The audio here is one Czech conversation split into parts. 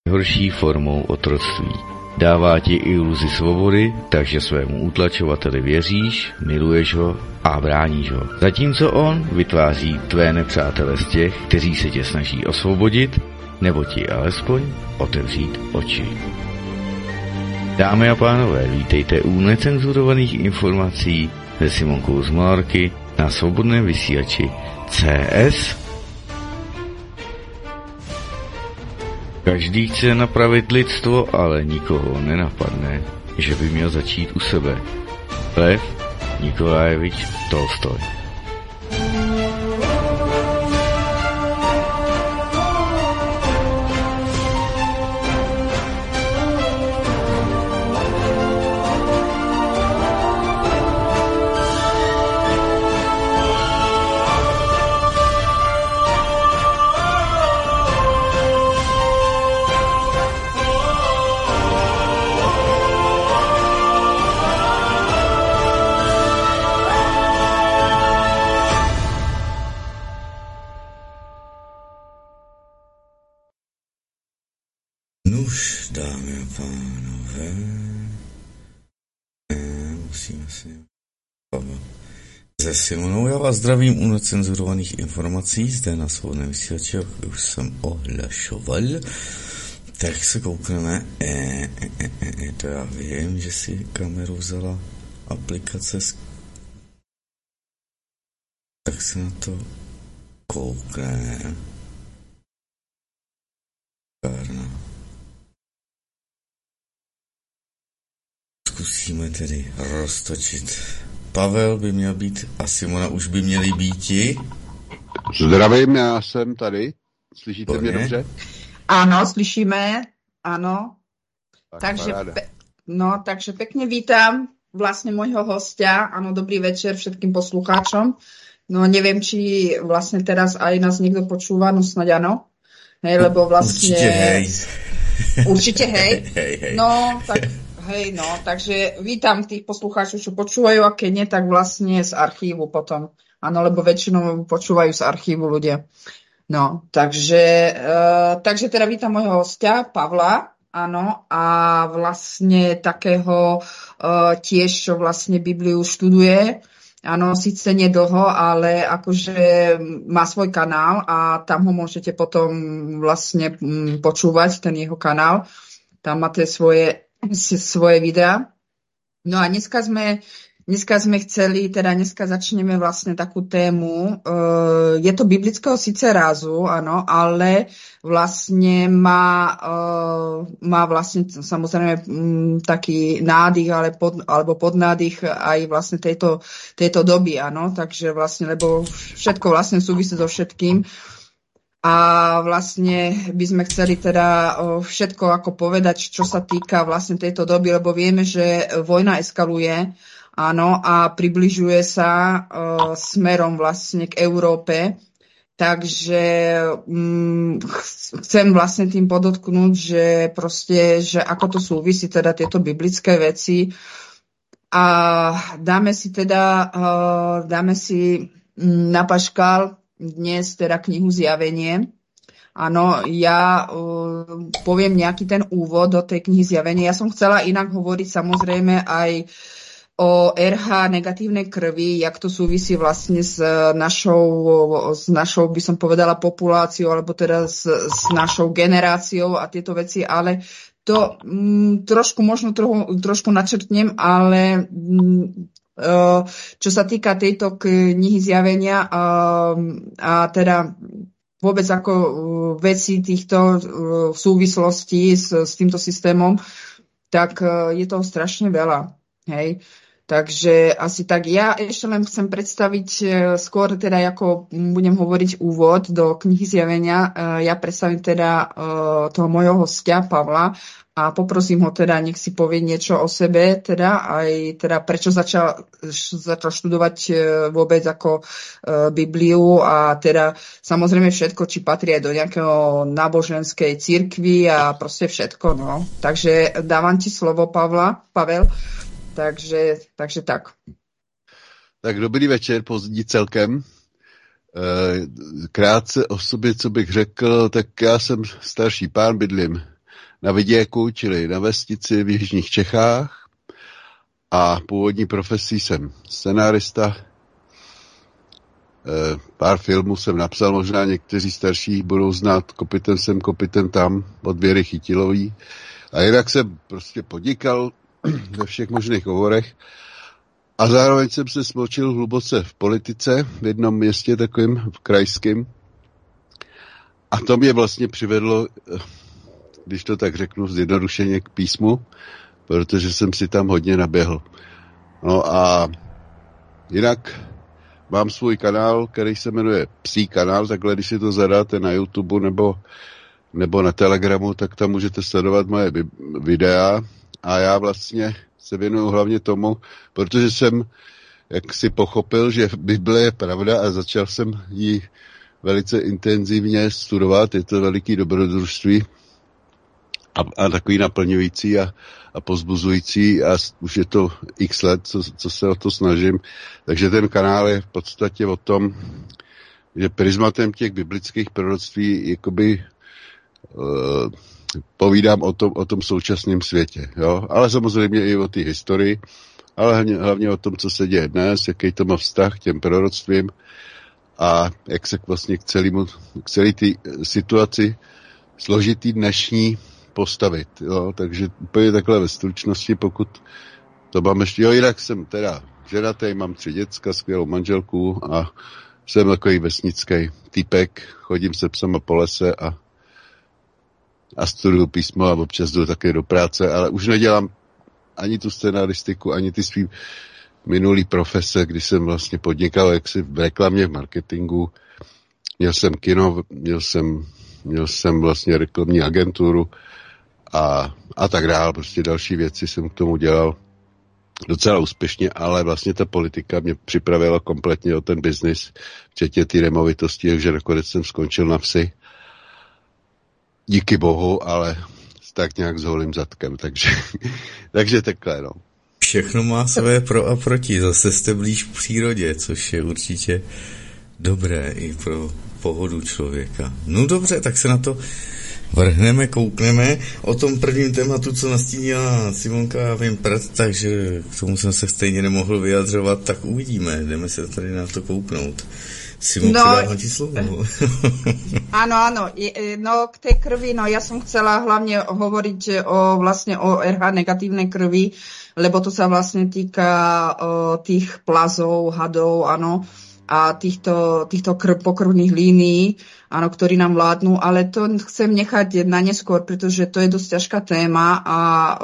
horší formou otroctví. Dává ti iluzi svobody, takže svému utlačovateli věříš, miluješ ho a bráníš ho. Zatímco on vytváří tvé nepřátele z těch, kteří se tě snaží osvobodit, nebo ti alespoň otevřít oči. Dámy a pánové, vítejte u necenzurovaných informací se Simonkou z Malarky na svobodném vysílači CS. Každý chce napravit lidstvo, ale nikoho nenapadne, že by měl začít u sebe. Lev Nikolajevič Tolstoj. Se Simonou já vás zdravím u necenzurovaných informací zde na svobodném vysílači, jak už jsem ohlašoval. Tak se koukneme. To já vím, že si kameru vzala aplikace. Tak se na to koukneme. Zkusíme tedy roztočit. Pavel by měl být a Simona už by měli býti. Zdravím, já jsem tady. Slyšíte mě dobře? Áno, slyšíme, áno. Takže pekne vítam vlastne môjho hostia. Áno, dobrý večer všetkým poslucháčom. No neviem, či vlastne teraz aj nás niekto počúva, no snáď áno. Hej, lebo vlastne... Určite hej. Hej. No, tak... Hej, no, takže vítam tých poslucháčov, čo počúvajú, a keď nie, tak vlastne z archívu potom. Áno, lebo väčšinou počúvajú z archívu ľudia. No, takže teda vítam môjho hostia, Pavla, áno, a vlastne takého tiež, čo vlastne Bibliu študuje. Áno, síce nedlho, ale akože má svoj kanál a tam ho môžete potom vlastne počúvať, ten jeho kanál. Tam máte svoje videá. No a dneska sme chceli, teda dneska začneme vlastne takú tému. Je to biblického síce rázu, áno, ale vlastne má vlastne samozrejme taký nádych, alebo podnádych aj vlastne tejto doby, áno, takže vlastne, lebo všetko vlastne súvisí so všetkým. A vlastne by sme chceli teda všetko ako povedať, čo sa týka vlastne tejto doby, lebo vieme, že vojna eskaluje, áno, a približuje sa smerom vlastne k Európe. Takže chcem vlastne tým podotknúť, že proste, že ako to súvisí teda tieto biblické veci. A dáme si na paškál dnes teda knihu Zjavenie. Áno, ja poviem nejaký ten úvod do tej knihy Zjavenie. Ja som chcela inak hovoriť samozrejme aj o RH negatívnej krvi, jak to súvisí vlastne s našou, by som povedala, populáciou, alebo teda s našou generáciou a tieto veci, ale to trošku načrtnem, ale čo sa týka tejto knihy Zjavenia a teda vôbec ako veci týchto v súvislosti s týmto systémom, tak je toho strašne veľa. Hej. Takže asi tak. Ja ešte len chcem predstaviť skôr teda, ako budem hovoriť úvod do knihy Zjavenia, ja predstavím teda toho môjho hostia Pavla a poprosím ho teda, nech si povie niečo o sebe, teda aj teda prečo začal študovať vôbec ako Bibliu a teda samozrejme všetko, či patrí aj do nejakého náboženskej cirkvi a proste všetko, no. Takže dávam ti slovo, Pavel. Takže tak. Tak dobrý večer, pozdní celkem. Krátce o sobě, co bych řekl, tak já jsem starší pán, bydlím na Viděku, čili na vesnici v jižních Čechách. A původní profesí jsem scenárista. Pár filmů jsem napsal, možná někteří starší budou znát Kopitem sem, kopitem tam od Věry Chytilový. A jinak jsem prostě podnikal ve všech možných oborech. A zároveň jsem se smočil hluboce v politice v jednom městě takovým krajským. A to mě vlastně přivedlo, když to tak řeknu zjednodušeně, k písmu, protože jsem si tam hodně naběhl. No a jinak mám svůj kanál, který se jmenuje Psí kanál, takhle když si to zadáte na YouTube nebo na Telegramu, tak tam můžete sledovat moje videa a já vlastně se věnuju hlavně tomu, protože jsem jak si pochopil, že Bible je pravda a začal jsem ji velice intenzivně studovat, je to veliký dobrodružství a takový naplňující a pozbuzující a už je to x let, co se o to snažím. Takže ten kanál je v podstatě o tom, že prismatem těch biblických proroctví jakoby povídám o tom současném světě. Jo? Ale samozřejmě i o té historii, ale hlavně o tom, co se děje dnes, jaký to má vztah k těm proroctvím a jak se vlastně k celé té situaci složitý dnešní postavit. Jo? Takže úplně takhle ve stručnosti, pokud to mám ještě. Jo, jinak jsem teda ženatý, mám 3 děcka, skvělou manželku a jsem takový vesnický týpek, chodím se psama po lese a studuju písmo a občas jdu také do práce, ale už nedělám ani tu scenaristiku, ani ty svý minulý profese, kdy jsem vlastně podnikal jaksi v reklamě, v marketingu. Měl jsem kino, měl jsem vlastně reklamní agenturu a tak dál. Prostě další věci jsem k tomu dělal docela úspěšně, ale vlastně ta politika mě připravila kompletně o ten biznis, včetně ty nemovitosti, takže nakonec jsem skončil na vsi. Díky bohu, ale tak nějak s holým zadkem, takže takhle, no. Všechno má své pro a proti, zase jste blíž k přírodě, což je určitě dobré i pro pohodu člověka. No dobře, tak se na to vrhneme, koukneme. O tom prvním tématu, co nastínila Simonka, já vím takže k tomu jsem se stejně nemohl vyjadřovat, tak uvidíme, jdeme se tady na to kouknout. Simon, předávám ti slovo. Áno, no k tej krvi, no ja som chcela hlavne hovoriť o RH negatívnej krvi, lebo to sa vlastne týka tých plazov, hadov, áno, a týchto pokrvných línií, áno, ktorí nám vládnu, ale to chcem nechať na neskôr, pretože to je dosť ťažká téma a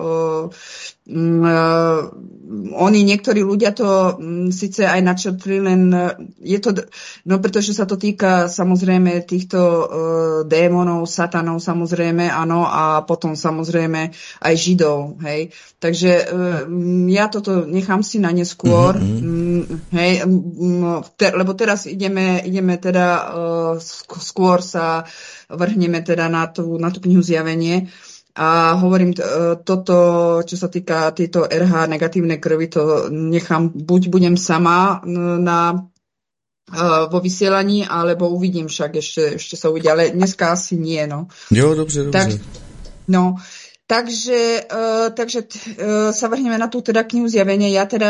oni, niektorí ľudia to síce aj načrtli, len je to, no pretože sa to týka samozrejme týchto démonov, satanov samozrejme, áno, a potom samozrejme aj židov, hej. Takže ja toto nechám si na neskôr, hej, lebo teraz ideme teda skôr sa vrhneme teda na tú knihu Zjavenie. A hovorím, toto, čo sa týka tejto RH negatívnej krvi, to nechám, buď budem sama vo vysielaní, alebo uvidím však, ešte sa uvidí, ale dneska asi nie, no. Jo, dobře. Takže sa vrhneme na tú teda knihu Zjavenie.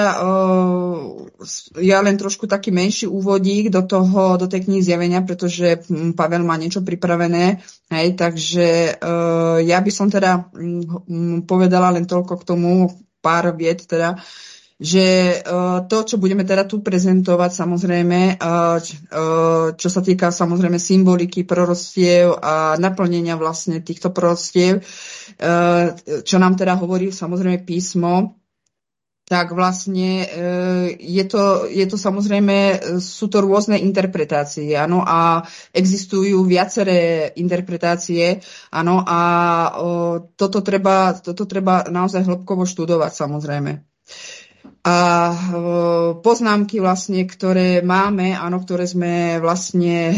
Ja len trošku taký menší úvodík do tej knihy Zjavenia, pretože Pavel má niečo pripravené. Hej, takže ja by som teda povedala len toľko k tomu, pár vied teda, že to, čo budeme teda tu prezentovať, samozrejme, čo sa týka samozrejme symboliky proroctiev a naplnenia vlastne týchto proroctiev, čo nám teda hovorí samozrejme písmo, tak vlastne je to samozrejme, sú to rôzne interpretácie, áno, a existujú viaceré interpretácie, áno, a toto treba naozaj hĺbkovo študovať, samozrejme. A poznámky vlastne, ktoré máme, áno, ktoré sme vlastne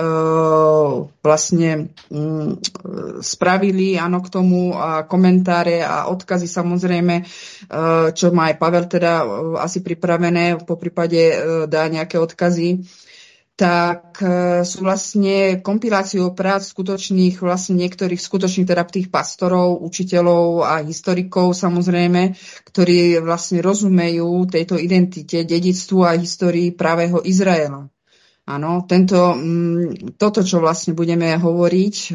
spravili, áno, k tomu a komentáre a odkazy samozrejme, čo má aj Pavel teda asi pripravené, po prípade dá nejaké odkazy. tak sú vlastne kompiláciou prác skutočných, vlastne niektorých skutočných teda tých pastorov, učiteľov a historikov samozrejme, ktorí vlastne rozumejú tejto identite, dedičstvu a histórii pravého Izraela. Áno, toto, čo vlastne budeme hovoriť,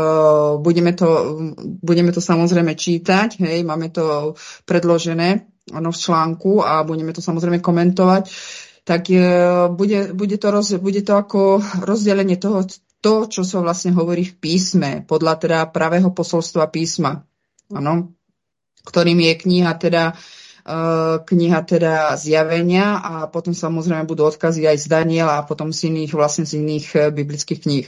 budeme to samozrejme čítať, hej, máme to predložené v článku a budeme to samozrejme komentovať. Tak bude to ako rozdelenie toho, čo sa vlastne hovorí v písme, podľa teda pravého posolstva písma, áno, ktorým je kniha teda Zjavenia a potom samozrejme budú odkazy aj z Daniela a potom z iných biblických kníh.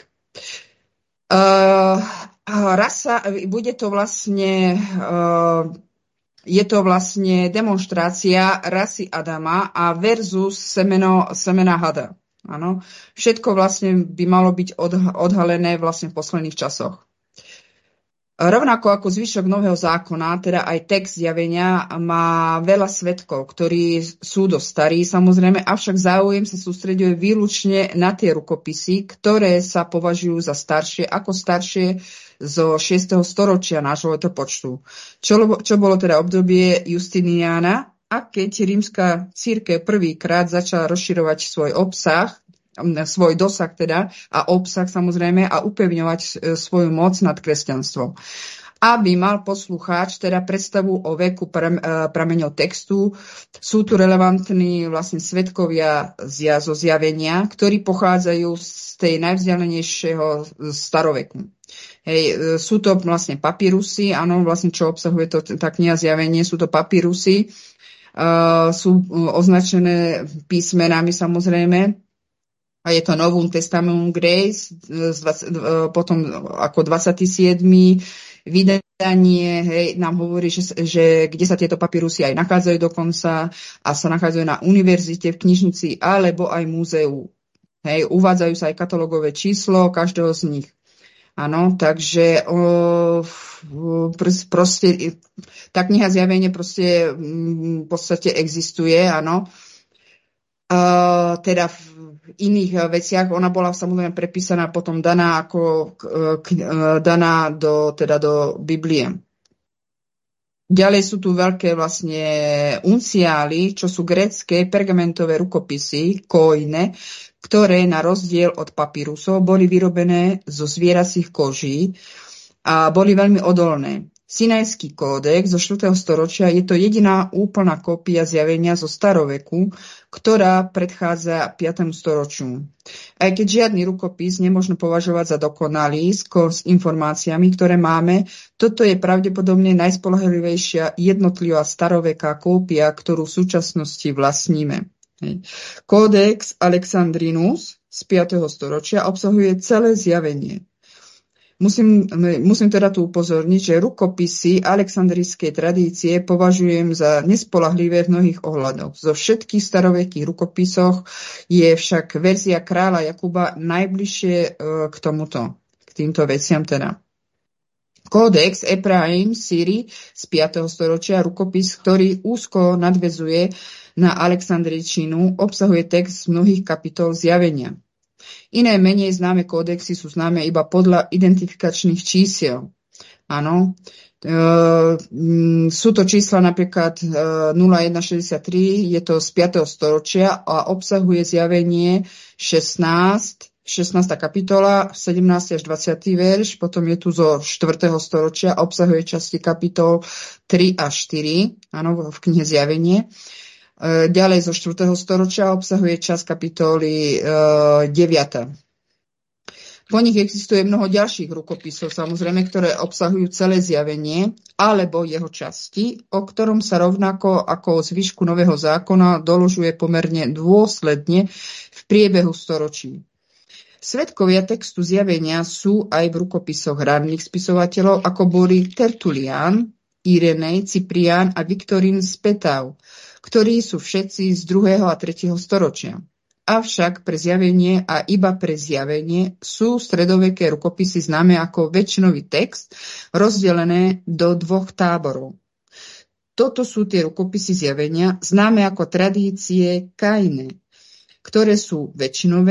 Je to vlastne demonštrácia rasy Adama a versus semena hada. Áno. Všetko vlastne by malo byť odhalené vlastne v posledných časoch. Rovnako ako zvyšok Nového zákona, teda aj text Zjavenia má veľa svedkov, ktorí sú dosť starí, samozrejme, avšak záujem sa sústreďuje výlučne na tie rukopisy, ktoré sa považujú za staršie zo 6. storočia nášho letopočtu. Čo bolo teda obdobie Justiniána, a keď rímska cirkev prvýkrát začala rozširovať svoj dosah teda a obsah samozrejme a upevňovať svoju moc nad kresťanstvom. Aby mal poslucháč teda predstavu o veku prameňov textu, sú tu relevantní vlastne svedkovia zo Zjavenia, ktorí pochádzajú z tej najvzdialenejšieho staroveku. Hej, sú to vlastne papírusy, áno, vlastne čo obsahuje tá kniha Zjavenie, sú to papírusy, sú označené písmenami samozrejme. A je to Novum Testamentum Grace, potom ako 27. vydanie, hej, nám hovorí, že kde sa tieto papírusy aj nachádzajú dokonca a sa nachádzajú na univerzite, v knižnici alebo aj múzeu. Hej, uvádzajú sa aj katalógové číslo každého z nich. Áno, takže proste tá kniha Zjavenie proste v podstate existuje, áno. Teda v iných veciach, ona bola samozrejme prepísaná, potom daná do Biblie. Ďalej sú tu veľké vlastne unciály, čo sú grécke pergamentové rukopisy, koine, ktoré na rozdiel od papírusov boli vyrobené zo zvieracích koží a boli veľmi odolné. Sinajský kódex zo 4. storočia je to jediná úplná kópia Zjavenia zo staroveku, ktorá predchádza 5. storočiu. Aj keď žiadny rukopis nemôžno považovať za dokonalý s informáciami, ktoré máme, toto je pravdepodobne najspoľahlivejšia jednotlivá staroveká kópia, ktorú v súčasnosti vlastníme. Kódex Alexandrinus z 5. storočia obsahuje celé Zjavenie. Musím teda tu upozorniť, že rukopisy alexandrijskej tradície považujem za nespoľahlivé v mnohých ohľadoch. Zo všetkých starovekých rukopisoch je však verzia kráľa Jakuba najbližšie k týmto veciam teda. Kódex Ephraim Syri z 5. storočia, rukopis, ktorý úzko nadväzuje na alexandrijčinu, obsahuje text z mnohých kapitol Zjavenia. Iné menej známe kódexy sú známe iba podľa identifikačných čísiel. Áno. Sú to čísla napríklad 0163, je to z 5. storočia a obsahuje Zjavenie 16. 16. kapitola, 17. až 20. verš, potom je tu zo 4. storočia, obsahuje časti kapitol 3 a 4, áno, v knihe Zjavenie. Ďalej zo 4. storočia obsahuje časť kapitoly 9. Po nich existuje mnoho ďalších rukopisov, samozrejme, ktoré obsahujú celé Zjavenie alebo jeho časti, o ktorom sa rovnako ako o zvyšku Nového zákona doložuje pomerne dôsledne v priebehu storočí. Svedkovia textu Zjavenia sú aj v rukopisoch ranných spisovateľov, ako boli Tertulian, Irenej, Cyprián a Viktorín z Petav, ktorí sú všetci z 2. a 3. storočia. Avšak pre Zjavenie a iba pre Zjavenie sú stredoveké rukopisy známe ako väčšinový text, rozdelené do 2 táborov. Toto sú tie rukopisy Zjavenia, známe ako tradície Kaine, ktoré sú väčšinové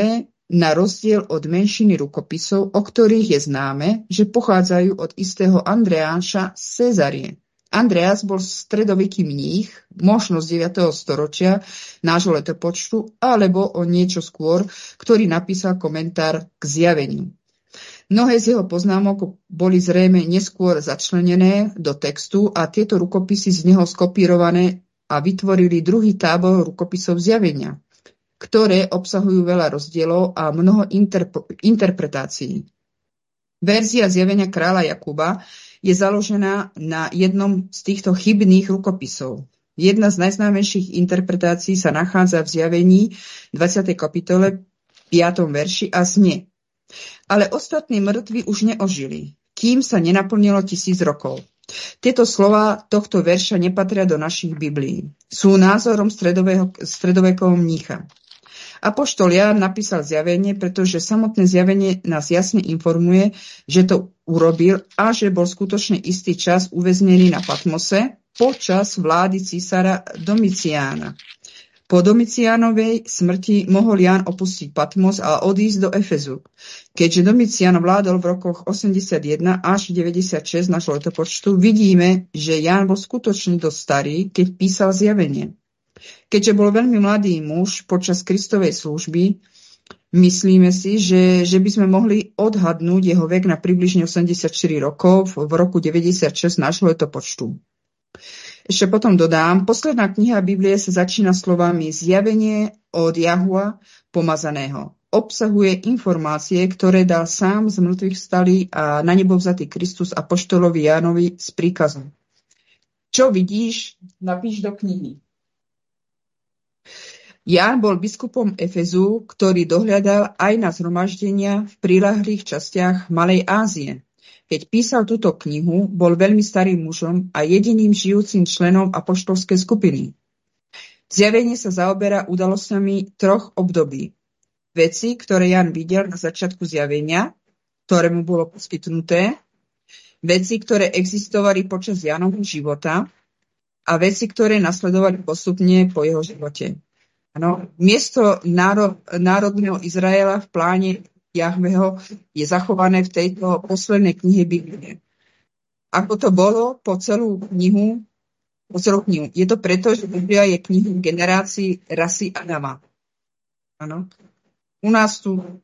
na rozdiel od menšiny rukopisov, o ktorých je známe, že pochádzajú od istého Andreáša z Cezarie. Andreas bol stredoveký mních, možno z 9. storočia nášho letopočtu, alebo o niečo skôr, ktorý napísal komentár k Zjaveniu. Mnohé z jeho poznámok boli zrejme neskôr začlenené do textu a tieto rukopisy z neho skopírované a vytvorili druhý tábor rukopisov Zjavenia, ktoré obsahujú veľa rozdielov a mnoho interpretácií. Verzia Zjavenia kráľa Jakuba je založená na jednom z týchto chybných rukopisov. Jedna z najznámejších interpretácií sa nachádza v Zjavení 20. kapitole 5. verši a znie: Ale ostatní mŕtvi už neožili, kým sa nenaplnilo 1000 rokov. Tieto slova tohto verša nepatria do našich Biblií. Sú názorom stredovekého mnícha. Apoštol Ján napísal Zjavenie, pretože samotné Zjavenie nás jasne informuje, že to urobil a že bol skutočne istý čas uväznený na Patmose počas vlády císara Domiciána. Po Domiciánovej smrti mohol Ján opustiť Patmos a odísť do Efezu. Keďže Domicián vládol v rokoch 81 až 96 našho letopočtu, vidíme, že Ján bol skutočne dosť starý, keď písal Zjavenie. Keďže bol veľmi mladý muž počas Kristovej služby, myslíme si, že by sme mohli odhadnúť jeho vek na približne 84 rokov v roku 96 nášho letopočtu. Ešte potom dodám, posledná kniha Biblie sa začína slovami Zjavenie od Jahua pomazaného. Obsahuje informácie, ktoré dal sám z mŕtvych vstalý a na nebo vzatý Kristus apoštolovi Jánovi s príkazom. Čo vidíš, napíš do knihy. Ján bol biskupom Efezu, ktorý dohľadal aj na zhromaždenia v priľahlých častiach Malej Ázie. Keď písal túto knihu, bol veľmi starým mužom a jediným žijúcim členom apoštolskej skupiny. Zjavenie sa zaoberá udalosťami 3 období. Veci, ktoré Ján videl na začiatku zjavenia, ktoré mu bolo poskytnuté, veci, ktoré existovali počas Jánovho života a veci, ktoré nasledovali postupne po jeho živote. Ano, miesto národného Izraela v pláne Jahveho je zachované v tejto poslednej knihe Biblie. Ako to bolo po celú knihu? Je to preto, že Biblia je knihou generácií rasy Adama. Ano. U nás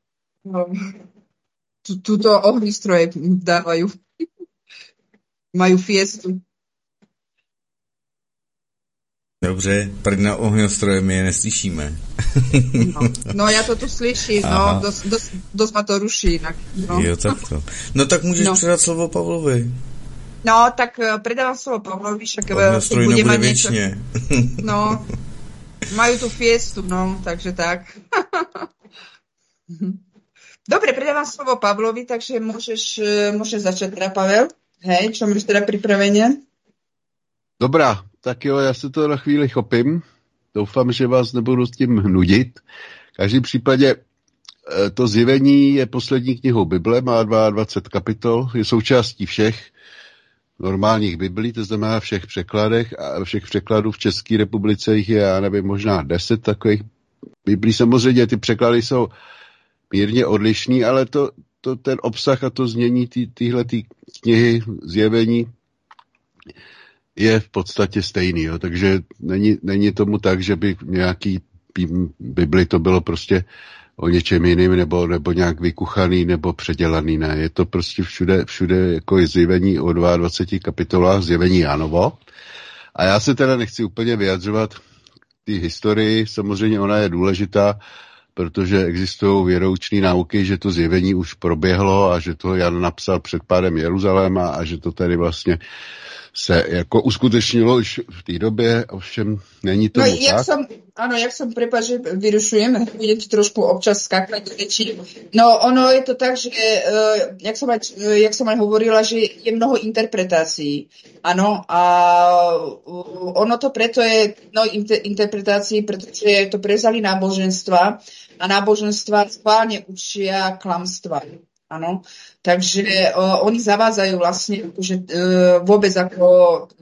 túto ohnistroje dávajú. Majú fiestu. Dobře, prd na ohňostroje my je neslyšíme. No já to tu slyším, no, dost ma to ruší. No. Jo, takto. No tak můžeš předat slovo Pavlovi. No, tak predávam slovo Pavlovi, však ohňostroj bude nebude mať niečo. věčně. No, majú tu fiestu, no, takže tak. Dobre, predávam slovo Pavlovi, takže môžeš začať teda, Pavel. Hej, čo máš teda pripravenie? Dobrá, tak jo, já se to na chvíli chopím. Doufám, že vás nebudu s tím nudit. V každém případě to Zjevení je poslední knihou Bible, má 22 kapitol, je součástí všech normálních Biblí, to znamená všech překladech a všech překladů v České republice jich je, já nevím, možná 10 takových Biblí. Samozřejmě ty překlady jsou mírně odlišný, ale ten obsah a to znění téhletý knihy Zjevení je v podstatě stejný, jo. Takže není tomu tak, že by nějaký Bibli to bylo prostě o něčem jiným, nebo nějak vykuchaný, nebo předělaný, ne. Je to prostě všude jako je Zjevení o 22 kapitolách, Zjevení Jánovo. A já se teda nechci úplně vyjadřovat ty historii, samozřejmě ona je důležitá, protože existují věroučné náuky, že to Zjevení už proběhlo a že to Jan napsal před pádem Jeruzaléma a že to tady vlastně se jako uskutečnilo už v té době, ovšem není tomu tak. Jak som, prepáč, že vyrušujem, budem ti trošku občas skákať do rečí. No ono je to tak, že jak som aj hovorila, že je mnoho interpretácií. Áno, a ono to preto je mnoho interpretácií, pretože to prevzali náboženstva a náboženstva schválne učia klamstva. Áno, takže oni zavádzajú vlastne vôbec ako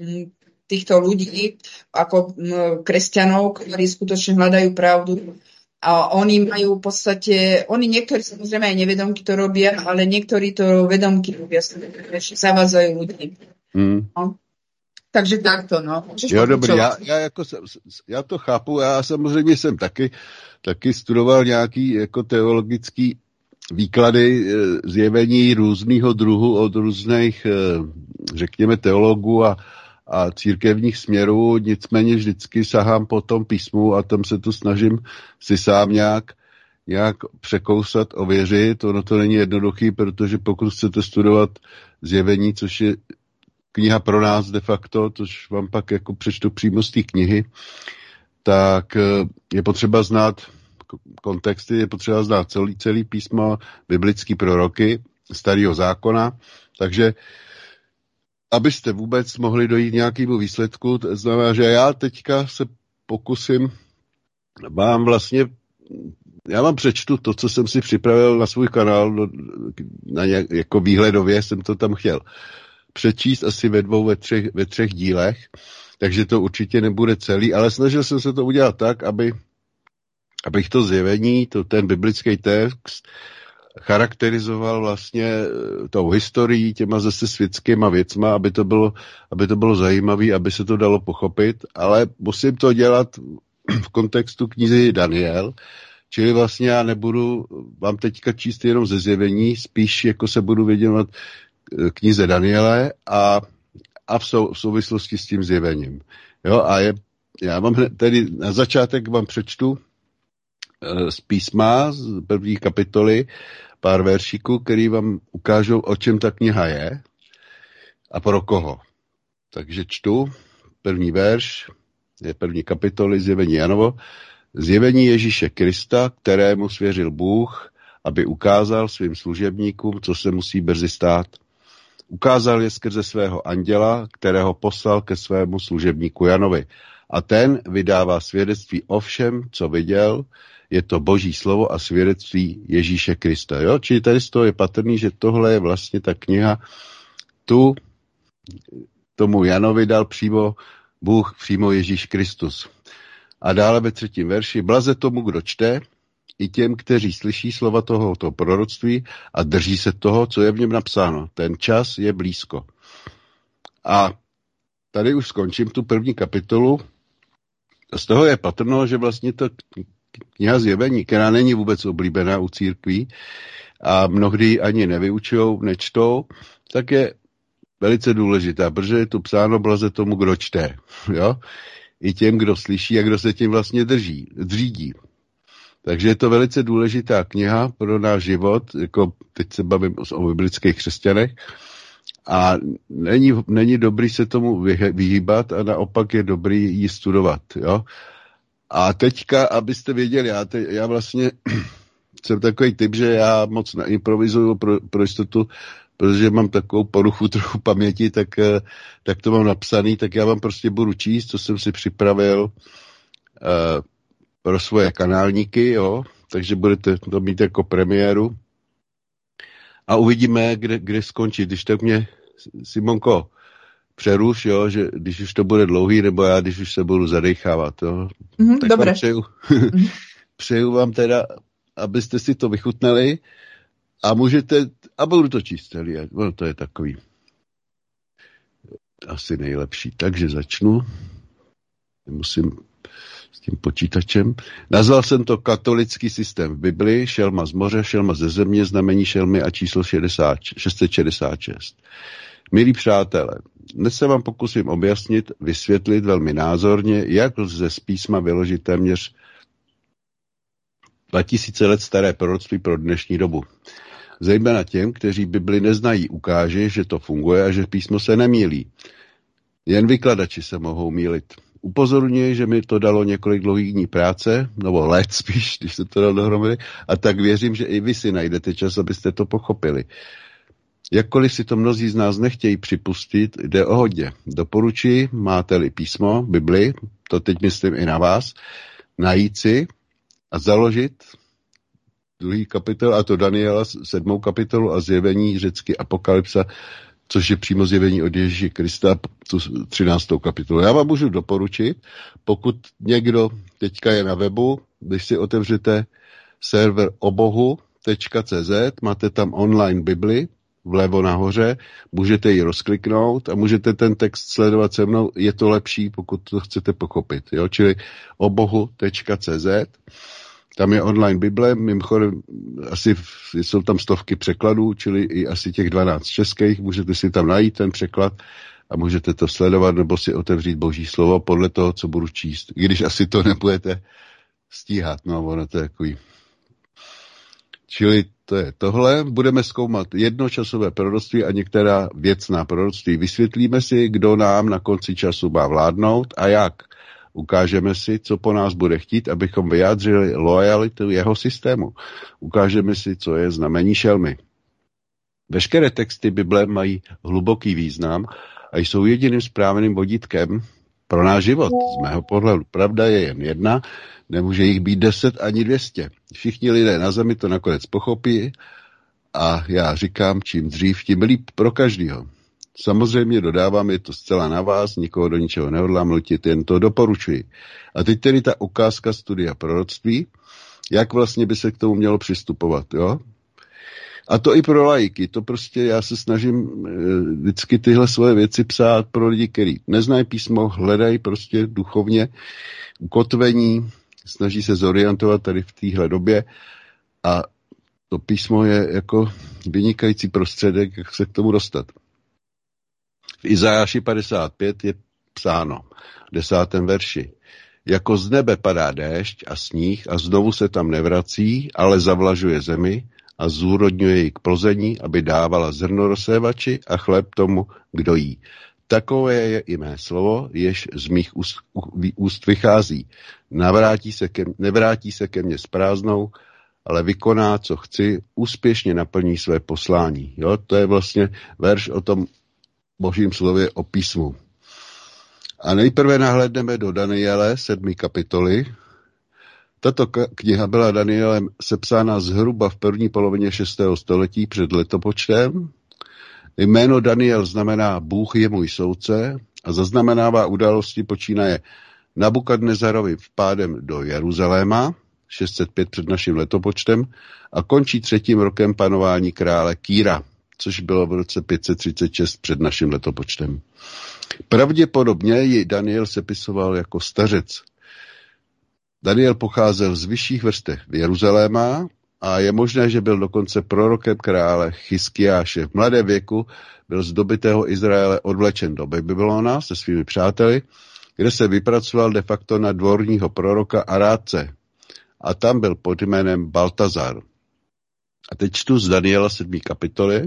týchto ľudí, ako kresťanov, ktorí skutočne hľadajú pravdu, A oni majú v podstate, niektorí samozrejme aj nevedomky to robia, ale niektorí to vedomky robia, zavádzajú ľudí. No. Takže takto, no. Jo, dobrý, já to chápu, já samozřejmě jsem taky studoval nějaký jako teologický výklady zjevení různého druhu od různých, řekněme, teologů a církevních směrů, nicméně vždycky sahám po tom písmu a tam se to snažím si sám nějak překousat, ověřit. Ono to není jednoduchý, protože pokud chcete studovat zjevení, což je kniha pro nás de facto, což vám pak jako přečtu přímo z té knihy, tak je potřeba znát kontexty, je potřeba znát celý písmo, biblický proroky, starého zákona, takže abyste vůbec mohli dojít nějakému výsledku, to znamená, že já teďka se pokusím, já vám přečtu to, co jsem si připravil na svůj kanál, jako výhledově jsem to tam chtěl přečíst asi ve třech dílech, takže to určitě nebude celý, ale snažil jsem se to udělat tak, abych to zjevení, ten biblický text charakterizoval vlastně tou historií, těma zase světskýma věcma, aby to bylo zajímavé, aby se to dalo pochopit, ale musím to dělat v kontextu knihy Daniel, čili vlastně já nebudu vám teďka číst jenom ze zjevení, spíš jako se budu vědět knize Daniele a v souvislosti s tím zjevením. Jo, a já vám tedy na začátek vám přečtu z písma, z první kapitoly, pár veršíků, který vám ukážou, o čem ta kniha je a pro koho. Takže čtu první verš, je první kapitoly zjevení Janovo, zjevení Ježíše Krista, kterému svěřil Bůh, aby ukázal svým služebníkům, co se musí brzy stát. Ukázal je skrze svého anděla, kterého poslal ke svému služebníku Janovi. A ten vydává svědectví o všem, co viděl. Je to Boží slovo a svědectví Ježíše Krista. Jo? Čili tady z toho je patrný, že tohle je vlastně ta kniha, tomu Janovi dal přímo Bůh, přímo Ježíš Kristus. A dále ve 3. verši, blaze tomu, kdo čte, i těm, kteří slyší slova tohoto proroctví a drží se toho, co je v něm napsáno. Ten čas je blízko. A tady už skončím tu první kapitolu. Z toho je patrno, že vlastně to kniha zjevení, která není vůbec oblíbená u církví a mnohdy ani nevyučujou, nečtou, tak je velice důležitá, protože je tu psáno blaze tomu, kdo čte. Jo? I těm, kdo slyší a kdo se tím vlastně řídí. Takže je to velice důležitá kniha pro náš život, jako teď se bavím o biblických křesťanech, a není dobrý se tomu vyhýbat a naopak je dobrý ji studovat. Jo? A teďka, abyste věděli, já vlastně jsem takový typ, že já moc neimprovizuju pro jistotu, protože mám takovou poruchu trochu paměti, tak to mám napsaný, tak já vám prostě budu číst, co jsem si připravil pro svoje kanálníky, jo, takže budete to mít jako premiéru a uvidíme, kde skončí. Když tak mě, Simonko, přeruš, jo, že když už to bude dlouhý, nebo já, když už se budu zadechávat, jo. Tak dobré. Přeju vám teda, abyste si to vychutnali a můžete, a budu to číst celý, no to je takový asi nejlepší. Takže začnu. Musím s tím počítačem. Nazval jsem to katolický systém v Biblii, šelma z moře, šelma ze země, znamení šelmy a číslo 666. Milí přátelé, dnes se vám pokusím objasnit, vysvětlit velmi názorně, jak lze z písma vyložit téměř 2000 let staré proroctví pro dnešní dobu. Zejména těm, kteří Bibli neznají, ukáže, že to funguje a že písmo se nemýlí. Jen vykladači se mohou mýlit. Upozorňuji, že mi to dalo několik dlouhých dní práce, nebo let spíš, když se to dalo dohromady, a tak věřím, že i vy si najdete čas, abyste to pochopili. Jakkoliv si to mnozí z nás nechtějí připustit, jde o hodně. Doporučuji, máte-li písmo, Bibli, to teď myslím i na vás, najít si a založit 2. kapitolu, a to Daniela 7. kapitolu a zjevení řecky Apokalypsa, což je přímo zjevení od Ježíše Krista, tu 13. kapitolu. Já vám můžu doporučit, pokud někdo teďka je na webu, když si otevřete server obohu.cz, máte tam online Bibli, vlevo nahoře, můžete ji rozkliknout a můžete ten text sledovat se mnou, je to lepší, pokud to chcete pochopit. Jo? Čili obohu.cz, tam je online Bible, mimochodem asi jsou tam stovky překladů, čili i asi těch 12 českých, můžete si tam najít ten překlad a můžete to sledovat nebo si otevřít Boží slovo podle toho, co budu číst. I když asi to nebudete stíhat, no ono to je takový. Čili to je tohle. Budeme zkoumat jednočasové proroctví a některá věcná proroctví. Vysvětlíme si, kdo nám na konci času má vládnout a jak. Ukážeme si, co po nás bude chtít, abychom vyjádřili lojalitu jeho systému. Ukážeme si, co je znamení šelmy. Veškeré texty Bible mají hluboký význam a jsou jediným správným vodítkem pro náš život. Z mého pohledu pravda je jen jedna, nemůže jich být 10 ani 200. Všichni lidé na zemi to nakonec pochopí a já říkám, čím dřív, tím líp pro každýho. Samozřejmě dodávám, je to zcela na vás, nikoho do ničeho nehodlám nutit, jen to doporučuji. A teď tedy ta ukázka studia proroctví, jak vlastně by se k tomu mělo přistupovat, jo? A to i pro laiky, to prostě já se snažím vždycky tyhle svoje věci psát pro lidi, kteří neznají písmo, hledají prostě duchovně ukotvení, snaží se zorientovat tady v téhle době a to písmo je jako vynikající prostředek, jak se k tomu dostat. V Izajáši 55 je psáno v 10. verši. Jako z nebe padá déšť a sníh a znovu se tam nevrací, ale zavlažuje zemi a zúrodňuje ji k plození, aby dávala zrno rozsévači a chléb tomu, kdo jí. Takové je i mé slovo, jež z mých úst vychází. Nevrátí se ke mně s prázdnou, ale vykoná, co chci, úspěšně naplní své poslání. Jo? To je vlastně verš o tom Božím slově o písmu. A nejprve nahlédneme do Daniele 7. kapitoly. Tato kniha byla Danielem sepsána zhruba v první polovině 6. století před letopočtem. Jméno Daniel znamená Bůh je můj soudce a zaznamenává události počínaje Nabukadnezarovi vpádem do Jeruzaléma 605 před naším letopočtem a končí 3. rokem panování krále Kýra, což bylo v roce 536 před naším letopočtem. Pravděpodobně ji Daniel sepisoval jako stařec. Daniel pocházel z vyšších vrstev Jeruzaléma a je možné, že byl dokonce prorokem krále Chyskiáše. V mladém věku byl z dobytého Izraele odvlečen do Babylona se svými přáteli, kde se vypracoval de facto na dvorního proroka a rádce. A tam byl pod jménem Baltazar. A teď čtu z Daniela 7. kapitoly.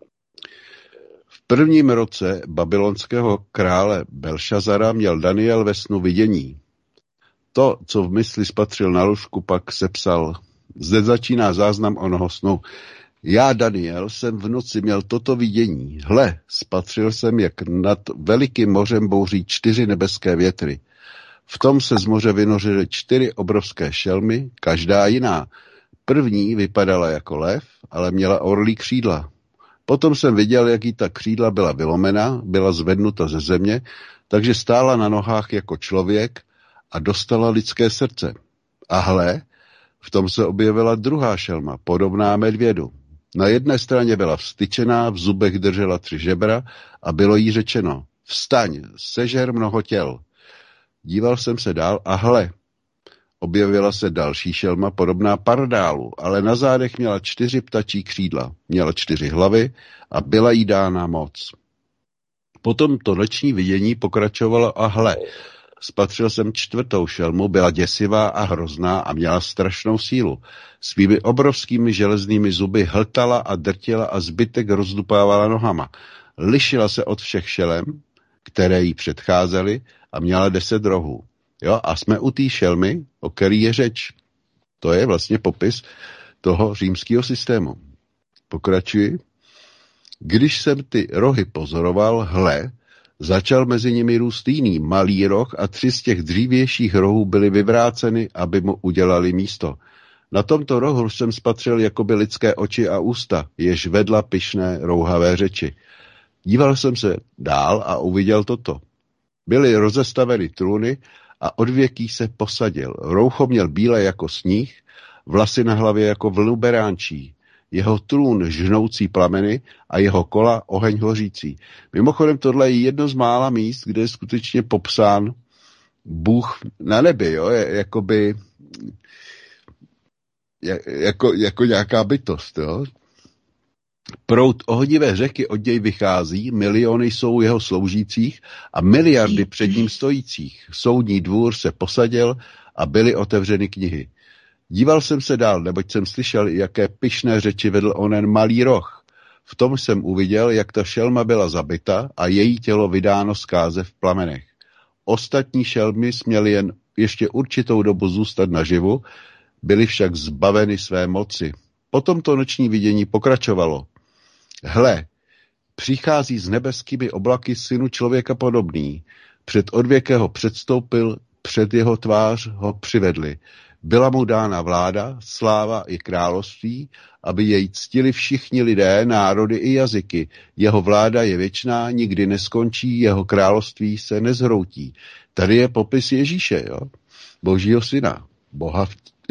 V prvním roce babylonského krále Belšazara měl Daniel ve snu vidění. To, co v mysli spatřil na lůžku, pak sepsal. Zde začíná záznam onoho snu. Já, Daniel, jsem v noci měl toto vidění. Hle, spatřil jsem, jak nad velikým mořem bouří 4 nebeské větry. V tom se z moře vynořily 4 obrovské šelmy, každá jiná. První vypadala jako lev, ale měla orlí křídla. Potom jsem viděl, jak jí ta křídla byla vylomena, byla zvednuta ze země, takže stála na nohách jako člověk a dostala lidské srdce. A hle, v tom se objevila druhá šelma, podobná medvědu. Na jedné straně byla vztyčená, v zubech držela 3 žebra a bylo jí řečeno, vstaň, sežer mnoho těl. Díval jsem se dál a hle, objevila se další šelma podobná pardálu, ale na zádech měla 4 ptačí křídla, měla 4 hlavy a byla jí dána moc. Potom to noční vidění pokračovalo a hle, spatřil jsem 4. šelmu, byla děsivá a hrozná a měla strašnou sílu. Svými obrovskými železnými zuby hltala a drtila a zbytek rozdupávala nohama. Lišila se od všech šelem, které jí předcházely a měla 10 rohů. Jo, a jsme u té šelmy, o který je řeč. To je vlastně popis toho římského systému. Pokračuji. Když jsem ty rohy pozoroval, hle, začal mezi nimi růst jiný malý roh a 3 z těch dřívějších rohů byly vyvráceny, aby mu udělali místo. Na tomto rohu jsem spatřil jakoby lidské oči a ústa, jež vedla pyšné rouhavé řeči. Díval jsem se dál a uviděl toto. Byly rozestaveny trůny a odvěký se posadil. Roucho měl bílé jako sníh, vlasy na hlavě jako vlnu beránčí, jeho trůn žhnoucí plameny a jeho kola oheň hořící. Mimochodem tohle je jedno z mála míst, kde je skutečně popsán Bůh na nebi, jo? Jakoby jako nějaká bytost. Jo? Proud ohnivé řeky od něj vychází, miliony jsou jeho sloužících a miliardy před ním stojících. Soudní dvůr se posadil a byly otevřeny knihy. Díval jsem se dál, neboť jsem slyšel, jaké pyšné řeči vedl onen malý roh. V tom jsem uviděl, jak ta šelma byla zabita a její tělo vydáno zkáze v plamenech. Ostatní šelmy směly jen ještě určitou dobu zůstat naživu, byly však zbaveny své moci. Potom to noční vidění pokračovalo. Hle, přichází s nebeskými oblaky synu člověka podobný. Před odvěkého předstoupil, před jeho tvář ho přivedli. Byla mu dána vláda, sláva i království, aby jej ctili všichni lidé, národy i jazyky. Jeho vláda je věčná, nikdy neskončí, jeho království se nezhroutí. Tady je popis Ježíše, jo? Božího syna, Boha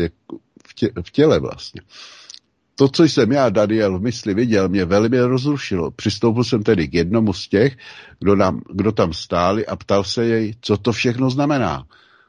v těle vlastně. To, co jsem já, Daniel, v mysli viděl, mě velmi rozrušilo. Přistoupil jsem tedy k jednomu z těch, kdo tam stáli a ptal se jej, co to všechno znamená.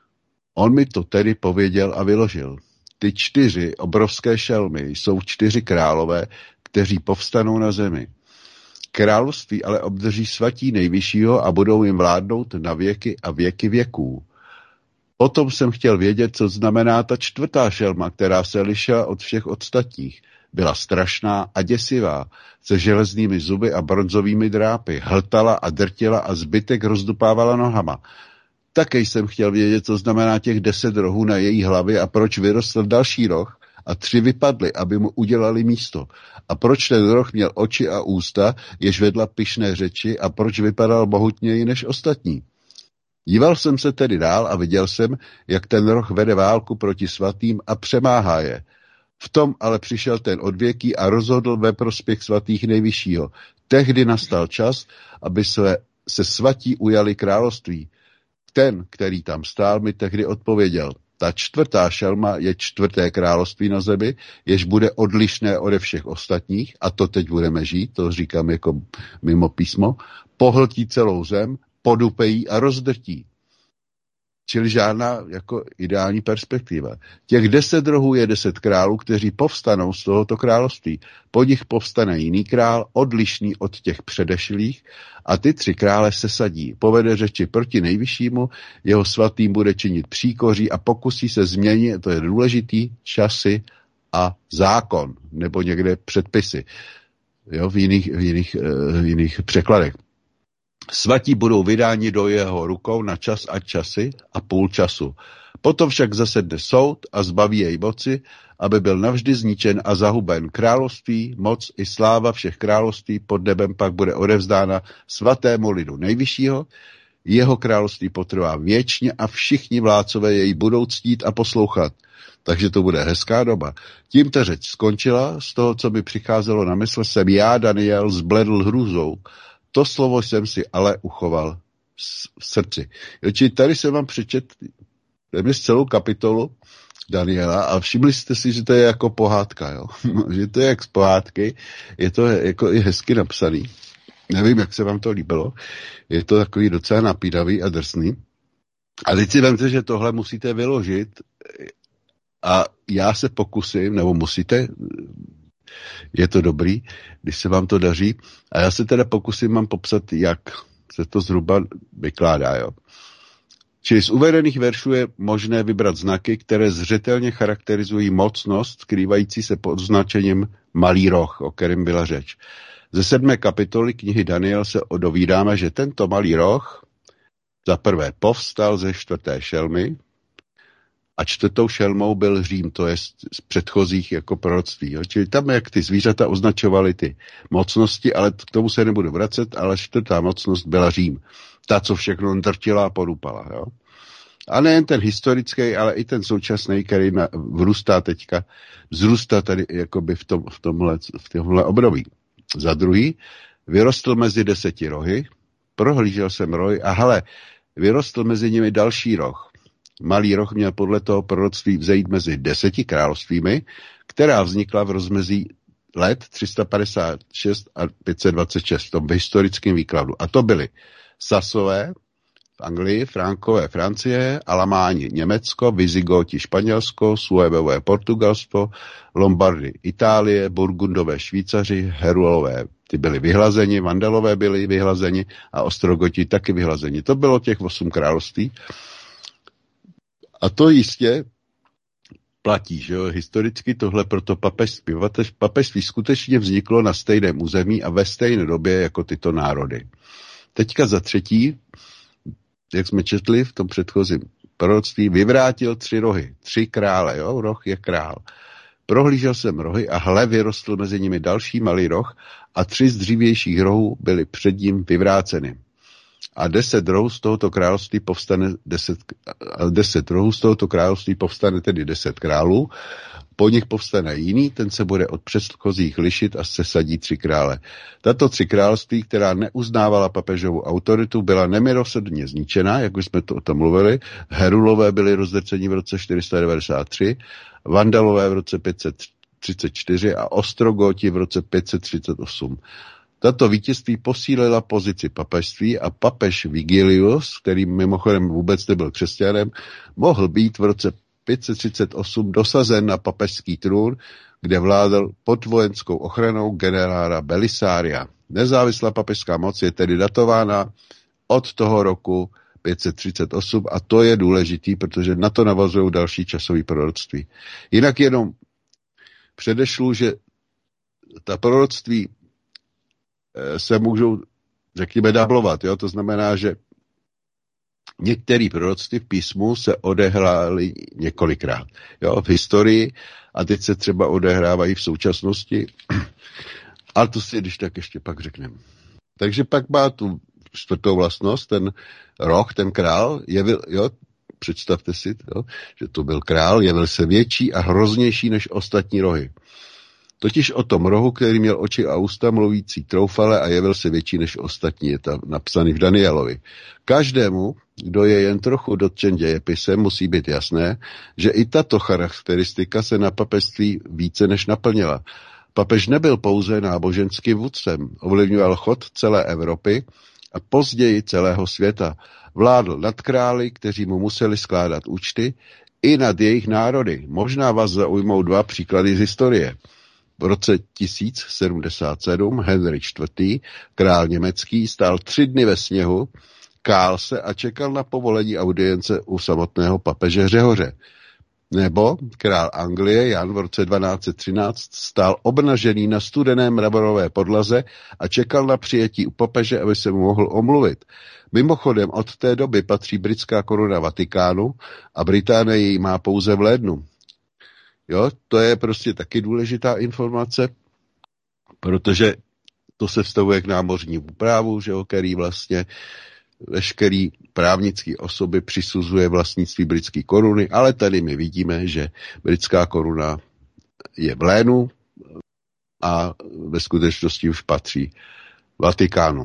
On mi to tedy pověděl a vyložil. Ty 4 obrovské šelmy jsou 4 králové, kteří povstanou na zemi. Království ale obdrží svatí nejvyššího a budou jim vládnout na věky a věky věků. Potom jsem chtěl vědět, co znamená ta 4. šelma, která se lišila od všech ostatních. Byla strašná a děsivá, se železnými zuby a bronzovými drápy, hltala a drtila a zbytek rozdupávala nohama. Také jsem chtěl vědět, co znamená těch 10 rohů na její hlavě a proč vyrostl další roh a 3 vypadly, aby mu udělali místo. A proč ten roh měl oči a ústa, jež vedla pyšné řeči a proč vypadal mohutněji než ostatní. Díval jsem se tedy dál a viděl jsem, jak ten roh vede válku proti svatým a přemáhá je. V tom ale přišel ten odvěký a rozhodl ve prospěch svatých nejvyššího. Tehdy nastal čas, aby se svatí ujali království. Ten, který tam stál, mi tehdy odpověděl. Ta 4. šelma je 4. království na zemi, jež bude odlišné ode všech ostatních, a to teď budeme žít, to říkám jako mimo písmo, pohltí celou zem, podupejí a rozdrtí. Čili žádná jako ideální perspektiva. Těch 10 rohů je 10 králů, kteří povstanou z tohoto království. Po nich povstane jiný král, odlišný od těch předešlých, a ty 3 krále se sadí. Povede řeči proti nejvyššímu, jeho svatým bude činit příkoří a pokusí se změnit, to je důležitý, časy a zákon, nebo někde předpisy, jo, v jiných překladech. Svatí budou vydáni do jeho rukou na čas a časy a půl času. Potom však zasedne soud a zbaví jej moci, aby byl navždy zničen a zahuben. Království, moc i sláva všech království pod nebem pak bude odevzdána svatému lidu nejvyššího. Jeho království potrvá věčně a všichni vládcové jej budou ctít a poslouchat. Takže to bude hezká doba. Tím ta řeč skončila, z toho, co mi přicházelo na mysl, jsem já, Daniel, zbledl hrůzou. To slovo jsem si ale uchoval v srdci. Čili tady jsem vám přečet téměř celou kapitolu Daniela a všimli jste si, že to je jako pohádka, jo? Že to je jak z pohádky, je to jako i hezky napsaný. Nevím, jak se vám to líbilo. Je to takový docela napídavý a drsný. A teď si vemte, že tohle musíte vyložit a já se pokusím, nebo musíte, je to dobrý, když se vám to daří. A já se teda pokusím vám popsat, jak se to zhruba vykládá. Jo. Čili z uvedených veršů je možné vybrat znaky, které zřetelně charakterizují mocnost, skrývající se pod označením malý roh, o kterém byla řeč. Ze 7. kapitoly knihy Daniel se dovídáme, že tento malý roh za prvé povstal ze 4. šelmy, a 4. šelmou byl Řím, to je z předchozích jako proroctví. Jo? Čili tam, jak ty zvířata označovaly ty mocnosti, ale k tomu se nebudu vracet, ale 4. mocnost byla Řím. Ta, co všechno drtila a podupala. Jo? A nejen ten historický, ale i ten současný, který vzrůstá tady jakoby v tomhle období. Za druhý, vyrostl mezi 10 rohy, prohlížel jsem rohy a hele, vyrostl mezi nimi další roh. Malý roh měl podle toho proroctví vzejít mezi 10 královstvími, která vznikla v rozmezí let 356 a 526 v tom historickém výkladu. A to byly Sasové v Anglii, Frankové Francie, Alamáni Německo, Vizigoti Španělsko, Suevové Portugalsko, Lombardy Itálie, Burgundové Švýcaři, Herulové ty byli vyhlazeni, Vandalové byli vyhlazeni a Ostrogoti taky vyhlazeni. To bylo těch 8 království. A to jistě platí, že jo, historicky tohle proto papežství. Papežství skutečně vzniklo na stejném území a ve stejné době jako tyto národy. Teďka za třetí, jak jsme četli v tom předchozím proroctví, vyvrátil 3 rohy, 3 krále, jo, roh je král. Prohlížel jsem rohy a hle, vyrostl mezi nimi další malý roh a 3 z dřívějších rohů byly před ním vyvráceny. A 10 rohů z tohoto království povstane 10 rohů z tohoto království povstane tedy 10 králů, po nich povstane jiný, ten se bude od předchozích lišit a sesadí 3 krále. Tato 3 království, která neuznávala papežovu autoritu, byla nemilosrdně zničena, jak už jsme to o tom mluvili. Herulové byli rozdrceni v roce 493, Vandalové v roce 534 a Ostrogoti v roce 538. Tato vítězství posílila pozici papežství a papež Vigilius, který mimochodem vůbec nebyl křesťanem, mohl být v roce 538 dosazen na papežský trůn, kde vládl pod vojenskou ochranou generála Belisaria. Nezávislá papežská moc je tedy datována od toho roku 538 a to je důležitý, protože na to navazují další časové proroctví. Jinak jenom předešlu, že ta proroctví se můžou, řekněme, dublovat. Jo? To znamená, že některé proroctví v písmu se odehrály několikrát. Jo? V historii a teď se třeba odehrávají v současnosti. Ale to si když tak ještě pak řekneme. Takže pak má tu 4. vlastnost, ten roh, ten král, představte si, jo, že to byl král, jevil se větší a hroznější než ostatní rohy. Totiž o tom rohu, který měl oči a ústa mluvící troufale a jevil se větší než ostatní, je tam napsaný v Danielovi. Každému, kdo je jen trochu dotčen dějepisem, musí být jasné, že i tato charakteristika se na papežství více než naplnila. Papež nebyl pouze náboženským vůdcem, ovlivňoval chod celé Evropy a později celého světa. Vládl nad králi, kteří mu museli skládat účty, i nad jejich národy. Možná vás zaujmou 2 příklady z historie. V roce 1077 Henry IV., král německý, stál 3 dny ve sněhu, kál se a čekal na povolení audience u samotného papeže Řehoře. Nebo král Anglie Jan v roce 1213 stál obnažený na studené mravorové podlaze a čekal na přijetí u papeže, aby se mu mohl omluvit. Mimochodem od té doby patří britská koruna Vatikánu a Británie ji má pouze v lednu. Jo, to je prostě taky důležitá informace, protože to se vztahuje k námořnímu právu, že jo, který vlastně veškerý právnický osoby přisuzuje vlastnictví britské koruny, ale tady my vidíme, že britská koruna je v lénu a ve skutečnosti už patří Vatikánu.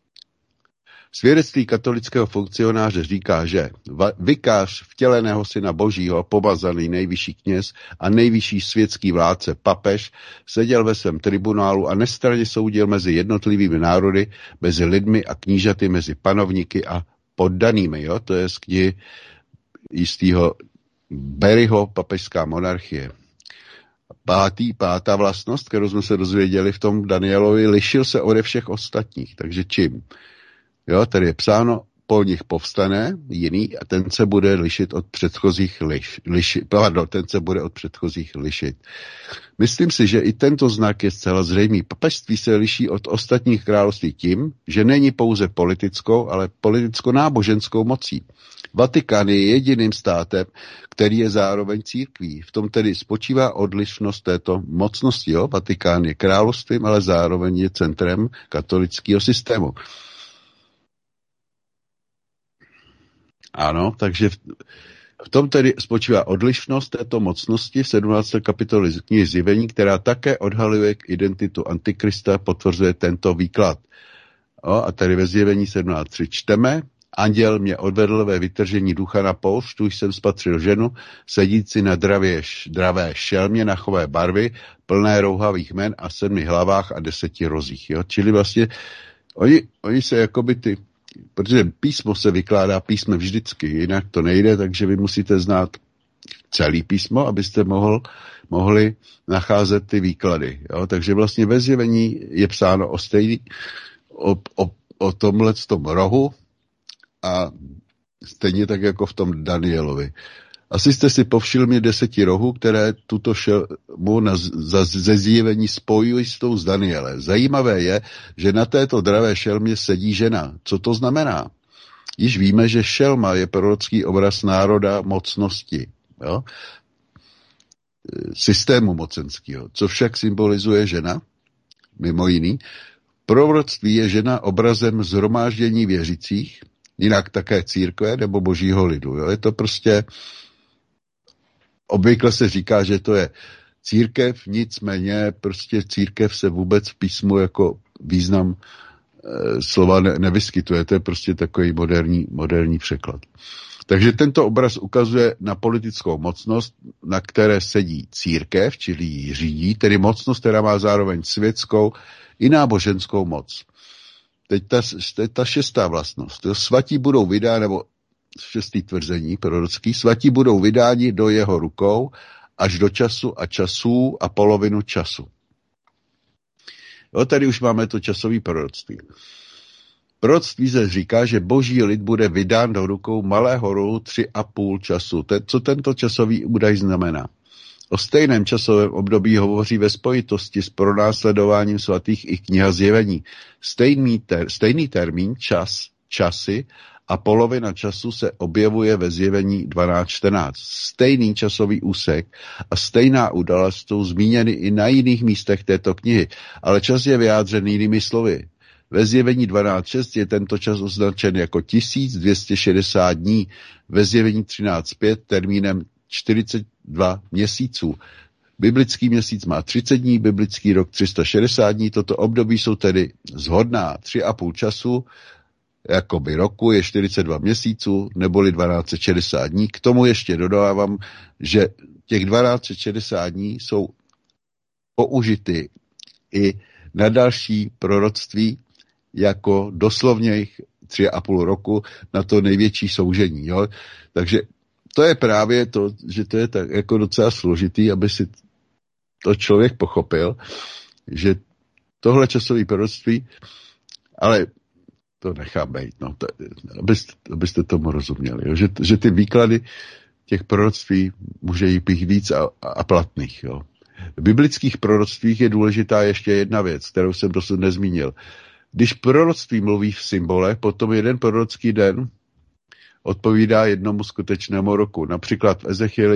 Svědectví katolického funkcionáře říká, že vikář vtěleného syna Božího, pomazaný nejvyšší kněz a nejvyšší světský vládce papež seděl ve svém tribunálu a nestranně soudil mezi jednotlivými národy, mezi lidmi a knížaty, mezi panovníky a poddanými. Jo? To je z knihy jistého Berryho Papežská monarchie. Pátá vlastnost, kterou jsme se dozvěděli v tom Danielovi, lišil se ode všech ostatních. Takže čím? Jo, tady je psáno, po nich povstane jiný a ten se bude lišit od předchozích lišit. Myslím si, že i tento znak je zcela zřejmý. Papežství se liší od ostatních království tím, že není pouze politickou, ale politicko-náboženskou mocí. Vatikán je jediným státem, který je zároveň církví. V tom tedy spočívá odlišnost této mocnosti. Jo? Vatikán je královstvím, ale zároveň je centrem katolického systému. Ano, takže v tom tedy spočívá odlišnost této mocnosti v 17. kapitole knihy Zjevení, která také odhaluje identitu Antikrista, potvrzuje tento výklad. A tady ve Zjevení 17.3 čteme, Anděl mě odvedl ve vytržení ducha na poušť, tu jsem spatřil ženu, sedící na dravé šelmě nachové barvy, plné rouhavých men a 7 hlavách a 10 rozích. Jo? Čili vlastně oni se jakoby protože písmo se vykládá písmem vždycky, jinak to nejde, takže vy musíte znát celý písmo, abyste mohli nacházet ty výklady. Jo? Takže vlastně ve Zjevení je psáno o tomhletom rohu a stejně tak jako v tom Danielovi. Asi jste si povšimli 10 rohů, které tuto šelmu ze Zjevení spojují s tou z Daniele. Zajímavé je, že na této dravé šelmě sedí žena. Co to znamená? Již víme, že šelma je prorocký obraz národa mocnosti. Jo? Systému mocenského. Co však symbolizuje žena? Mimo jiný. Proroctví je žena obrazem shromáždění věřících, jinak také církve nebo božího lidu. Jo? Je to prostě, obvykle se říká, že to je církev, nicméně prostě církev se vůbec v písmu jako význam slova nevyskytuje. To je prostě takový moderní překlad. Takže tento obraz ukazuje na politickou mocnost, na které sedí církev, čili ji řídí, tedy mocnost, která má zároveň světskou i náboženskou moc. Teď ta 6. vlastnost. Svatí budou vydáni, nebo 6. tvrzení prorocký, svatí budou vydáni do jeho rukou až do času a časů a polovinu času. Jo, tady už máme to časové proroctví. Proroctví se říká, že boží lid bude vydán do rukou malého rohu 3,5 času. Co tento časový údaj znamená? O stejném časovém období hovoří ve spojitosti s pronásledováním svatých i kniha Zjevení. Stejný termín, časy a polovina času se objevuje ve Zjevení 12.14. Stejný časový úsek a stejná událost jsou zmíněny i na jiných místech této knihy, ale čas je vyjádřen jinými slovy. Ve Zjevení 12.6 je tento čas označen jako 1260 dní, ve Zjevení 13.5 termínem 42 měsíců. Biblický měsíc má 30 dní, biblický rok 360 dní, toto období jsou tedy shodná 3,5 času, jakoby roku je 42 měsíců, neboli 1260 dní. K tomu ještě dodávám, že těch 1260 dní jsou použity i na další proroctví, jako doslovně 3,5 roku na to největší soužení. Jo? Takže to je právě to, že to je tak jako docela složitý, aby si to člověk pochopil, že tohle časové proroctví, ale to nechám být, no, abyste tomu rozuměli, jo? Že ty výklady těch proroctví může jít víc a platných. Jo? V biblických proroctvích je důležitá ještě jedna věc, kterou jsem dosud nezmínil. Když proroctví mluví v symbolech, potom jeden prorocký den odpovídá jednomu skutečnému roku. Například v Ezechieli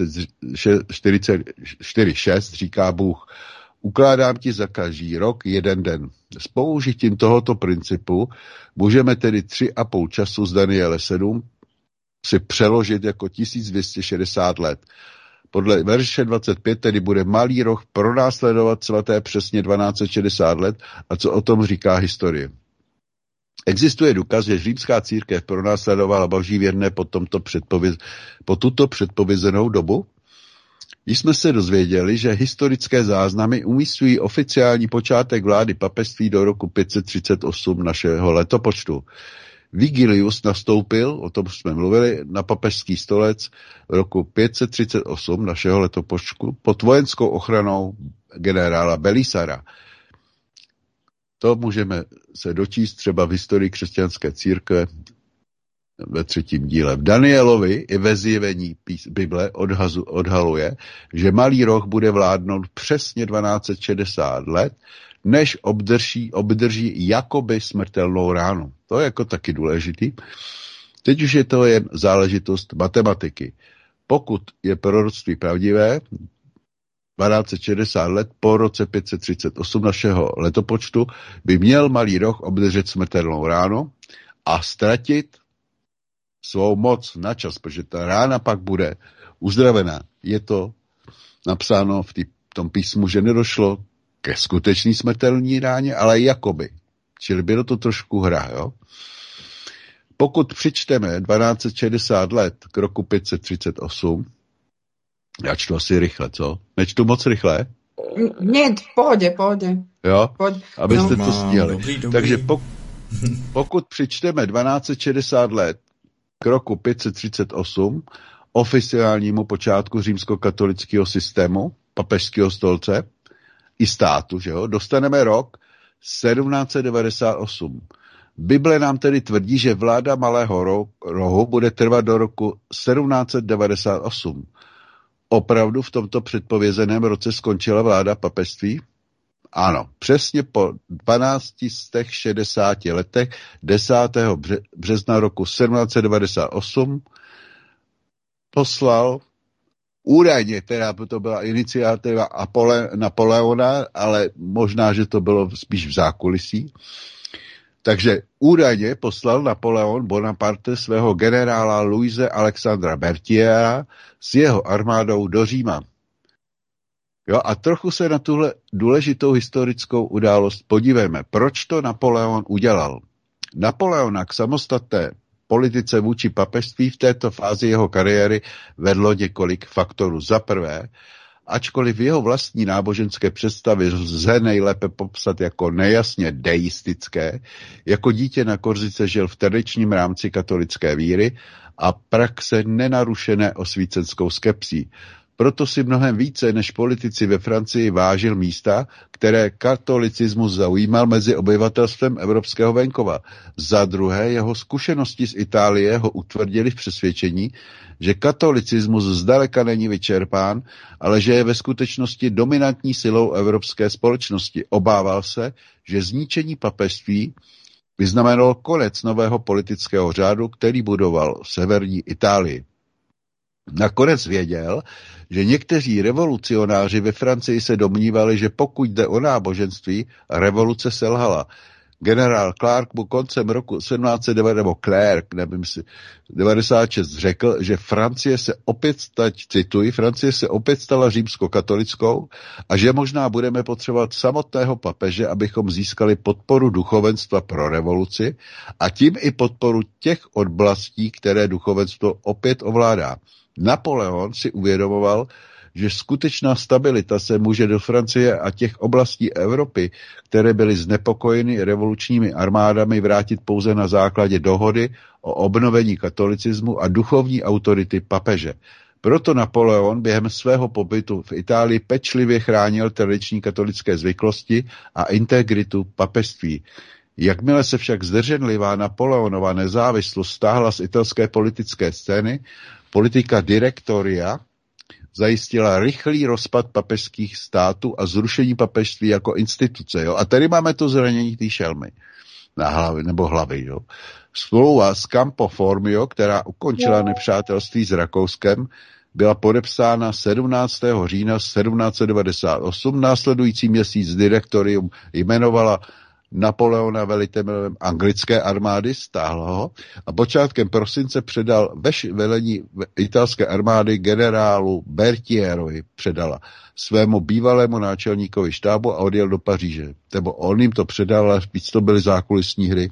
44.6 říká Bůh: ukládám ti za každý rok jeden den. S použitím tohoto principu můžeme tedy 3,5 času z Daniele 7 si přeložit jako 1260 let. Podle verše 25 tedy bude malý roh pronásledovat svaté přesně 1260 let. A co o tom říká historie? Existuje důkaz, že římská církev pronásledovala boží věrné po tuto předpovězenou dobu? Když jsme se dozvěděli, že historické záznamy umístují oficiální počátek vlády papežství do roku 538 našeho letopočtu. Vigilius nastoupil, o tom jsme mluvili, na papežský stolec v roku 538 našeho letopočtu pod vojenskou ochranou generála Belisara. To můžeme se dočíst třeba v historii křesťanské církve ve 3. díle. V Danielovi i ve Zjevení Bible odhaluje, že malý roh bude vládnout přesně 1260 let, než obdrží jakoby smrtelnou ránu. To je jako taky důležitý. Teď už je to jen záležitost matematiky. Pokud je proroctví pravdivé, 1260 let po roce 538 našeho letopočtu by měl malý roh obdržet smrtelnou ránu a ztratit svou moc na čas, protože ta rána pak bude uzdravená. Je to napsáno v tom písmu, že nedošlo ke skutečný smrtelní ráně, ale jakoby. Čili bylo to trošku hra, jo. pokud přičteme 1260 let k roku 538, já čtu asi rychle, co? Nečtu moc rychle? Ne, v pohodě. Jo, abyste to stihli. Dobrý. Takže pokud přičteme 1260 let k roku 538, oficiálnímu počátku římskokatolického systému, papežského stolce i státu, že jo, dostaneme rok 1798. Bible nám tedy tvrdí, že vláda Malého rohu bude trvat do roku 1798. Opravdu v tomto předpovězeném roce skončila vláda papežství? Ano, přesně po 1260 letech 10. března roku 1798 poslal údajně, teda to byla iniciativa Napoleona, ale možná, že to bylo spíš v zákulisí. Takže údajně poslal Napoleon Bonaparte svého generála Louise Alexandra Berthiera s jeho armádou do Říma. Jo, a trochu se na tuhle důležitou historickou událost podívejme. Proč to Napoleon udělal? Napoleona k samostatné politice vůči papežství v této fázi jeho kariéry vedlo několik faktorů. Za prvé, ačkoliv jeho vlastní náboženské představy lze nejlépe popsat jako nejasně deistické, jako dítě na Korzice žil v tradičním rámci katolické víry a praxe nenarušené osvícenskou skepsí. Proto si mnohem více než politici ve Francii vážil místa, které katolicismus zaujímal mezi obyvatelstvem evropského venkova. Za druhé, jeho zkušenosti z Itálie ho utvrdili v přesvědčení, že katolicismus zdaleka není vyčerpán, ale že je ve skutečnosti dominantní silou evropské společnosti. Obával se, že zničení papežství by znamenalo konec nového politického řádu, který budoval severní Itálii. Nakonec věděl, že někteří revolucionáři ve Francii se domnívali, že pokud jde o náboženství, revoluce selhala. Generál Clark mu koncem roku 1796 řekl, že Francie se opět stala římskokatolickou a že možná budeme potřebovat samotného papeže, abychom získali podporu duchovenstva pro revoluci a tím i podporu těch oblastí, které duchovenstvo opět ovládá. Napoleon si uvědomoval, že skutečná stabilita se může do Francie a těch oblastí Evropy, které byly znepokojeny revolučními armádami, vrátit pouze na základě dohody o obnovení katolicismu a duchovní autority papeže. Proto Napoleon během svého pobytu v Itálii pečlivě chránil tradiční katolické zvyklosti a integritu papežství. Jakmile se však zdrženlivá Napoleonova nezávislost stáhla z italské politické scény, politika Directoria zajistila rychlý rozpad papežských států a zrušení papežství jako instituce. Jo? A tady máme to zranění té šelmy na hlavy, nebo hlavy. Jo? Smlouva z Campo Formio, která ukončila nepřátelství s Rakouskem, byla podepsána 17. října 1798. Následující měsíc Directorium jmenovala Napoleona velitelem anglické armády, stáhl ho a počátkem prosince předal velení italské armády generálu Berthierovi předala svému bývalému náčelníkovi štábu a odjel do Paříže. Nebo on jim to předal, ale víc to byly zákulisní hry.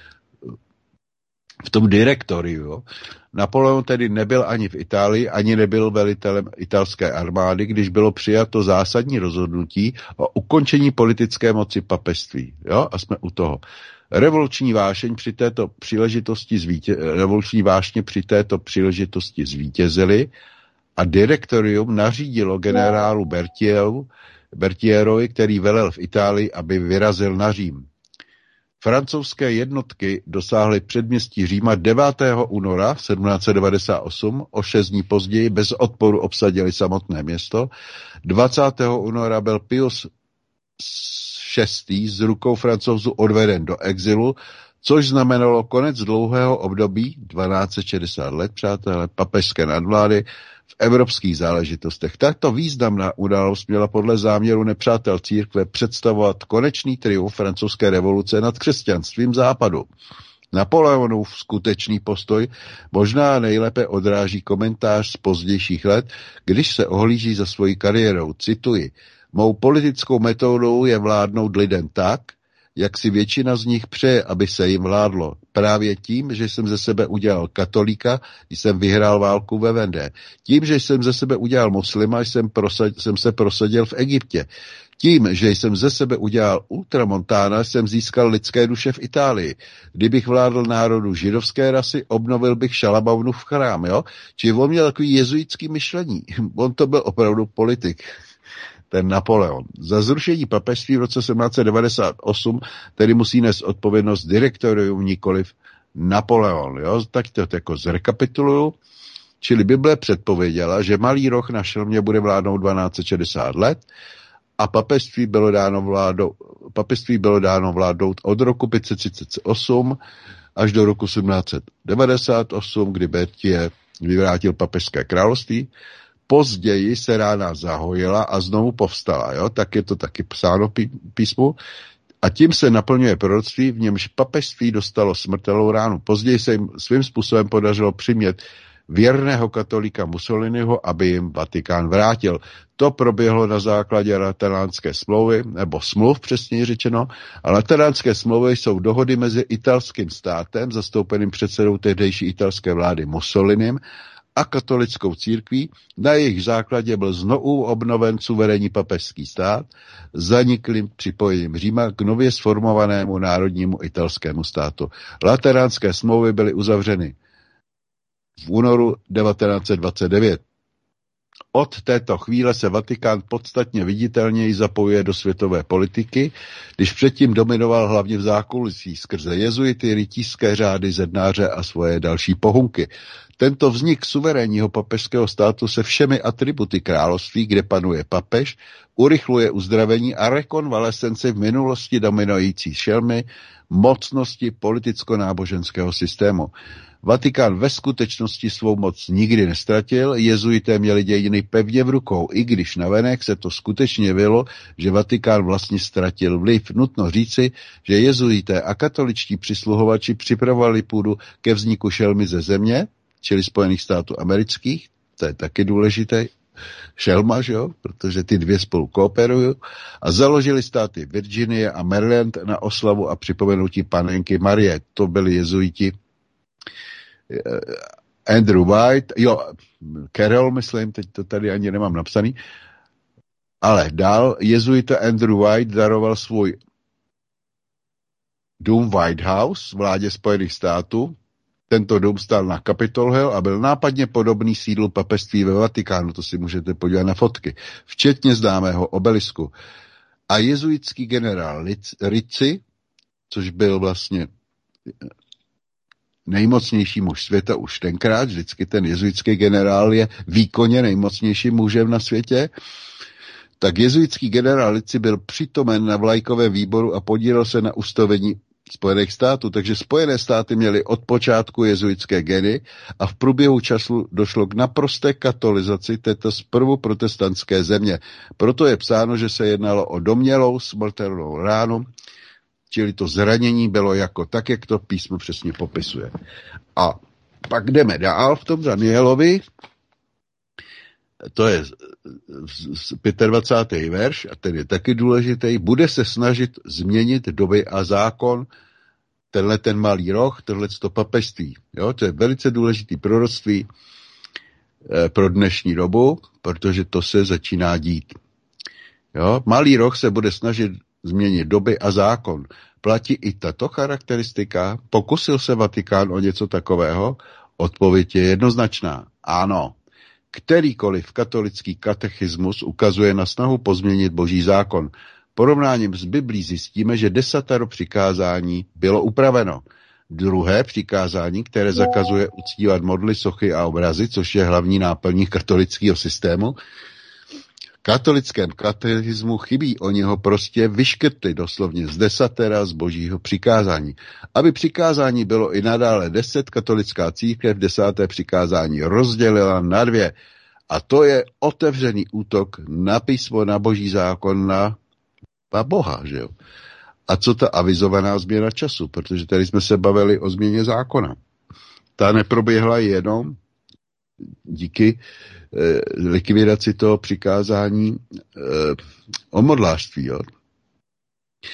V tom Directoriu, jo. Napoleon tedy nebyl ani v Itálii, ani nebyl velitelem italské armády, když bylo přijato zásadní rozhodnutí o ukončení politické moci papežství. Jo? A jsme u toho. Revoluční vášně při této příležitosti zvítězily a Directorium nařídilo generálu Berthierovi, který velel v Itálii, aby vyrazil na Řím. Francouzské jednotky dosáhly předměstí Říma 9. února 1798, o 6 dní později bez odporu obsadili samotné město. 20. února byl Pius VI. Z rukou Francouzů odveden do exilu, což znamenalo konec dlouhého období, 1260 let, přátelé, papežské nadvlády v evropských záležitostech. Tato významná událost měla podle záměru nepřátel církve představovat konečný triumf francouzské revoluce nad křesťanstvím západu. Napoleonův skutečný postoj možná nejlépe odráží komentář z pozdějších let, když se ohlíží za svojí kariérou. Cituji: mou politickou metodou je vládnout lidem tak, jak si většina z nich přeje, aby se jim vládlo. Právě tím, že jsem ze sebe udělal katolíka, jsem vyhrál válku ve Vendée. Tím, že jsem ze sebe udělal muslima, jsem se prosadil v Egyptě. Tím, že jsem ze sebe udělal ultramontána, jsem získal lidské duše v Itálii. Kdybych vládl národu židovské rasy, obnovil bych Šalamounův chrám, jo? Čiže on měl takový jezuitský myšlení. On to byl opravdu politik, ten Napoleon. Za zrušení papežství v roce 1798 tedy musí nést odpovědnost direktorium, nikoliv Napoleon, jo? Tak to jako zrekapituluju. Čili Bible předpověděla, že malý roh na šelmě bude vládnout 1260 let, a papežství bylo dáno vládnout od roku 538 až do roku 1798, kdy Bertie vyvrátil papežské království. Později se rána zahojila a znovu povstala. Jo? Tak je to taky psáno písmu. A tím se naplňuje proroctví, v němž papežství dostalo smrtelnou ránu. Později se jim svým způsobem podařilo přimět věrného katolíka Mussoliniho, aby jim Vatikán vrátil. To proběhlo na základě Lateránské smlouvy, nebo smluv přesněji řečeno, a Lateránské smlouvy jsou dohody mezi italským státem, zastoupeným předsedou tehdejší italské vlády Mussolinim, a katolickou církví. Na jejich základě byl znovu obnoven suverénní papežský stát, zaniklým připojením Říma k nově sformovanému národnímu italskému státu. Lateránské smlouvy byly uzavřeny v únoru 1929. Od této chvíle se Vatikán podstatně viditelněji zapojuje do světové politiky, když předtím dominoval hlavně v zákulisí skrze jezuity, rytířské řády, zednáře a svoje další pohunky. Tento vznik suverénního papežského státu se všemi atributy království, kde panuje papež, urychluje uzdravení a rekonvalescenci v minulosti dominující šelmy mocnosti politicko-náboženského systému. Vatikán ve skutečnosti svou moc nikdy nestratil, jezuité měli dějiny pevně v rukou, i když navenek se to skutečně bylo, že Vatikán vlastně ztratil vliv. Nutno říci, že jezuité a katoličtí přisluhovači připravovali půdu ke vzniku šelmy ze země, čili Spojených států amerických, to je taky důležité, šelma, že jo? Protože ty dvě spolu kooperují, a založili státy Virginie a Maryland na oslavu a připomenutí panenky Marie. To byli jezuiti Andrew White, Carroll, myslím, teď to tady ani nemám napsaný, ale dál jezuita Andrew White daroval svůj dům White House vládě Spojených států. Tento dům stál na Capitol Hill a byl nápadně podobný sídlu papežství ve Vatikánu, to si můžete podívat na fotky, včetně známého obelisku. A jezuitský generál Rizzi, což byl vlastně nejmocnější muž světa už tenkrát, vždycky ten jezuitský generál je výkonně nejmocnějším mužem na světě, tak jezuitský generál Rizzi byl přítomen na vlajkovém výboru a podílel se na ustavení Spojených států, takže Spojené státy měly od počátku jezuitské geny a v průběhu času došlo k naprosté katolizaci této zprvu protestantské země. Proto je psáno, že se jednalo o domnělou smrtelnou ránu, čili to zranění bylo jako tak, jak to písmo přesně popisuje. A pak jdeme dál v tom Danielovi, to je 25. verš, a ten je taky důležitý, bude se snažit změnit doby a zákon, tenhle ten malý roh, tohleto papežství. Jo, to je velice důležitý proroctví pro dnešní dobu, protože to se začíná dít. Jo, malý roh se bude snažit změnit doby a zákon. Platí i tato charakteristika? Pokusil se Vatikán o něco takového? Odpověď je jednoznačná. Ano. Kterýkoliv katolický katechismus ukazuje na snahu pozměnit boží zákon. Porovnáním s Biblí zjistíme, že 10 přikázání bylo upraveno. Druhé přikázání, které zakazuje uctívat modly, sochy a obrazy, což je hlavní náplní katolického systému, v katolickém katechismu chybí, oni ho prostě vyškrtli doslovně z 10 z božího přikázání. Aby přikázání bylo i nadále 10, katolická církev 10. přikázání rozdělila na 2. A to je otevřený útok na písmo, na boží zákon, na Boha, že jo. A co ta avizovaná změna času? Protože tady jsme se bavili o změně zákona. Ta neproběhla jenom díky likvidaci toho přikázání o modlářství. Jo.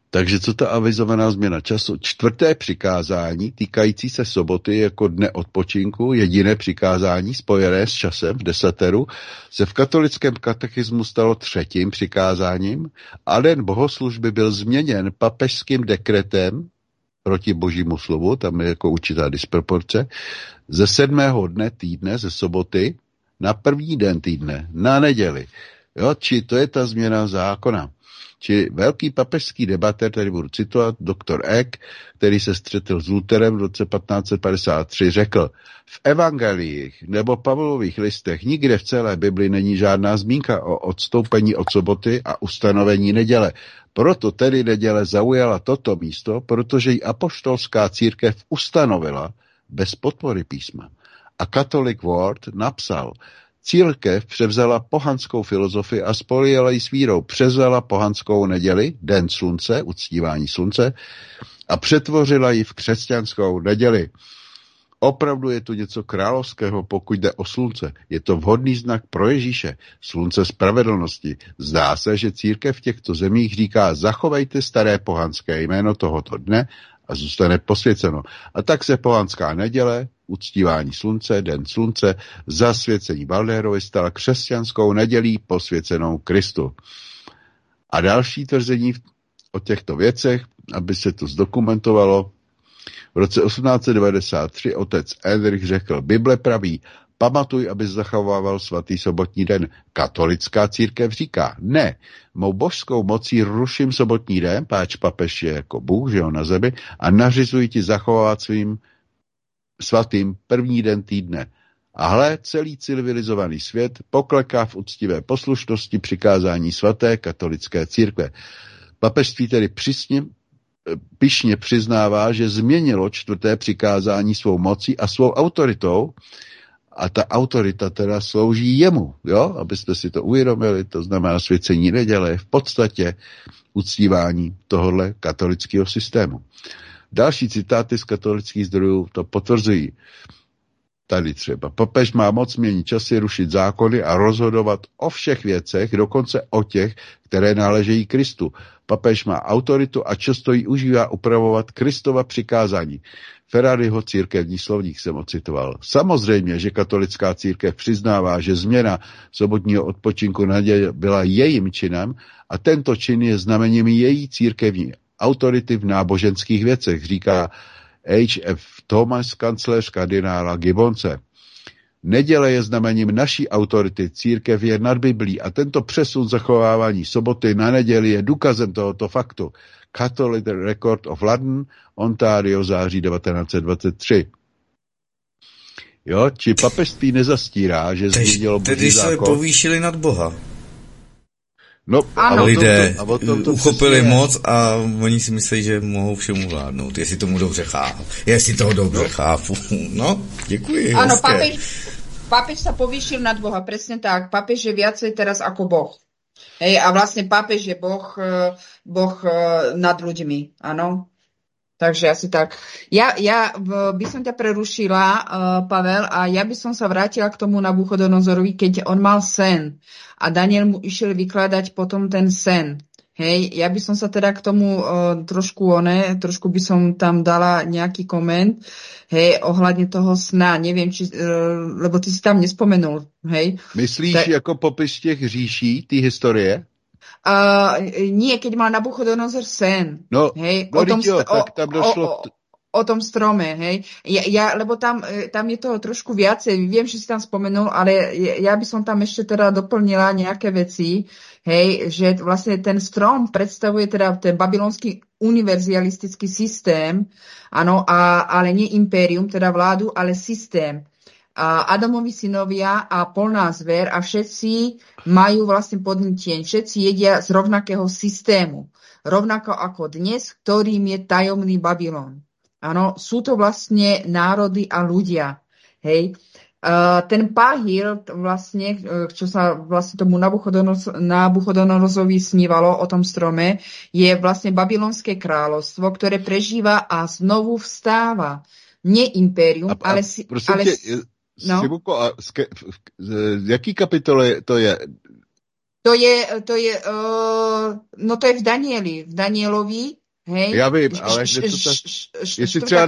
Takže co ta avizovaná změna času? 4. přikázání týkající se soboty jako dne odpočinku, jediné přikázání spojené s časem v desateru, se v katolickém katechismu stalo 3. přikázáním a den bohoslužby byl změněn papežským dekretem proti božímu slovu, tam je jako určitá disproporce, ze 7. dne týdne, ze soboty, na první den týdne, na neděli. Jo, či to je ta změna zákona. Či velký papežský debatér, tady budu citovat, doktor Eck, který se střetl s Lutherem v roce 1553, řekl, v evangeliích nebo Pavlových listech nikde v celé Bibli není žádná zmínka o odstoupení od soboty a ustanovení neděle. Proto tedy neděle zaujala toto místo, protože ji apoštolská církev ustanovila bez podpory písma. A Catholic World napsal, církev převzala pohanskou filozofii a spojila ji s vírou. Převzala pohanskou neděli, den slunce, uctívání slunce, a přetvořila ji v křesťanskou neděli. Opravdu je tu něco královského, pokud jde o slunce. Je to vhodný znak pro Ježíše, slunce spravedlnosti. Zdá se, že církev v těchto zemích říká, zachovejte staré pohanské jméno tohoto dne a zůstane posvěceno. A tak se pohanská neděle, uctívání slunce, den slunce, zasvěcení Balderovi stala křesťanskou nedělí posvěcenou Kristu. A další tvrzení o těchto věcech, aby se to zdokumentovalo, v roce 1893 otec Edrich řekl, Bible praví, pamatuj, aby zachovával svatý sobotní den. Katolická církev říká, ne, mou božskou mocí ruším sobotní den, páč papež je jako Bůh, že jo, na zemi, a nařizuji ti zachovávat svým svatým první den týdne. A hle, celý civilizovaný svět pokleká v úctivé poslušnosti přikázání svaté katolické církve. Papežství tedy pyšně přiznává, že změnilo 4. přikázání svou mocí a svou autoritou, a ta autorita teda slouží jemu, jo, abyste si to uvědomili, to znamená svěcení neděle, v podstatě uctívání tohohle katolického systému. Další citáty z katolických zdrojů to potvrzují. Tady třeba. Papež má moc měnit časy, rušit zákony a rozhodovat o všech věcech, dokonce o těch, které náležejí Kristu. Papež má autoritu a často ji užívá upravovat Kristova přikázání. Ferrariho církevní slovník jsem ocitoval. Samozřejmě, že katolická církev přiznává, že změna sobotního odpočinku na neděli byla jejím činem a tento čin je znamením její církevní autority v náboženských věcech, říká H.F. Thomas, kancléř kardinála Gibbonse. Neděle je znamením naší autority, církev je nad Biblí a tento přesun zachovávání soboty na neděli je důkazem tohoto faktu. Catholic Record of London, Ontario, září 1923. Jo, či papežství nezastírá, že změnilo boží zákon. Tedy se povýšili nad Boha. No, a lidé uchopili moc a oni si myslí, že mohou všemu vládnout, jestli tomu dobře chápu. Jestli toho dobře chápu. No, děkuji. Áno, pápež sa povýšil nad Boha, presne tak. Pápež je viacej teraz ako Boh. Hej, a vlastne pápež je Boh nad ľuďmi, áno. Takže asi tak. Ja by som ťa prerušila, Pavel, a ja by som sa vrátila k tomu Nabuchodonozorovi, keď on mal sen a Daniel mu išiel vykladať potom ten sen. Hej, ja by som sa teda k tomu trošku by som tam dala nejaký koment, hej, ohľadne toho sna. Neviem, či, lebo ty si tam nespomenul, hej. Myslíš jako popis těch říší, ty historie? Nie, keď mal Nabuchodonozor sen. No, hej, tak tam došlo... O tom strome, hej. Lebo tam je toho trošku viacej. Viem, že si tam spomenul, ale ja by som tam ešte teda doplnila nejaké veci, hej, že vlastne ten strom predstavuje teda ten babylonský univerzalistický systém, áno, ale nie impérium, teda vládu, ale systém. A Adamovi synovia a polná zver a všetci majú vlastne podnitieň. Všetci jedia z rovnakého systému. Rovnako ako dnes, ktorým je tajomný Babylon. Áno, sú to vlastne národy a ľudia. Hej. Ten Pahir, vlastne, čo sa vlastne tomu Nabuchodonozorovi snívalo o tom strome, je vlastne babylonské kráľovstvo, ktoré prežíva a znovu vstáva. Nie impérium, ale... No? Sibuko, z jaký kapitole to je? To je v Danieli, v Danielovi, hej. Já vím, ale jestli třeba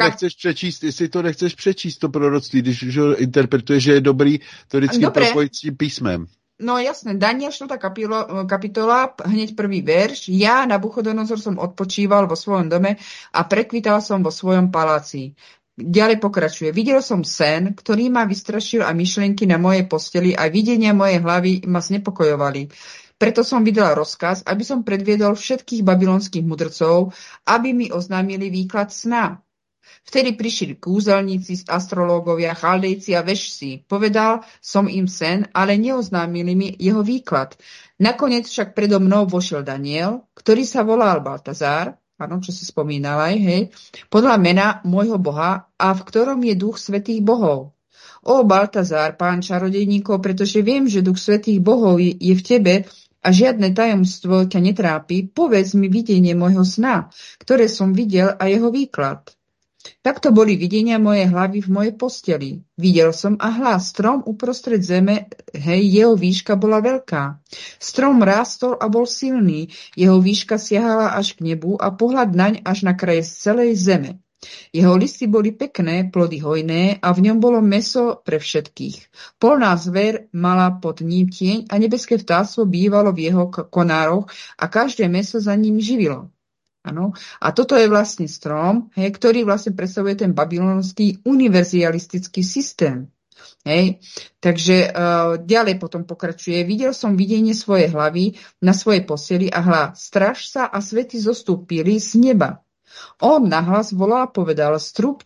to nechceš přečíst, to proroctví, když už ho interpretuješ, že je dobrý, to vždycky propojit s tím písmem. No jasné, Daniel 4. kapitola, hneď prvý verš. Ja, Nabuchodonozor, som odpočíval vo svojom dome a prekvital som vo svojom paláci. Ďalej pokračuje. Videl som sen, ktorý ma vystrašil a myšlienky na mojej posteli a videnia mojej hlavy ma znepokojovali. Preto som vydal rozkaz, aby som predviedol všetkých babylonských mudrcov, aby mi oznámili výklad sna. Vtedy prišli kúzelníci, astrológovia, chaldejci a vešci. Povedal som im sen, ale neoznámili mi jeho výklad. Nakoniec však predo mnou vošiel Daniel, ktorý sa volal Baltazár, áno, čo si spomínala aj, hej, podľa mena môjho Boha, a v ktorom je duch svätých bohov. O Baltazár, pán čarodejníkov, pretože viem, že duch svätých bohov je v tebe a žiadne tajomstvo ťa netrápi, povedz mi videnie môjho sna, ktoré som videl, a jeho výklad. Takto boli videnia mojej hlavy v mojej posteli. Videl som a hľa, strom uprostred zeme, hej, jeho výška bola veľká. Strom rástol a bol silný, jeho výška siahala až k nebu a pohľad naň až na kraje z celej zeme. Jeho listy boli pekné, plody hojné a v ňom bolo mäso pre všetkých. Polná zver mala pod ním tieň a nebeské vtáctvo bývalo v jeho konároch a každé mäso za ním živilo. Ano. A toto je vlastne strom, hej, ktorý vlastne predstavuje ten babylonský univerzalistický systém. Hej. Takže ďalej potom pokračuje. Videl som videnie svojej hlavy na svojej posteli a hľa, straž sa a svety zostúpili z neba. On nahlas volal a povedal,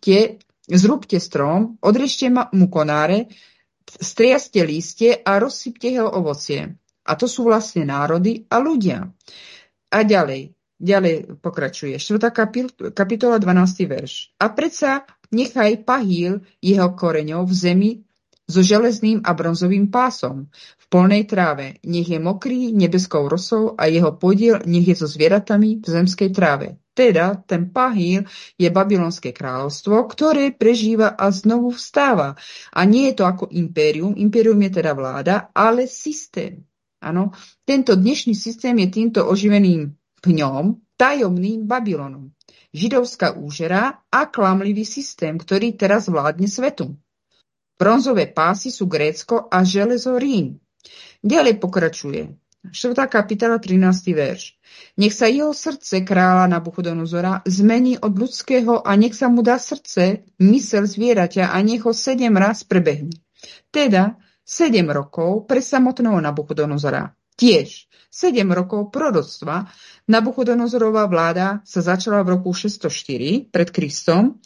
zrúbte strom, odrežte mu konáre, striaste lístie a rozsypte jeho ovocie. A to sú vlastne národy a ľudia. A ďalej pokračuje. 4. kapitola 12. verš. A predsa nechaj pahýl jeho koreňov v zemi so železným a bronzovým pásom v polnej tráve. Nech je mokrý nebeskou rosou a jeho podiel nech je so zvieratami v zemskej tráve. Teda ten pahýl je babylonské kráľovstvo, ktoré prežíva a znovu vstáva. A nie je to ako impérium. Impérium je teda vláda, ale systém. Áno. Tento dnešný systém je týmto oživeným pňom, tajomným Babylonom. Židovská úžera a klamlivý systém, ktorý teraz vládne svetu. Bronzové pásy sú Grécko a železo Rím. Ďalej pokračuje. 4. kapitola 13. verš. Nech sa jeho srdce kráľa Nabuchodonozora zmení od ľudského a nech sa mu dá srdce, myseľ zvieraťa a nech ho 7 raz prebehne. Teda 7 rokov pre samotného Nabuchodonozora. Tiež 7 rokov proroctva. Nabuchodonozorová vláda sa začala v roku 604 pred Kristom,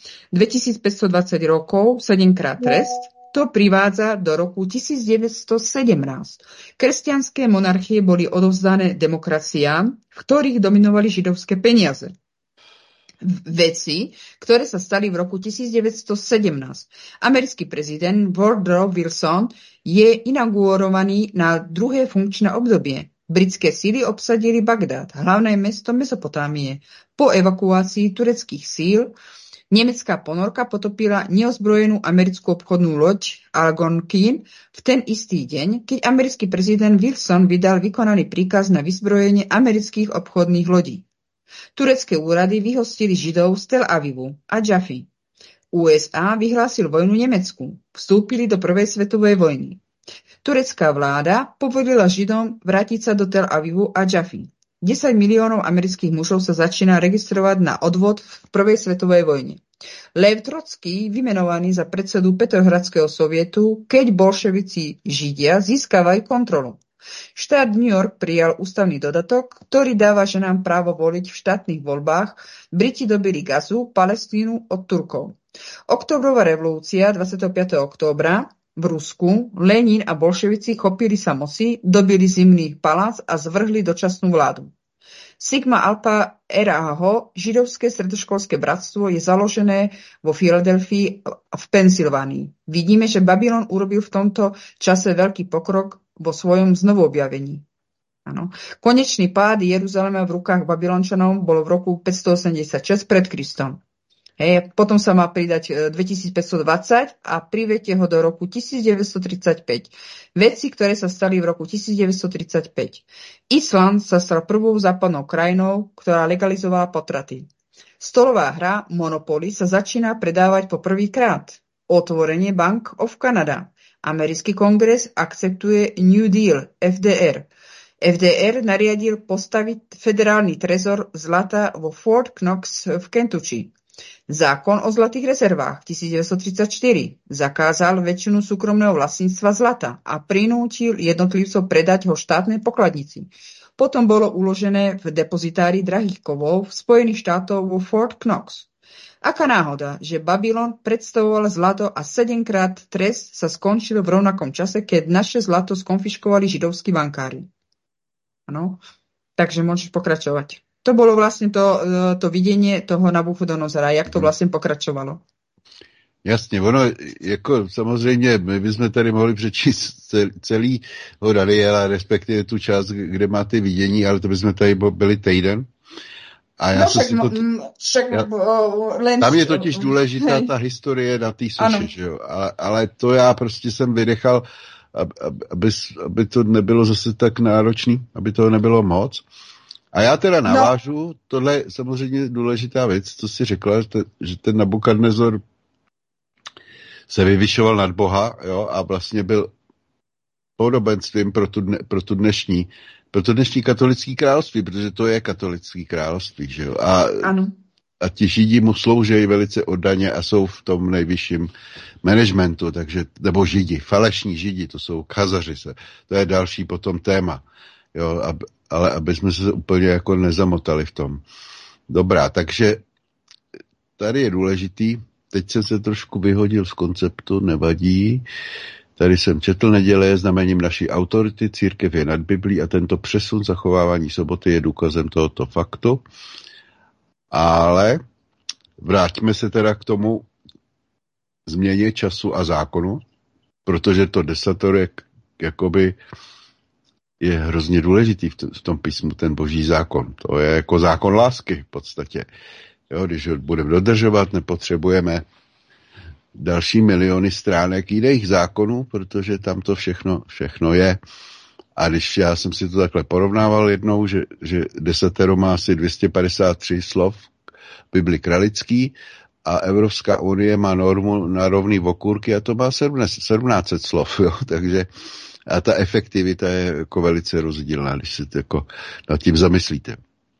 2520 rokov, 7-krát trest. To privádza do roku 1917. Kresťanské monarchie boli odovzdané demokraciám, v ktorých dominovali židovské peniaze. Veci, ktoré sa stali v roku 1917. Americký prezident Woodrow Wilson je inaugurovaný na druhé funkčné obdobie. Britské síly obsadili Bagdád, hlavné mesto Mezopotámie. Po evakuácii tureckých síl nemecká ponorka potopila neozbrojenú americkú obchodnú loď Algonquin v ten istý deň, keď americký prezident Wilson vydal vykonaný príkaz na vyzbrojenie amerických obchodných lodí. Turecké úrady vyhostili Židov z Tel Avivu a Jaffy. USA vyhlásil vojnu Nemecku. Vstúpili do prvej svetovej vojny. Turecká vláda povolila Židom vrátiť sa do Tel Avivu a Jaffy. 10 miliónov amerických mužov sa začína registrovať na odvod v prvej svetovej vojne. Lev Trocký, vymenovaný za predsedu Petrohradského sovietu, keď bolševici Židia získavajú kontrolu. Štát New York prijal ústavný dodatok, ktorý dáva ženám právo voliť v štátnych voľbách. Briti dobili Gazu, Palestínu od Turkov. Októbrová revolúcia 25. októbra v Rusku Lenin a bolševici chopili sa moci, dobili Zimný palác a zvrhli dočasnú vládu. Sigma Alpha Eraho, židovské stredoškolské bratstvo, je založené vo Filadelfii v Pensylvánii. Vidíme, že Babylon urobil v tomto čase veľký pokrok vo svojom znovuobjavení. Áno. Konečný pád Jeruzalema v rukách Babylončanov bol v roku 586 pred Kristom. Hej, potom sa má pridať 2520 a priviete ho do roku 1935. Veci, ktoré sa stali v roku 1935. Island sa stal prvou západnou krajinou, ktorá legalizovala potraty. Stolová hra Monopoly sa začína predávať po prvýkrát. Otvorenie Bank of Canada. Americký kongres akceptuje New Deal, FDR. FDR nariadil postaviť federálny trezor zlata vo Fort Knox v Kentucky. Zákon o zlatých rezervách 1934 zakázal väčšinu súkromného vlastníctva zlata a prinútil jednotlivcov predať ho štátnej pokladnici. Potom bolo uložené v depozitári drahých kovov v Spojených štátov vo Fort Knox. Aká náhoda, že Babylon predstavoval zlato a 7-krát trest sa skončil v rovnakom čase, keď naše zlato skonfiškovali židovskí bankári. Ano, takže môžeš pokračovať. To bolo vlastne to videnie toho Nabuchodonozora, jak to vlastně pokračovalo. Jasně, ono, jako samozřejmě, my bychom tady mohli přečíst celý Daniela, respektive tu část, kde má ty vidění, ale to bychom tady byli týden. A já tam je totiž důležitá ta historie na té suši, že jo? Ale to já prostě jsem vynechal, aby to nebylo zase tak náročný, aby toho nebylo moc. A já teda navážu, tohle je samozřejmě důležitá věc, co jsi řekla, že ten Nabukadnezor se vyvyšoval nad Boha, jo, a vlastně byl podobenstvím pro to dnešní katolické království, protože to je katolické království, že jo. A ti Židi mu slouží velice oddaně a jsou v tom nejvyšším managementu, takže, nebo Židi, falešní Židi, to jsou kazaři se, to je další potom téma, jo, ale aby jsme se úplně jako nezamotali v tom. Dobrá, takže tady je důležitý, teď jsem se trošku vyhodil z konceptu, nevadí. Tady jsem četl: neděle je znamením naší autority, církev je nad Biblí a tento přesun zachovávání soboty je důkazem tohoto faktu. Ale vrátíme se teda k tomu změně času a zákonu, protože to desatorek jakoby je hrozně důležitý v tom písmu, ten boží zákon. To je jako zákon lásky v podstatě. Jo, když ho budeme dodržovat, nepotřebujeme další miliony stránek jiných zákonů, protože tam to všechno je. A když já jsem si to takhle porovnával jednou, že desatero má asi 253 slov v Bibli kralický a Evropská unie má normu na rovný okůrky a to má 1700 slov, jo, takže a ta efektivita je jako velice rozdílná, když se jako nad tím zamyslíte.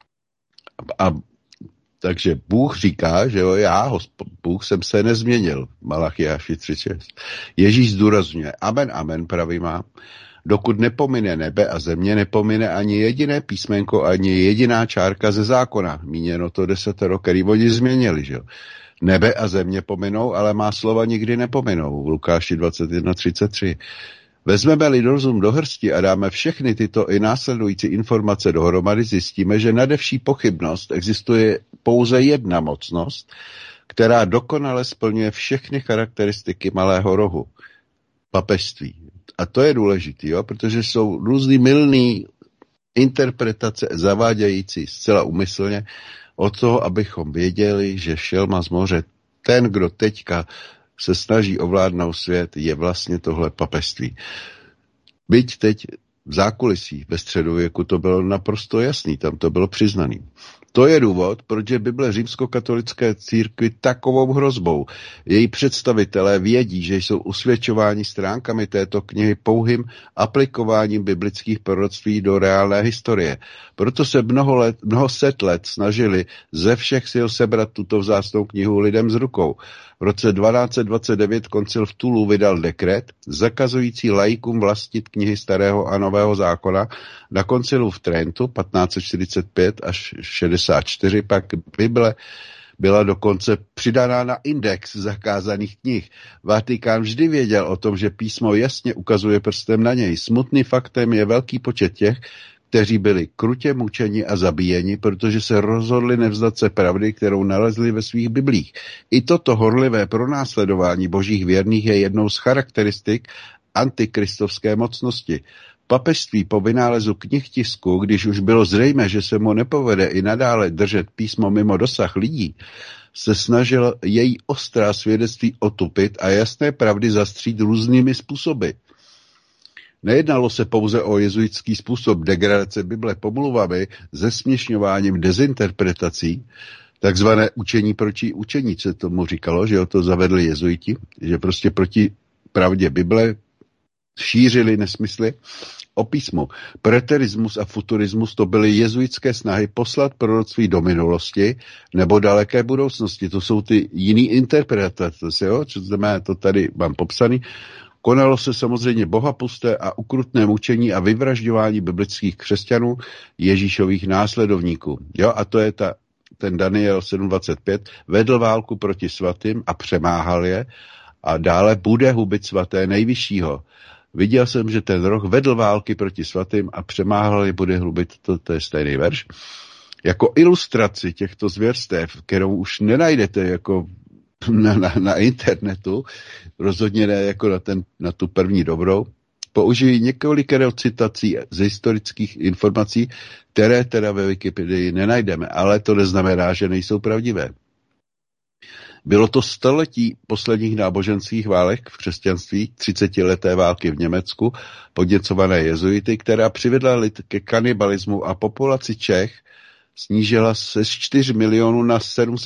A takže Bůh říká, že jo, Bůh jsem se nezměnil, Malachiáši 3.6. Ježíš zdůrazňuje: amen, amen, pravý má, dokud nepomine nebe a země, nepomine ani jediné písmenko, ani jediná čárka ze zákona. Míněno to desatero, který oni změnili, že jo. Nebe a země pominou, ale má slova nikdy nepominou. V Lukáši 21.33. Vezmeme-li rozum do hrsti a dáme všechny tyto i následující informace dohromady, zjistíme, že nade vší pochybnost existuje pouze jedna mocnost, která dokonale splňuje všechny charakteristiky malého rohu. Papežství. A to je důležitý, jo, protože jsou různý mylný interpretace zavádějící zcela úmyslně od toho, abychom věděli, že šelma z moře, ten, kdo teďka se snaží ovládnout svět, je vlastně tohle papežství. Byť teď v zákulisí ve středověku to bylo naprosto jasný, tam to bylo přiznaný. To je důvod, proč je Bible římskokatolické církvi takovou hrozbou. Její představitelé vědí, že jsou usvědčováni stránkami této knihy pouhým aplikováním biblických proroctví do reálné historie. Proto se mnoho set let snažili ze všech sil sebrat tuto vzácnou knihu lidem z rukou. V roce 1229 koncil v Tulu vydal dekret zakazující laikům vlastnit knihy Starého a Nového zákona. Na koncilu v Trentu 1545 až 64 pak Bible byla dokonce přidaná na index zakázaných knih. Vatikán vždy věděl o tom, že písmo jasně ukazuje prstem na něj. Smutným faktem je velký počet těch, kteří byli krutě mučeni a zabíjeni, protože se rozhodli nevzdat se pravdy, kterou nalezli ve svých biblích. I toto horlivé pronásledování božích věrných je jednou z charakteristik antikristovské mocnosti. papežství po vynálezu knih tisku, když už bylo zřejmé, že se mu nepovede i nadále držet písmo mimo dosah lidí, se snažil její ostrá svědectví otupit a jasné pravdy zastřít různými způsoby. Nejednalo se pouze o jezuitský způsob degradace Bible pomluvami, zesměšňováním dezinterpretací, takzvané učení proti učení, se tomu říkalo, že to zavedli jezuiti, že prostě proti pravdě Bible šířili nesmysly o písmu. Preterismus a futurismus to byly jezuitské snahy poslat proroctví do minulosti nebo daleké budoucnosti. To jsou ty jiný interpretace, jo? Co znamená, to tady mám popsaný. Konalo se samozřejmě bohapusté a ukrutné mučení a vyvražďování biblických křesťanů, Ježíšových následovníků. Jo? A to je ten Daniel 7.25, vedl válku proti svatým a přemáhal je a dále bude hubit svaté nejvyššího. Viděl jsem, že ten rok vedl války proti svatým a přemáhal je, bude hlubit, to je stejný verš. Jako ilustraci těchto zvěrstev, kterou už nenajdete jako na internetu, rozhodně ne jako na tu první dobrou, použijí několik citací z historických informací, které teda ve Wikipedii nenajdeme, ale to neznamená, že nejsou pravdivé. Bylo to století posledních náboženských válek v křesťanství, 30leté války v Německu, podněcované jezuity, která přivedla lid ke kanibalismu a populaci Čech snížila se z 4 milionů na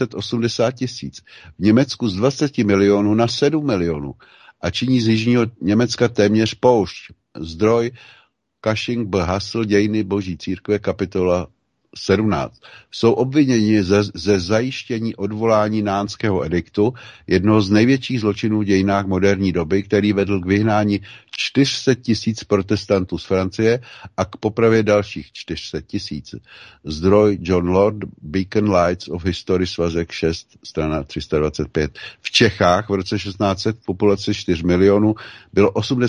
780 000. V Německu z 20 milionů na 7 milionů a činí z jižního Německa téměř poušť. Zdroj Cushing B. Hassel, Dějiny boží církve, kapitola 17. Jsou obviněni ze zajištění odvolání Nánského ediktu, jednoho z největších zločinů v dějinách moderní doby, který vedl k vyhnání 400 000 protestantů z Francie a k popravě dalších 400 000. Zdroj John Lord, Beacon Lights of History, svazek 6, strana 325. V Čechách v roce 1600 v populaci 4 milionů bylo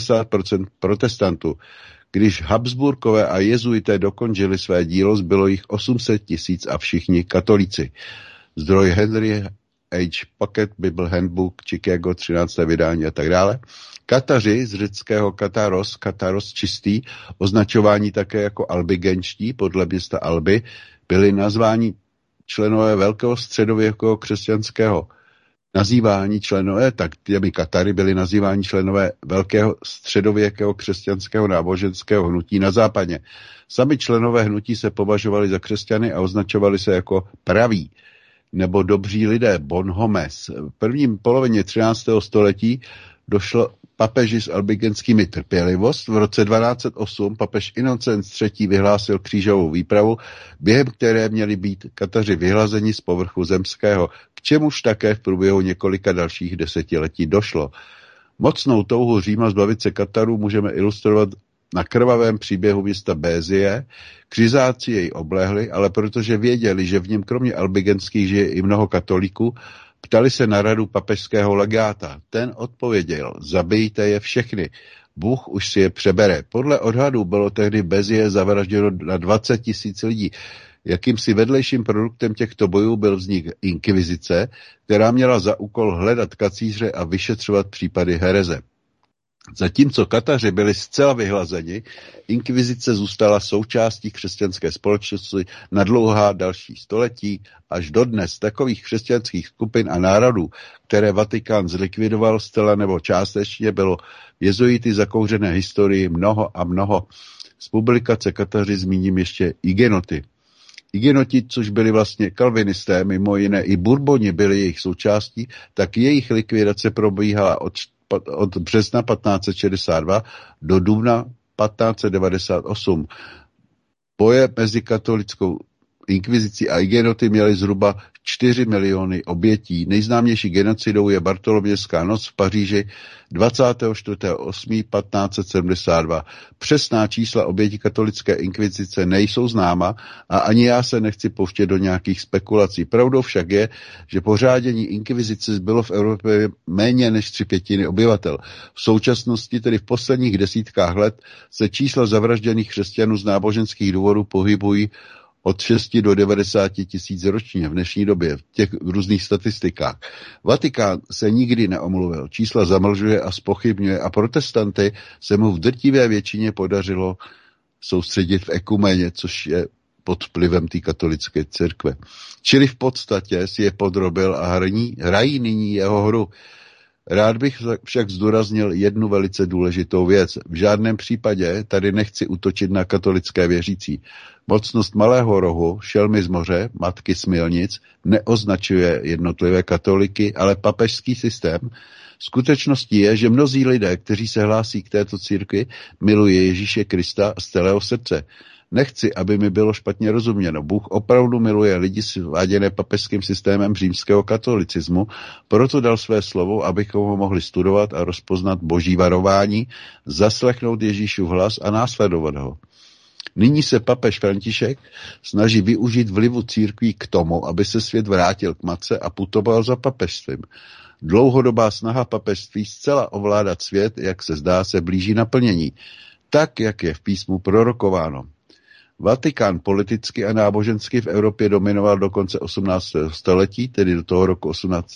80% protestantů. Když Habsburkové a jezuité dokončili své dílo, zbylo jich 800 000 a všichni katolíci. Zdroj Henry H. Packet, Bible Handbook, Chicago, 13. vydání a tak dále. Kataři z řeckého Kataros čistý, označování také jako albigenští podle města Alby, byli nazváni členové velkého středověkého křesťanského nazývání členové, tak těmi Katary byli nazýváni členové velkého středověkého křesťanského náboženského hnutí na západě. Sami členové hnutí se považovali za křesťany a označovali se jako praví nebo dobří lidé, bon homes. V prvním polovině 13. století došlo papeži s albigenskými trpělivost. V roce 1208 papež Inocens III. Vyhlásil křížovou výpravu, během které měli být Kataři vyhlazeni z povrchu zemského, k čemuž také v průběhu několika dalších desetiletí došlo. Mocnou touhu Říma zbavit se Katarů můžeme ilustrovat na krvavém příběhu města Bézie. Křižáci jej oblehli, ale protože věděli, že v něm kromě albigenských žije i mnoho katolíků, ptali se na radu papežského legáta. Ten odpověděl, zabijte je všechny, Bůh už si je přebere. Podle odhadů bylo tehdy Bézie zavražděno na 20 000 lidí. Jakýmsi vedlejším produktem těchto bojů byl vznik inkvizice, která měla za úkol hledat kacíře a vyšetřovat případy hereze. Zatímco Kataři byli zcela vyhlazeni, inkvizice zůstala součástí křesťanské společnosti na dlouhá další století, až dodnes takových křesťanských skupin a národů, které Vatikán zlikvidoval zcela nebo částečně, bylo v jezuity zakouřené historii mnoho a mnoho. Z publikace Kataři zmíním ještě Igenoty. Igenoti, což byli vlastně kalvinisté, mimo jiné i Bourboni byli jejich součástí, tak jejich likvidace probíhala od března 1562 do dubna 1598. Boje mezi katolickou inkvizicí a igenoty měly zhruba 4 miliony obětí. Nejznámější genocidou je Bartolomějská noc v Paříži 24.8.1572. Přesná čísla obětí katolické inkvizice nejsou známa a ani já se nechci pouštět do nějakých spekulací. Pravdou však je, že po řádění inkvizice zbylo v Evropě méně než 3/5 obyvatel. V současnosti, tedy v posledních desítkách let, se čísla zavražděných křesťanů z náboženských důvodů pohybují od 6 do 90 tisíc ročně v dnešní době v těch různých statistikách. Vatikán se nikdy neomluvil, čísla zamlžuje a zpochybňuje a protestanty se mu v drtivé většině podařilo soustředit v ekumeně, což je pod vplyvem té katolické církve. Čili v podstatě si je podrobil a hrají nyní jeho hru. Rád bych však zdůraznil jednu velice důležitou věc. V žádném případě tady nechci útočit na katolické věřící. Mocnost Malého rohu, šelmy z moře, matky Smilnic, neoznačuje jednotlivé katoliky, ale papežský systém. Skutečností je, že mnozí lidé, kteří se hlásí k této církvi, milují Ježíše Krista z celého srdce. Nechci, aby mi bylo špatně rozuměno. Bůh opravdu miluje lidi sváděné papežským systémem římského katolicismu, proto dal své slovo, abychom ho mohli studovat a rozpoznat boží varování, zaslechnout Ježíšův hlas a následovat ho. Nyní se papež František snaží využít vlivu církví k tomu, aby se svět vrátil k matce a putoval za papežstvím. Dlouhodobá snaha papežství zcela ovládat svět, jak se zdá, se blíží naplnění, tak, jak je v písmu prorokováno. Vatikán politicky a nábožensky v Evropě dominoval do konce 18. století, tedy do toho roku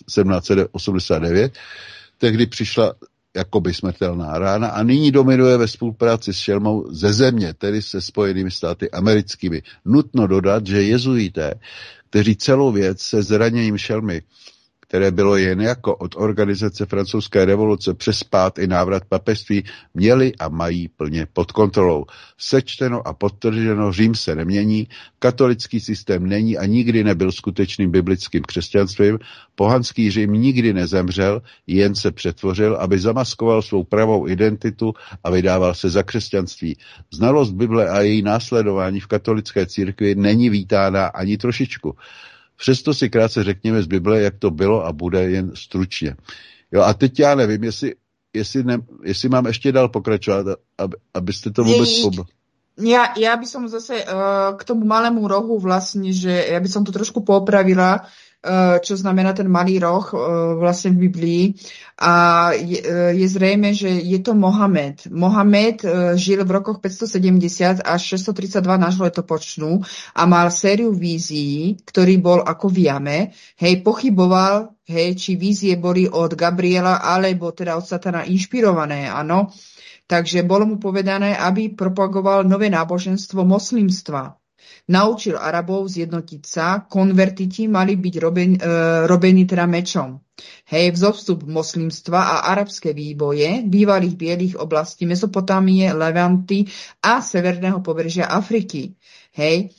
1789, tehdy přišla jakoby smrtelná rána a nyní dominuje ve spolupráci s šelmou ze země, tedy se Spojenými státy americkými. Nutno dodat, že jezuité, kteří celou věc se zraněním šelmy, které bylo jen jako od organizace francouzské revoluce přes pád i návrat papežství, měli a mají plně pod kontrolou. Sečteno a podtrženo, Řím se nemění, katolický systém není a nikdy nebyl skutečným biblickým křesťanstvím, pohanský Řím nikdy nezemřel, jen se přetvořil, aby zamaskoval svou pravou identitu a vydával se za křesťanství. Znalost Bible a její následování v katolické církvi není vítána ani trošičku. Přesto si krátce řekněme z Bible, jak to bylo a bude, jen stručně. Jo, a teď já nevím, jestli mám ještě dál pokračovat, abyste to vůbec Ja by som zase k tomu malému rohu vlastne, že ja by som to trošku popravila, čo znamená ten malý roh vlastne v Biblii. A je zrejme, že je to Mohamed. Mohamed žil v rokoch 570 až 632 nášho letopočtu a mal sériu vízií, ktorý bol ako v jame. Hej, pochyboval, či vízie boli od Gabriela alebo teda od Satana inšpirované, áno. Takže bolo mu povedané, aby propagoval nové náboženstvo moslimstva. Naučil Arabov zjednotiť sa, konvertiti mali byť robení teda mečom. Hej, vzostup moslimstva a arabské výboje bývalých bielých oblastí Mezopotámie, Levanty a severného pobrežia Afriky. Hej,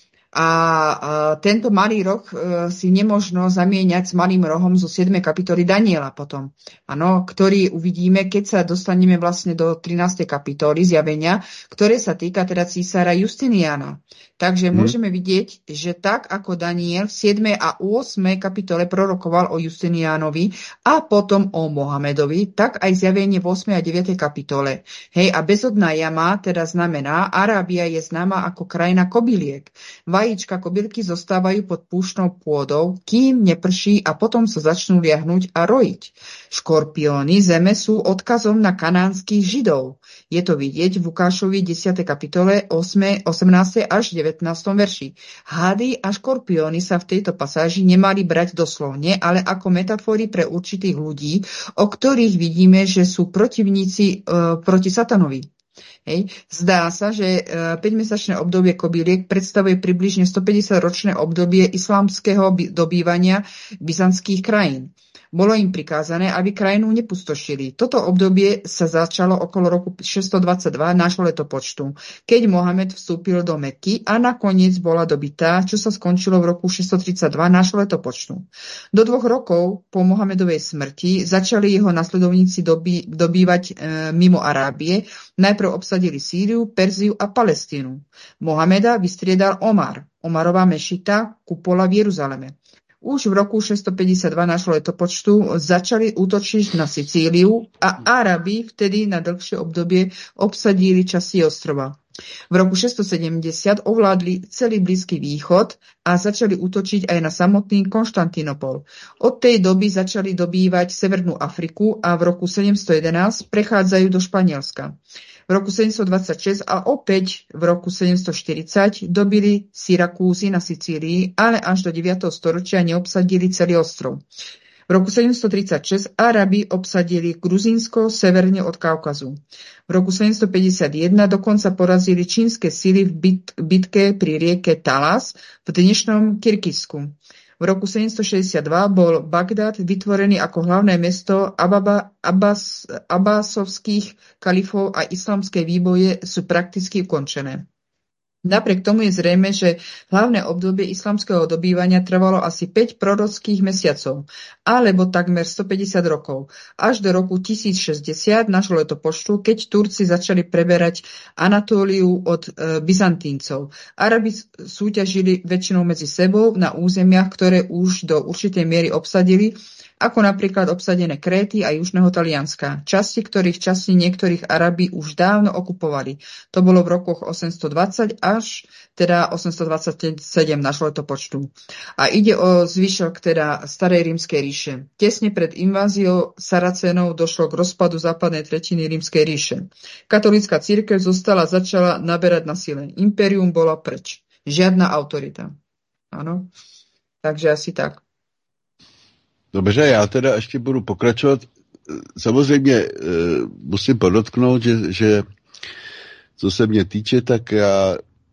a tento malý roh si nemožno zamieňať s malým rohom zo 7. kapitoly Daniela potom, ano, ktorý uvidíme, keď sa dostaneme vlastne do 13. kapitoly zjavenia, ktoré sa týka teda císara Justiniana. Takže môžeme vidieť, že tak ako Daniel v 7. a 8. kapitole prorokoval o Justinianovi a potom o Mohamedovi, tak aj zjavenie v 8. a 9. kapitole. Hej, a bezodná jama teda znamená, Arábia je známa ako krajina kobyliek. Vajíčka kobylky zostávajú pod púštnou pôdou, kým neprší a potom sa začnú liahnuť a rojiť. Škorpióny zeme sú odkazom na kanánskych Židov. Je to vidieť v Lukášovi 10. kapitole 18. až 19. verši. Hady a škorpióny sa v tejto pasáži nemali brať doslovne, ale ako metafory pre určitých ľudí, o ktorých vidíme, že sú protivníci proti satanovi. Hej. Zdá sa, že 5-mesačné obdobie kobyliek predstavuje približne 150-ročné obdobie islamského dobývania byzantských krajín. Bolo im prikázané, aby krajinu nepustošili. Toto obdobie sa začalo okolo roku 622 nášho letopočtu, keď Mohamed vstúpil do Meky a nakoniec bola dobytá, čo sa skončilo v roku 632 nášho letopočtu. Do 2 rokov po Mohamedovej smrti začali jeho nasledovníci dobývať mimo Arábie. Najprv obsadili Sýriu, Perziu a Palestínu. Mohameda vystriedal Omar. Omarová mešita, kupola v Jeruzaleme. Už v roku 652 nášho letopočtu začali útočiť na Sicíliu a Arabi vtedy na dlhšie obdobie obsadili časti ostrova. V roku 670 ovládli celý Blízky východ a začali útočiť aj na samotný Konštantinopol. Od tej doby začali dobývať Severnú Afriku a v roku 711 prechádzajú do Španielska. v roku 726 a opäť v roku 740 dobili Syrakúzy na Sicílii, ale až do 9. storočia neobsadili celý ostrov. V roku 736 Arabi obsadili Gruzínsko severne od Kaukazu. V roku 751 dokonca porazili čínske sily v bitke pri rieke Talas v dnešnom Kirgizsku. V roku 762 bol Bagdad vytvorený ako hlavné mesto Abbasovských kalifov a islamské výboje sú prakticky ukončené. Napriek tomu je zrejme, že hlavné obdobie islamského dobývania trvalo asi 5 prorockých mesiacov, alebo takmer 150 rokov, až do roku 1060 nášho letopočtu, keď Turci začali preberať Anatóliu od Byzantíncov. Arabi súťažili väčšinou medzi sebou na územiach, ktoré už do určitej miery obsadili, ako napríklad obsadené Kréty a južného Talianska, časti niektorých Arabi už dávno okupovali. To bolo v rokoch 820 až teda 827 nášho letopočtu. A ide o zvyšok teda starej rímskej ríše. Tesne pred inváziou Saracénov došlo k rozpadu západnej tretiny rímskej ríše. Katolícka cirkev začala naberať na sile. Impérium bolo preč. Žiadna autorita. Áno. Takže asi tak. Dobře, já teda ještě budu pokračovat. Samozřejmě musím podotknout, že co se mě týče, tak já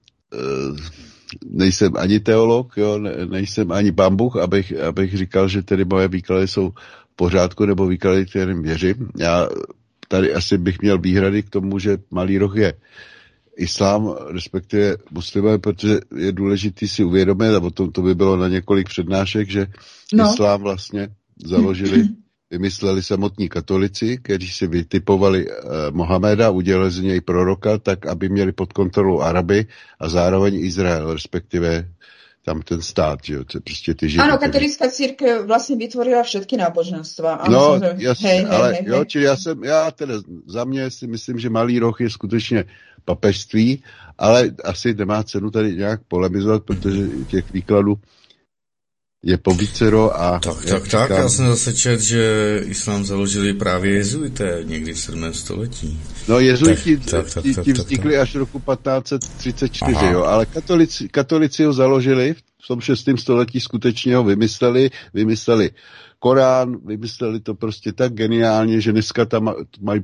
nejsem ani teolog, jo, nejsem ani Pán Bůh, abych říkal, že tedy moje výklady jsou v pořádku, nebo výklady, kterým věřím. Já tady asi bych měl výhrady k tomu, že Malý roh je islám, respektive muslimové, protože je důležitý si uvědomit, a potom to by bylo na několik přednášek, že islám vlastně vymysleli samotní katolici, kteří si vytipovali Mohameda, udělali z něj proroka, tak aby měli pod kontrolou Araby a zároveň Izrael, respektive tam ten stát, že jo, to prostě ty Židy. Áno, katolická církev vlastne vytvorila všetky náboženstva. No, jasně, jo, čili já teda za mě si myslím, že Malý roh je skutečně papežství, ale asi nemá cenu tady nějak polemizovat, protože těch výkladů je povícero a... Tak, já jsem zase četl, že islám založili právě jezuité někdy v 7. století. No jezuiti ti vznikli až v roku 1534, jo, ale katolici ho založili v tom 6. století, skutečně ho vymysleli Korán, vymysleli to prostě tak geniálně, že dneska tam mají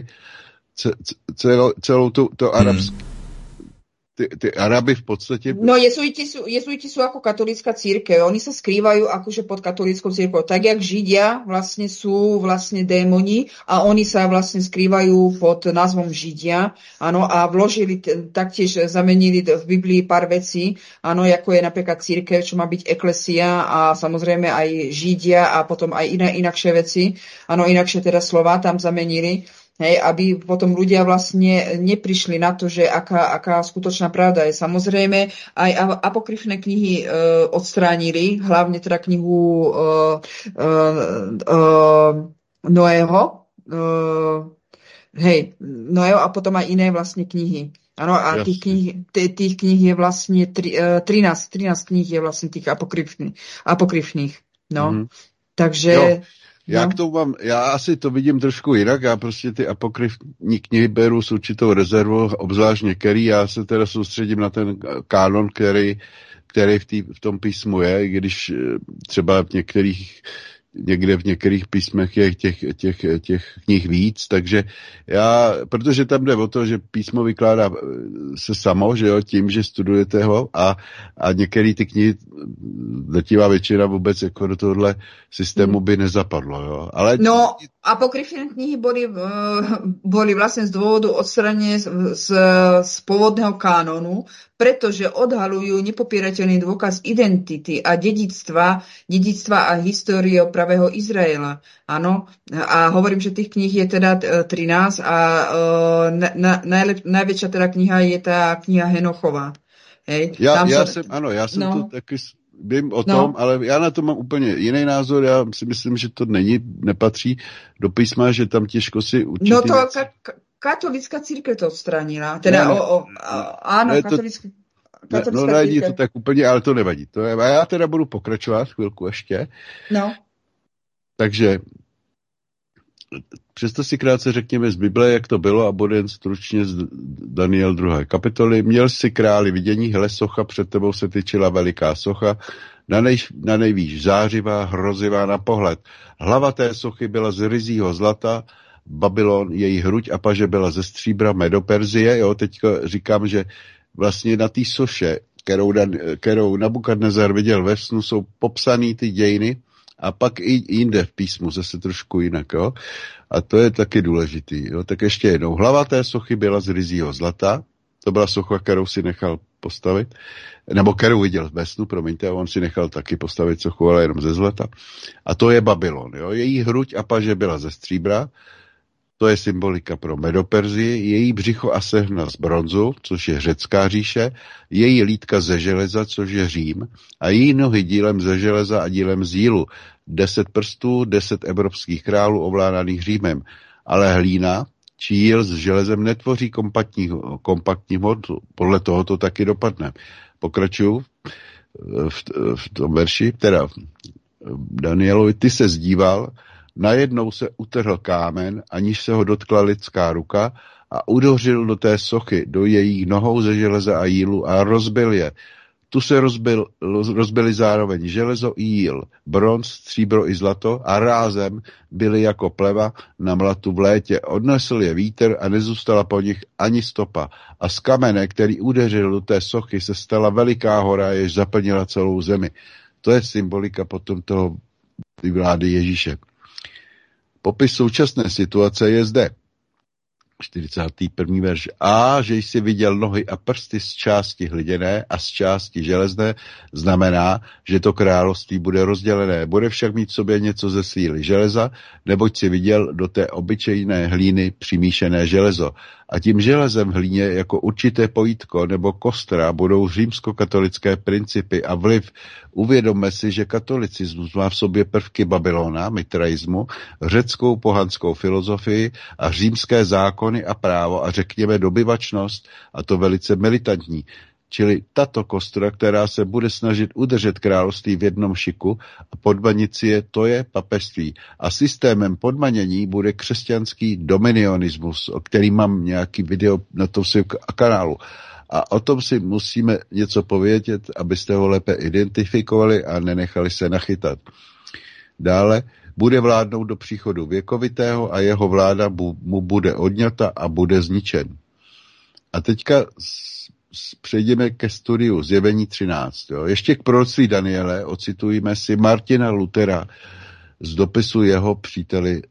celou to arabské ty Araby v podstate... No jezuiti sú ako katolícka církev. Oni sa skrývajú akože pod katolíckou církev. Tak, jak Židia vlastne sú vlastne démoni a oni sa vlastne skrývajú pod názvom Židia. Áno, a vložili, taktiež zamenili v Biblii pár vecí, áno, ako je napríklad církev, čo má byť eklesia a samozrejme aj Židia a potom aj inakšie veci. Áno, inakšie teda slova tam zamenili. Hej, aby potom ľudia vlastne neprišli na to, že aká skutočná pravda je. Samozrejme, aj apokryfné knihy odstránili, hlavne teda knihu Noého, Noého a potom aj iné vlastne knihy. Áno, a tých kníh je vlastne 13 kníh je vlastne tých apokryfných. No, takže... Jo. Já asi to vidím trošku jinak, já prostě ty apokryfní knihy beru s určitou rezervou, obzvlášť některý, já se teda soustředím na ten kánon, který v tom písmu je, i když třeba někde v některých písmech je těch knih víc, takže protože tam jde o to, že písmo vykládá se samo, že jo, tím, že studujete ho a některé ty knihy, drtivá většina vůbec jako do tohohle systému by nezapadlo, jo. Ale... No, apokryfné knihy boli vlastne z dôvodu odstranené z pôvodného kánonu, pretože odhalujú nepopierateľný dôkaz identity a dedičstva a histórie pravého Izraela. Áno, a hovorím, že tých kníh je teda 13 a najväčšia teda kniha je tá kniha Henochová. Hej, já jsem to taky vím o tom, ale já na to mám úplně jiný názor. Já si myslím, že to nepatří do písma, že tam těžko si určitý... No to katolická církev to odstranila. Teda áno, katolická no není to tak úplně, ale to nevadí. A já teda budu pokračovat chvilku ještě. No. Takže přesto si krátce řekněme z Bible, jak to bylo, a bude jen stručně z Daniel 2. kapitoly. Měl si králi vidění, hele, socha, před tebou se tyčila veliká socha, na nejvýš zářivá, hrozivá na pohled. Hlava té sochy byla z ryzího zlata, Babylon, její hruď a paže byla ze stříbra Medoperzie. Jo, teďka říkám, že vlastně na té soše, kterou Nabukadnezar viděl ve snu, jsou popsaný ty dějiny, a pak i jinde v písmu, zase trošku jinak, jo. A to je taky důležitý, jo. Tak ještě jednou. Hlava té sochy byla z ryzího zlata, to byla socha, kterou si nechal postavit, nebo kterou viděl ve snu, promiňte, a on si nechal taky postavit sochu, ale jenom ze zlata. A to je Babylon, jo. Její hruď a paže byla ze stříbra, to je symbolika pro Medoperzii, její břicho a sehna z bronzu, což je řecká říše, její lítka ze železa, což je Řím, a její nohy dílem ze železa a dílem z jílu. 10 prstů, 10 evropských králů ovládaných Římem. Ale hlína či jíl s železem netvoří kompaktní hmotu. Podle toho to taky dopadne. Pokračuju v tom verši, teda Danielovi, ty se zdíval, najednou se utrhl kámen, aniž se ho dotkla lidská ruka, a udořil do té sochy, do jejich nohou ze železa a jílu a rozbil je. Tu se rozbili zároveň železo i jíl, bronz, stříbro i zlato a rázem byly jako pleva na mlatu v létě. Odnesl je vítr a nezůstala po nich ani stopa. A z kamene, který udeřil do té sochy, se stala veliká hora, jež zaplnila celou zemi. To je symbolika potom toho vlády Ježíše. Popis současné situace je zde. 41. verš. A že jsi viděl nohy a prsty z části hliněné a z části železné, znamená, že to království bude rozdělené. Bude však mít v sobě něco ze síly železa, neboť si viděl do té obyčejné hlíny přimíšené železo. A tím železem v hlíně jako určité pojítko nebo kostra budou římskokatolické principy a vliv. Uvědomme si, že katolicismus má v sobě prvky Babylona, mitraismu, řeckou pohanskou filozofii a římské zákony a právo a řekněme dobyvačnost, a to velice militantní. Čili tato kostra, která se bude snažit udržet království v jednom šiku a podmanit si je, to je papežství. A systémem podmanění bude křesťanský dominionismus, o který mám nějaký video na tom svém kanálu. A o tom si musíme něco povědět, abyste ho lépe identifikovali a nenechali se nachytat. Dále bude vládnout do příchodu věkovitého a jeho vláda mu bude odňata a bude zničen. A teďka přejdeme ke studiu Zjevení 13. Jo. Ještě k proroctví Daniele ocitujeme si Martina Luthera z dopisu jeho příteli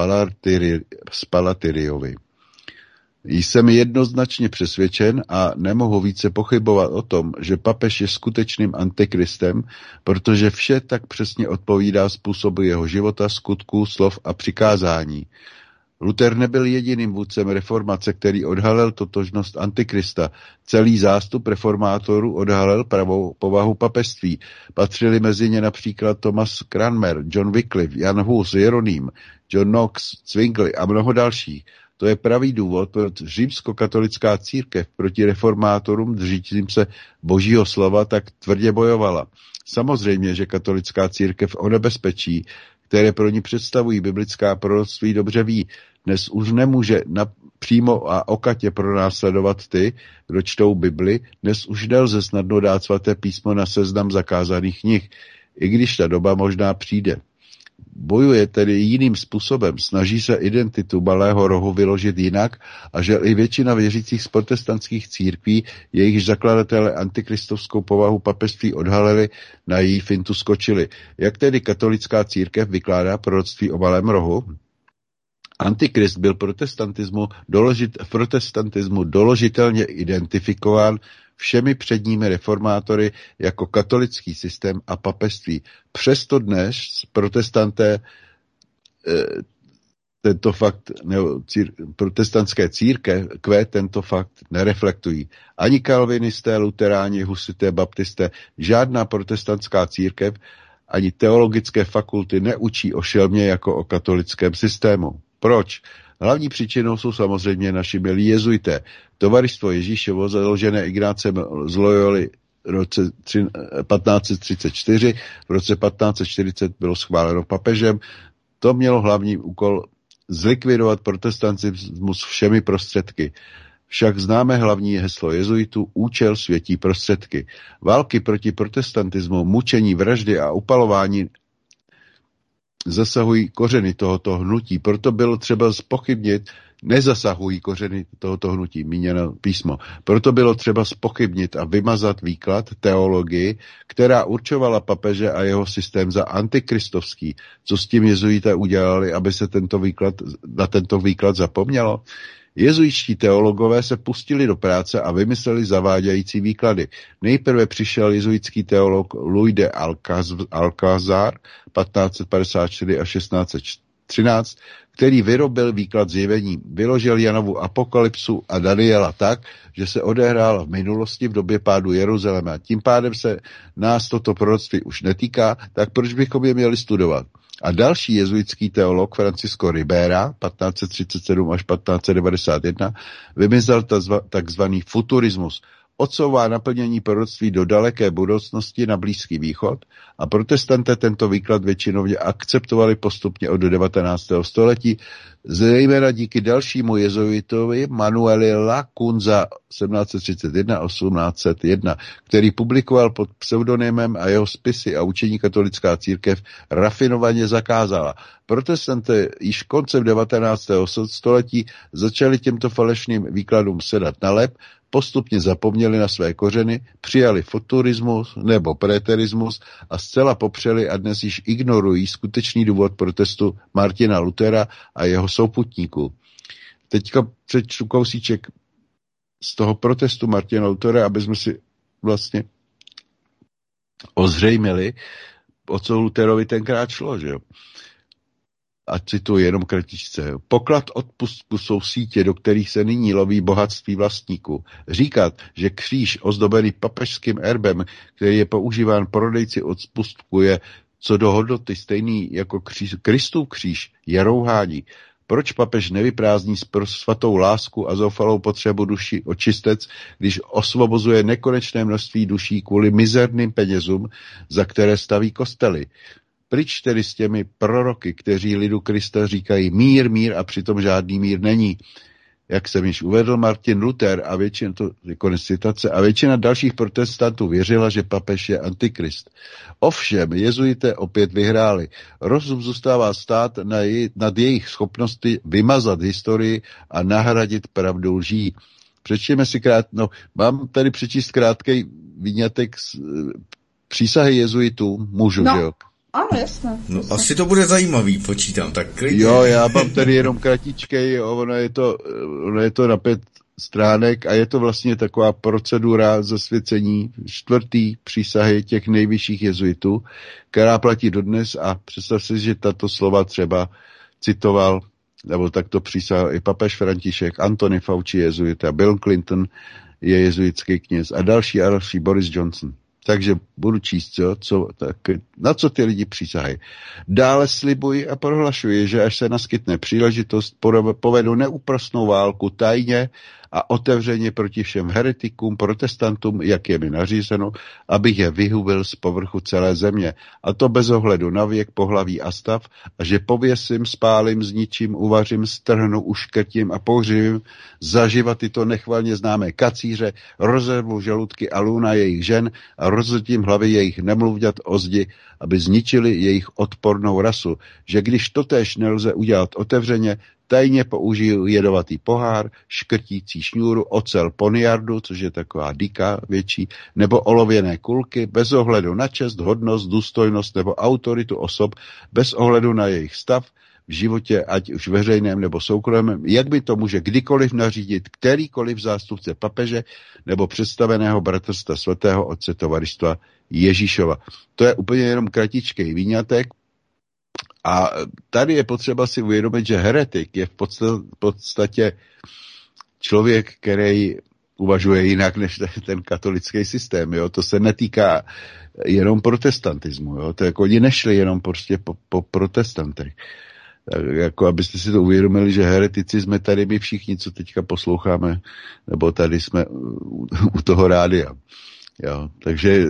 Spalatiriovi. Jsem jednoznačně přesvědčen a nemohu více pochybovat o tom, že papež je skutečným antikristem, protože vše tak přesně odpovídá způsobu jeho života, skutků, slov a přikázání. Luther nebyl jediným vůdcem reformace, který odhalil totožnost antikrista. Celý zástup reformátorů odhalil pravou povahu papežství. Patřili mezi ně například Thomas Cranmer, John Wycliffe, Jan Hus, Jeroným, John Knox, Zwingli a mnoho dalších. To je pravý důvod, proč římskokatolická církev proti reformátorům držícím se božího slova tak tvrdě bojovala. Samozřejmě, že katolická církev o nebezpečí, které pro ní představují biblická proroctví, dobře ví. Dnes už nemůže přímo a okatě pronásledovat ty, kdo čtou Bibli. Dnes už nelze snadno dát svaté písmo na seznam zakázaných knih, i když ta doba možná přijde. Bojuje tedy jiným způsobem, snaží se identitu Malého rohu vyložit jinak a že i většina věřících z protestantských církví, jejichž zakladatelé antikristovskou povahu papežství odhalili, na její fintu skočili. Jak tedy katolická církev vykládá proroctví o Malém rohu? Antikrist byl v protestantismu doložitelně identifikován všemi předními reformátory jako katolický systém a papežství. Přesto dnes protestanté tento fakt, protestantské církve tento fakt nereflektují. Ani kalvinisté, luteráni, husité, baptisté, žádná protestantská církev ani teologické fakulty neučí o šelmě jako o katolickém systému. Proč? Hlavní příčinou jsou samozřejmě naši milí jezuité. Tovaristvo Ježíšovo, založené Ignácem z Loyoly v roce 1534, v roce 1540 bylo schváleno papežem. To mělo hlavní úkol zlikvidovat protestantismus všemi prostředky. Však známe hlavní heslo jezuitů, účel světí prostředky. Války proti protestantismu, mučení, vraždy a upalování zasahují kořeny tohoto hnutí. Proto bylo třeba zpochybnit, nezasahují kořeny tohoto hnutí, míněno písmo. Proto bylo třeba zpochybnit a vymazat výklad, teologii, která určovala papeže a jeho systém za antikristovský. Co s tím jezuité udělali, aby se na tento výklad zapomnělo? Jezuitští teologové se pustili do práce a vymysleli zavádějící výklady. Nejprve přišel jezuitský teolog Louis de Alcázar 1554 a 1613, který vyrobil výklad zjevení. Vyložil Janovu apokalypsu a Daniela tak, že se odehrál v minulosti v době pádu Jeruzaléma. Tím pádem se nás toto proroctví už netýká, tak proč bychom je měli studovat? A další jezuitský teolog Francisco Ribera 1537 až 1591 vymyslel takzvaný futurismus. Odsouvá naplnění proroctví do daleké budoucnosti na Blízký východ a protestanté tento výklad většinově akceptovali postupně od 19. století, zejména díky dalšímu jezuitovi Manueli Lacunza 1731-1801, který publikoval pod pseudonymem a jeho spisy a učení katolická církev rafinovaně zakázala. Protestanté již koncem 19. století začali těmto falešným výkladům sedat na lep, postupně zapomněli na své kořeny, přijali futurismus nebo preterismus a zcela popřeli a dnes již ignorují skutečný důvod protestu Martina Luthera a jeho souputníků. Teďka přečtu kousíček z toho protestu Martina Luthera, aby jsme si vlastně ozřejmili, o co Lutherovi tenkrát šlo, že jo. A cituji jenom kratičce. Poklad odpustku jsou sítě, do kterých se nyní loví bohatství vlastníků. Říkat, že kříž ozdobený papežským erbem, který je používán prodejci odpustku, je co do hodnoty stejný jako Kristův kříž, je rouhání. Proč papež nevyprázdní svatou lásku a zoufalou potřebu duši očistec, když osvobozuje nekonečné množství duší kvůli mizerným penězům, za které staví kostely? Pryč tedy s těmi proroky, kteří lidu Krista říkají mír, mír a přitom žádný mír není. Jak jsem již uvedl, Martin Luther a většina, to je konec citace, a většina dalších protestantů věřila, že papež je antikrist. Ovšem, jezuité opět vyhráli. Rozum zůstává stát nad jejich schopnosti vymazat historii a nahradit pravdu lží. Přečtěme si mám tady přečíst krátkej výňatek z přísahy jezuitů, můžu, že jo? Ano, jasné. No, asi to bude zajímavý, počítám, tak klidně. Jo, já mám tady jenom kratičkej, ono je to na 5 stránek a je to vlastně taková procedura zasvěcení 4. přísahy těch nejvyšších jezuitů, která platí dodnes a představ si, že tato slova třeba citoval, nebo takto přísahal i papež František, Anthony Fauci jezuita, Bill Clinton je jezuitský kněz a další Boris Johnson. Takže budu číst, na co ty lidi přísahají. Dále slibuji a prohlašuji, že až se naskytne příležitost, povedu neúprosnou válku tajně a otevřeně proti všem heretikům, protestantům, jak je mi nařízeno, abych je vyhubil z povrchu celé země. A to bez ohledu na věk, pohlaví a stav, a že pověsím, spálím, zničím, uvařím, strhnu, uškrtím a pohřivím zaživa tyto nechvalně známé kacíře, rozervu žaludky a lůna jejich žen a rozhodím hlavy jejich nemluvňat o zdi, aby zničili jejich odpornou rasu. Že když totéž nelze udělat otevřeně, tajně použiju jedovatý pohár, škrtící šňůru, ocel poniardu, což je taková dýka větší, nebo olověné kulky, bez ohledu na čest, hodnost, důstojnost nebo autoritu osob, bez ohledu na jejich stav v životě, ať už veřejném nebo soukromém, jak by to může kdykoliv nařídit kterýkoliv zástupce papeže nebo představeného bratrstva svatého otce tovaristva Ježíšova. To je úplně jenom kratičkej výňatek. A tady je potřeba si uvědomit, že heretik je v podstatě člověk, který uvažuje jinak než ten katolický systém. Jo? To se netýká jenom protestantismu. Jo? To jako oni nešli jenom prostě po protestantech. Tak jako abyste si to uvědomili, že heretici jsme tady my všichni, co teďka posloucháme, nebo tady jsme u toho rádia. Jo? Takže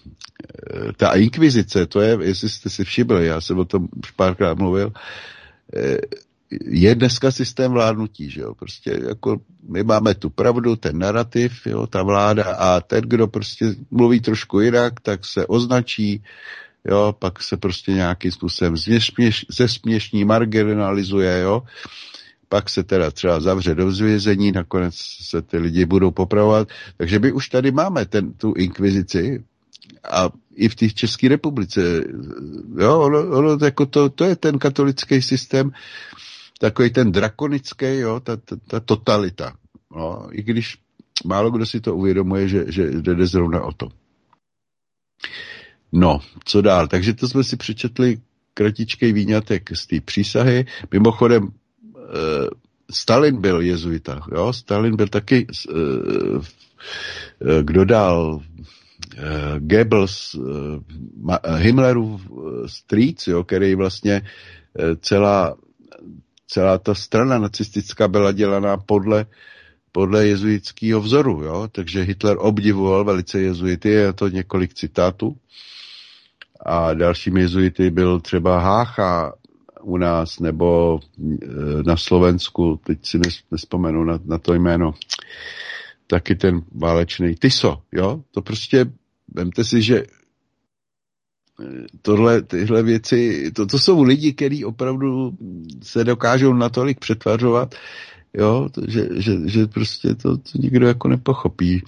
ta inkvizice, to je, jestli jste si všimli, já jsem o tom už párkrát mluvil, je dneska systém vládnutí, že jo, prostě jako my máme tu pravdu, ten narrativ, jo, ta vláda a ten, kdo prostě mluví trošku jinak, tak se označí, jo, pak se prostě nějakým způsobem zesměšní, marginalizuje, jo, pak se teda třeba zavře do vězení, nakonec se ty lidi budou popravovat, takže my už tady máme tu inkvizici a i v té České republice, jo, ono jako to je ten katolický systém, takový ten drakonický, jo, ta totalita. No, i když málo kdo si to uvědomuje, že jde zrovna o to. No, co dál? Takže to jsme si přečetli kratičkej výňatek z té přísahy. Mimochodem, Stalin byl jezuita, jo, Stalin byl taky, kdo dál, Goebbels, Himmlerův strýc, jo, který vlastně celá ta strana nacistická byla dělaná podle jezuitského vzoru, jo? Takže Hitler obdivoval velice jezuity, je to několik citátů. A dalšími jezuity byl třeba Hácha u nás, nebo na Slovensku, teď si nespomenu na to jméno, taky ten válečný Tiso, jo? To prostě, vemte si, že tyhle věci, to jsou lidi, kteří opravdu se dokážou natolik přetvařovat, jo, že prostě to nikdo jako nepochopí,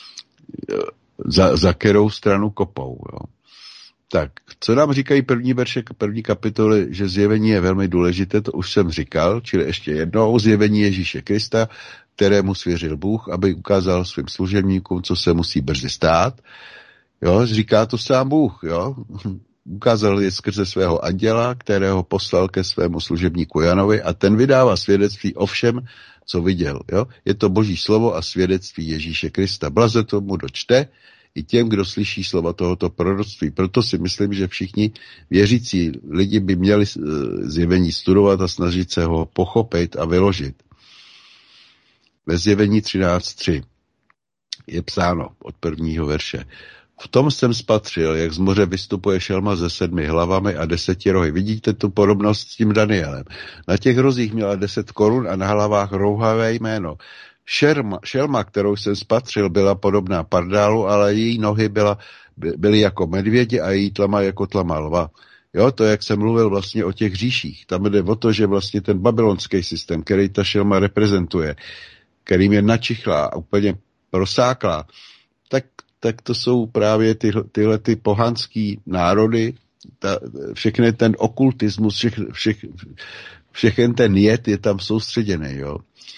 za kterou stranu kopou, jo. Tak, co nám říkají první verše, první kapitoly, že zjevení je velmi důležité, to už jsem říkal, čili ještě jednou, zjevení Ježíše Krista, kterému svěřil Bůh, aby ukázal svým služebníkům, co se musí brzy stát. Jo, říká to sám Bůh, jo. Ukázal je skrze svého anděla, kterého poslal ke svému služebníku Janovi a ten vydává svědectví o všem, co viděl, jo. Je to Boží slovo a svědectví Ježíše Krista. Blaze tomu dočte i těm, kdo slyší slova tohoto proroctví. Proto si myslím, že všichni věřící lidi by měli zjevení studovat a snažit se ho pochopit a vyložit. Ve zjevení 13.3 je psáno od prvního verše. V tom jsem spatřil, jak z moře vystupuje šelma se 7 hlavami a 10 rohy. Vidíte tu podobnost s tím Danielem. Na těch rozích měla 10 korun a na hlavách rouhavé jméno. Šelma, kterou jsem spatřil, byla podobná pardálu, ale její nohy byly jako medvědi a její tlama jako tlama lva. Jo, to, jak jsem mluvil vlastně o těch říších. Tam jde o to, že vlastně ten babylonský systém, který ta šelma reprezentuje, kterým je načichlá a úplně prosáklá, tak to jsou právě tyhle ty pohanský národy, všechny ten okultismus, všechny ten jed je tam soustředěný, jo.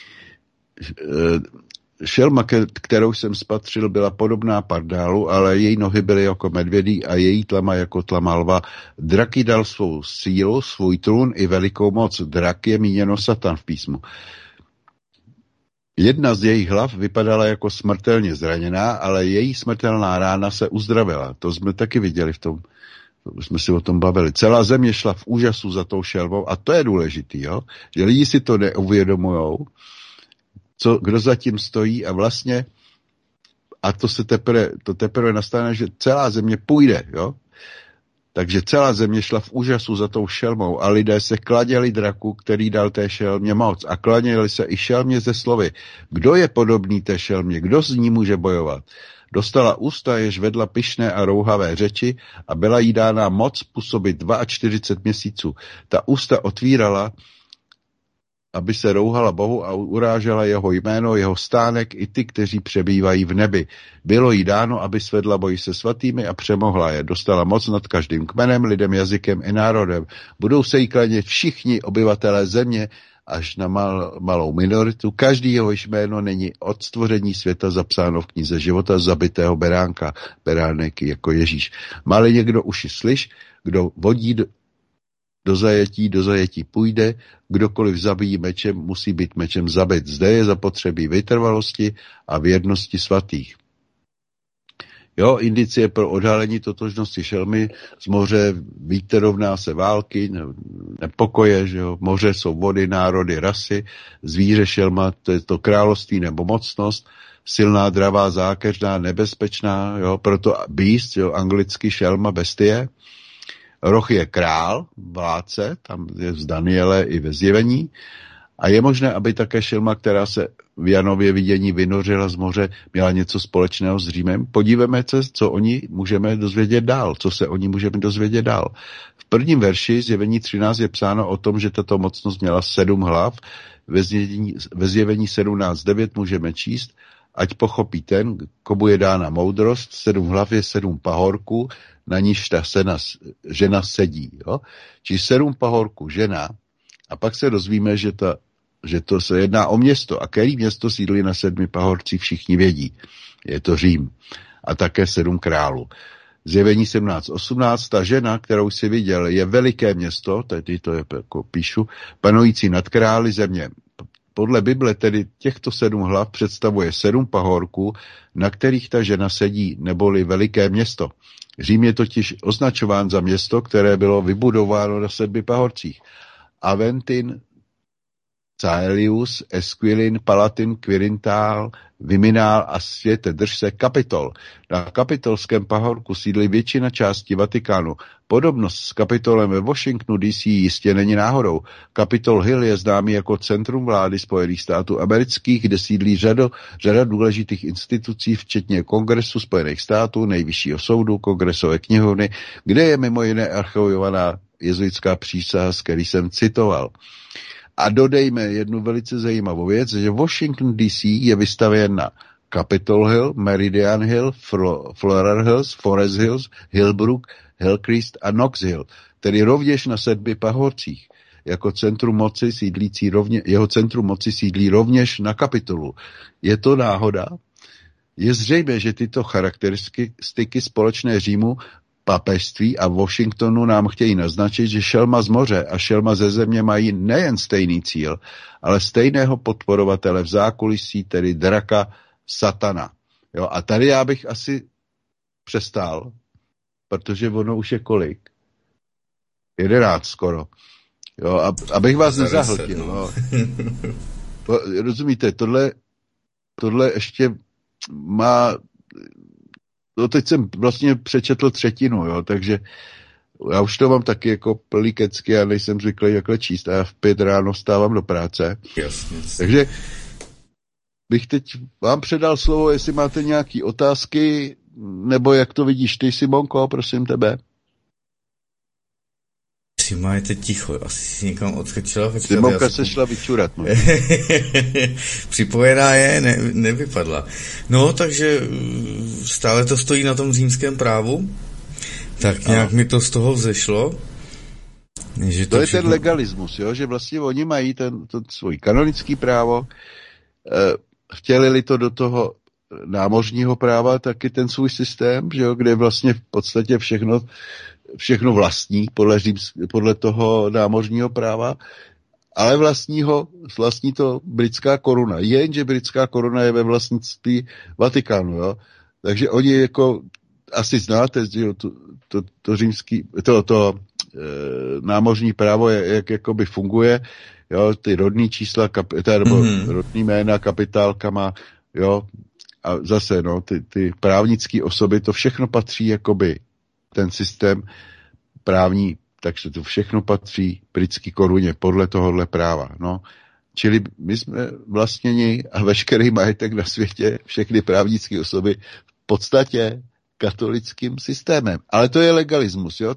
Šelma, kterou jsem spatřil, byla podobná pardálu, ale její nohy byly jako medvědí a její tlama jako tlama lva. Drak jí dal svou sílu, svůj trůn i velikou moc. Drak je míněno Satan v písmu. Jedna z jejich hlav vypadala jako smrtelně zraněná, ale její smrtelná rána se uzdravila. To jsme taky viděli jsme si o tom bavili. Celá země šla v úžasu za tou šelmou a to je důležitý, jo? Že lidi si to neuvědomujou, kdo zatím stojí a vlastně a to teprve nastane, že celá země půjde, jo? Takže celá země šla v úžasu za tou šelmou a lidé se kladěli draku, který dal té šelmě moc a klaněli se i šelmě ze slovy. Kdo je podobný té šelmě? Kdo z ní může bojovat? Dostala ústa, jež vedla pyšné a rouhavé řeči a byla jí dána moc působit 42 měsíců. Ta ústa otvírala, aby se rouhala Bohu a urážela jeho jméno, jeho stánek i ty, kteří přebývají v nebi. Bylo jí dáno, aby svedla boj se svatými a přemohla je. Dostala moc nad každým kmenem, lidem, jazykem i národem. Budou se jí klanět všichni obyvatelé země, až na malou minoritu. Každý jehož jméno není od stvoření světa zapsáno v knize života zabitého beránka. Beránek jako Ježíš. Má-li někdo uši slyš, kdo vodí do zajetí půjde, kdokoliv zabíjí mečem, musí být mečem zabit. Zde je zapotřebí vytrvalosti a věrnosti svatých. Jo, indicie pro odhalení totožnosti šelmy z moře, vítr rovná se války, nepokoje, že jo, moře jsou vody, národy, rasy, zvíře šelma, to je to království nebo mocnost, silná, dravá, zákeřná, nebezpečná, jo, proto beast, jo, anglicky šelma, bestie. Roh je král, vládce, tam je v Daniele i ve Zjevení. A je možné, aby také šelma, která se v Janově vidění vynořila z moře, měla něco společného s Římem. Podívejme se, co oni můžeme dozvědět dál, co se oni můžeme dozvědět dál. V prvním verši Zjevení 13 je psáno o tom, že tato mocnost měla 7 hlav. Ve Zjevení 17.9 můžeme číst, ať pochopí ten, komu je dána moudrost, 7 hlav je 7 pahorků, na níž ta žena sedí. Jo? Či 7 pahorků žena, a pak se dozvíme, že to se jedná o město. A který město sídlí na 7 pahorcích, všichni vědí. Je to Řím. A také 7 králů. Zjevení 17.18. Ta žena, kterou si viděl, je veliké město, tady to je, jako píšu, panující nad králi země. Podle Bible tedy těchto 7 hlav představuje 7 pahorků, na kterých ta žena sedí, neboli veliké město. Řím je totiž označován za město, které bylo vybudováno na 7 pahorcích. Aventin, Caelius, Esquilin, Palatin, Quirintal, Viminal a světe, drž se Kapitol. Na kapitolském pahorku sídlí většina části Vatikánu. Podobnost s Kapitolem ve Washingtonu DC jistě není náhodou. Capitol Hill je známý jako centrum vlády Spojených států amerických, kde sídlí řada důležitých institucí, včetně Kongresu Spojených států, Nejvyššího soudu, Kongresové knihovny, kde je mimo jiné archivovaná jezuitská přísaha, z který jsem citoval. A dodejme jednu velice zajímavou věc, že Washington DC je vystavěn na Capitol Hill, Meridian Hill, Flower Hills, Forest Hills, Hillbrook, Hillcrest a Knox Hill, tedy rovněž na 7 pahorcích. Jeho centrum moci sídlí rovněž na Kapitolu. Je to náhoda? Je zřejmé, že tyto charakteristiky společné Římu, papežství a Washingtonu nám chtějí naznačit, že šelma z moře a šelma ze země mají nejen stejný cíl, ale stejného podporovatele v zákulisí, tedy draka Satana. Jo, a tady já bych asi přestál, protože ono už je kolik? 11 skoro. Jo, abych vás nezahltil. No. Rozumíte, tohle ještě má... No teď jsem vlastně přečetl 1/3, jo, takže já už to mám taky jako plný kecky a nejsem zvyklý takhle číst a já v 5 ráno vstávám do práce. Jasně. Takže bych teď vám předal slovo, jestli máte nějaké otázky, nebo jak to vidíš ty, Simonko, prosím tebe. Sima je teď ticho, asi si někam odskočila. Simonka se šla vyčurat. No. Připojená je, nevypadla. No, takže stále to stojí na tom římském právu, tak nějak mi to z toho vzešlo. Že to je všechno... ten legalismus, jo? Že vlastně oni mají to svůj kanonický právo, vtělili to do toho námořního práva, taky ten svůj systém, že jo? Kde vlastně v podstatě všechno vlastní podle toho námořního práva, ale vlastní to britská koruna. Jenže britská koruna je ve vlastnictví Vatikánu, jo. Takže oni jako asi znáte, že to římský, námořní právo, jak jakoby funguje, jo, ty rodný čísla, rodný jména, kapitálkama, jo, a zase, no, ty právnické osoby, to všechno patří jakoby ten systém právní, takže to všechno patří britské koruně podle tohohle práva. No. Čili my jsme vlastněni a veškerý majetek na světě, všechny právnické osoby v podstatě katolickým systémem. Ale to je legalismus, jo?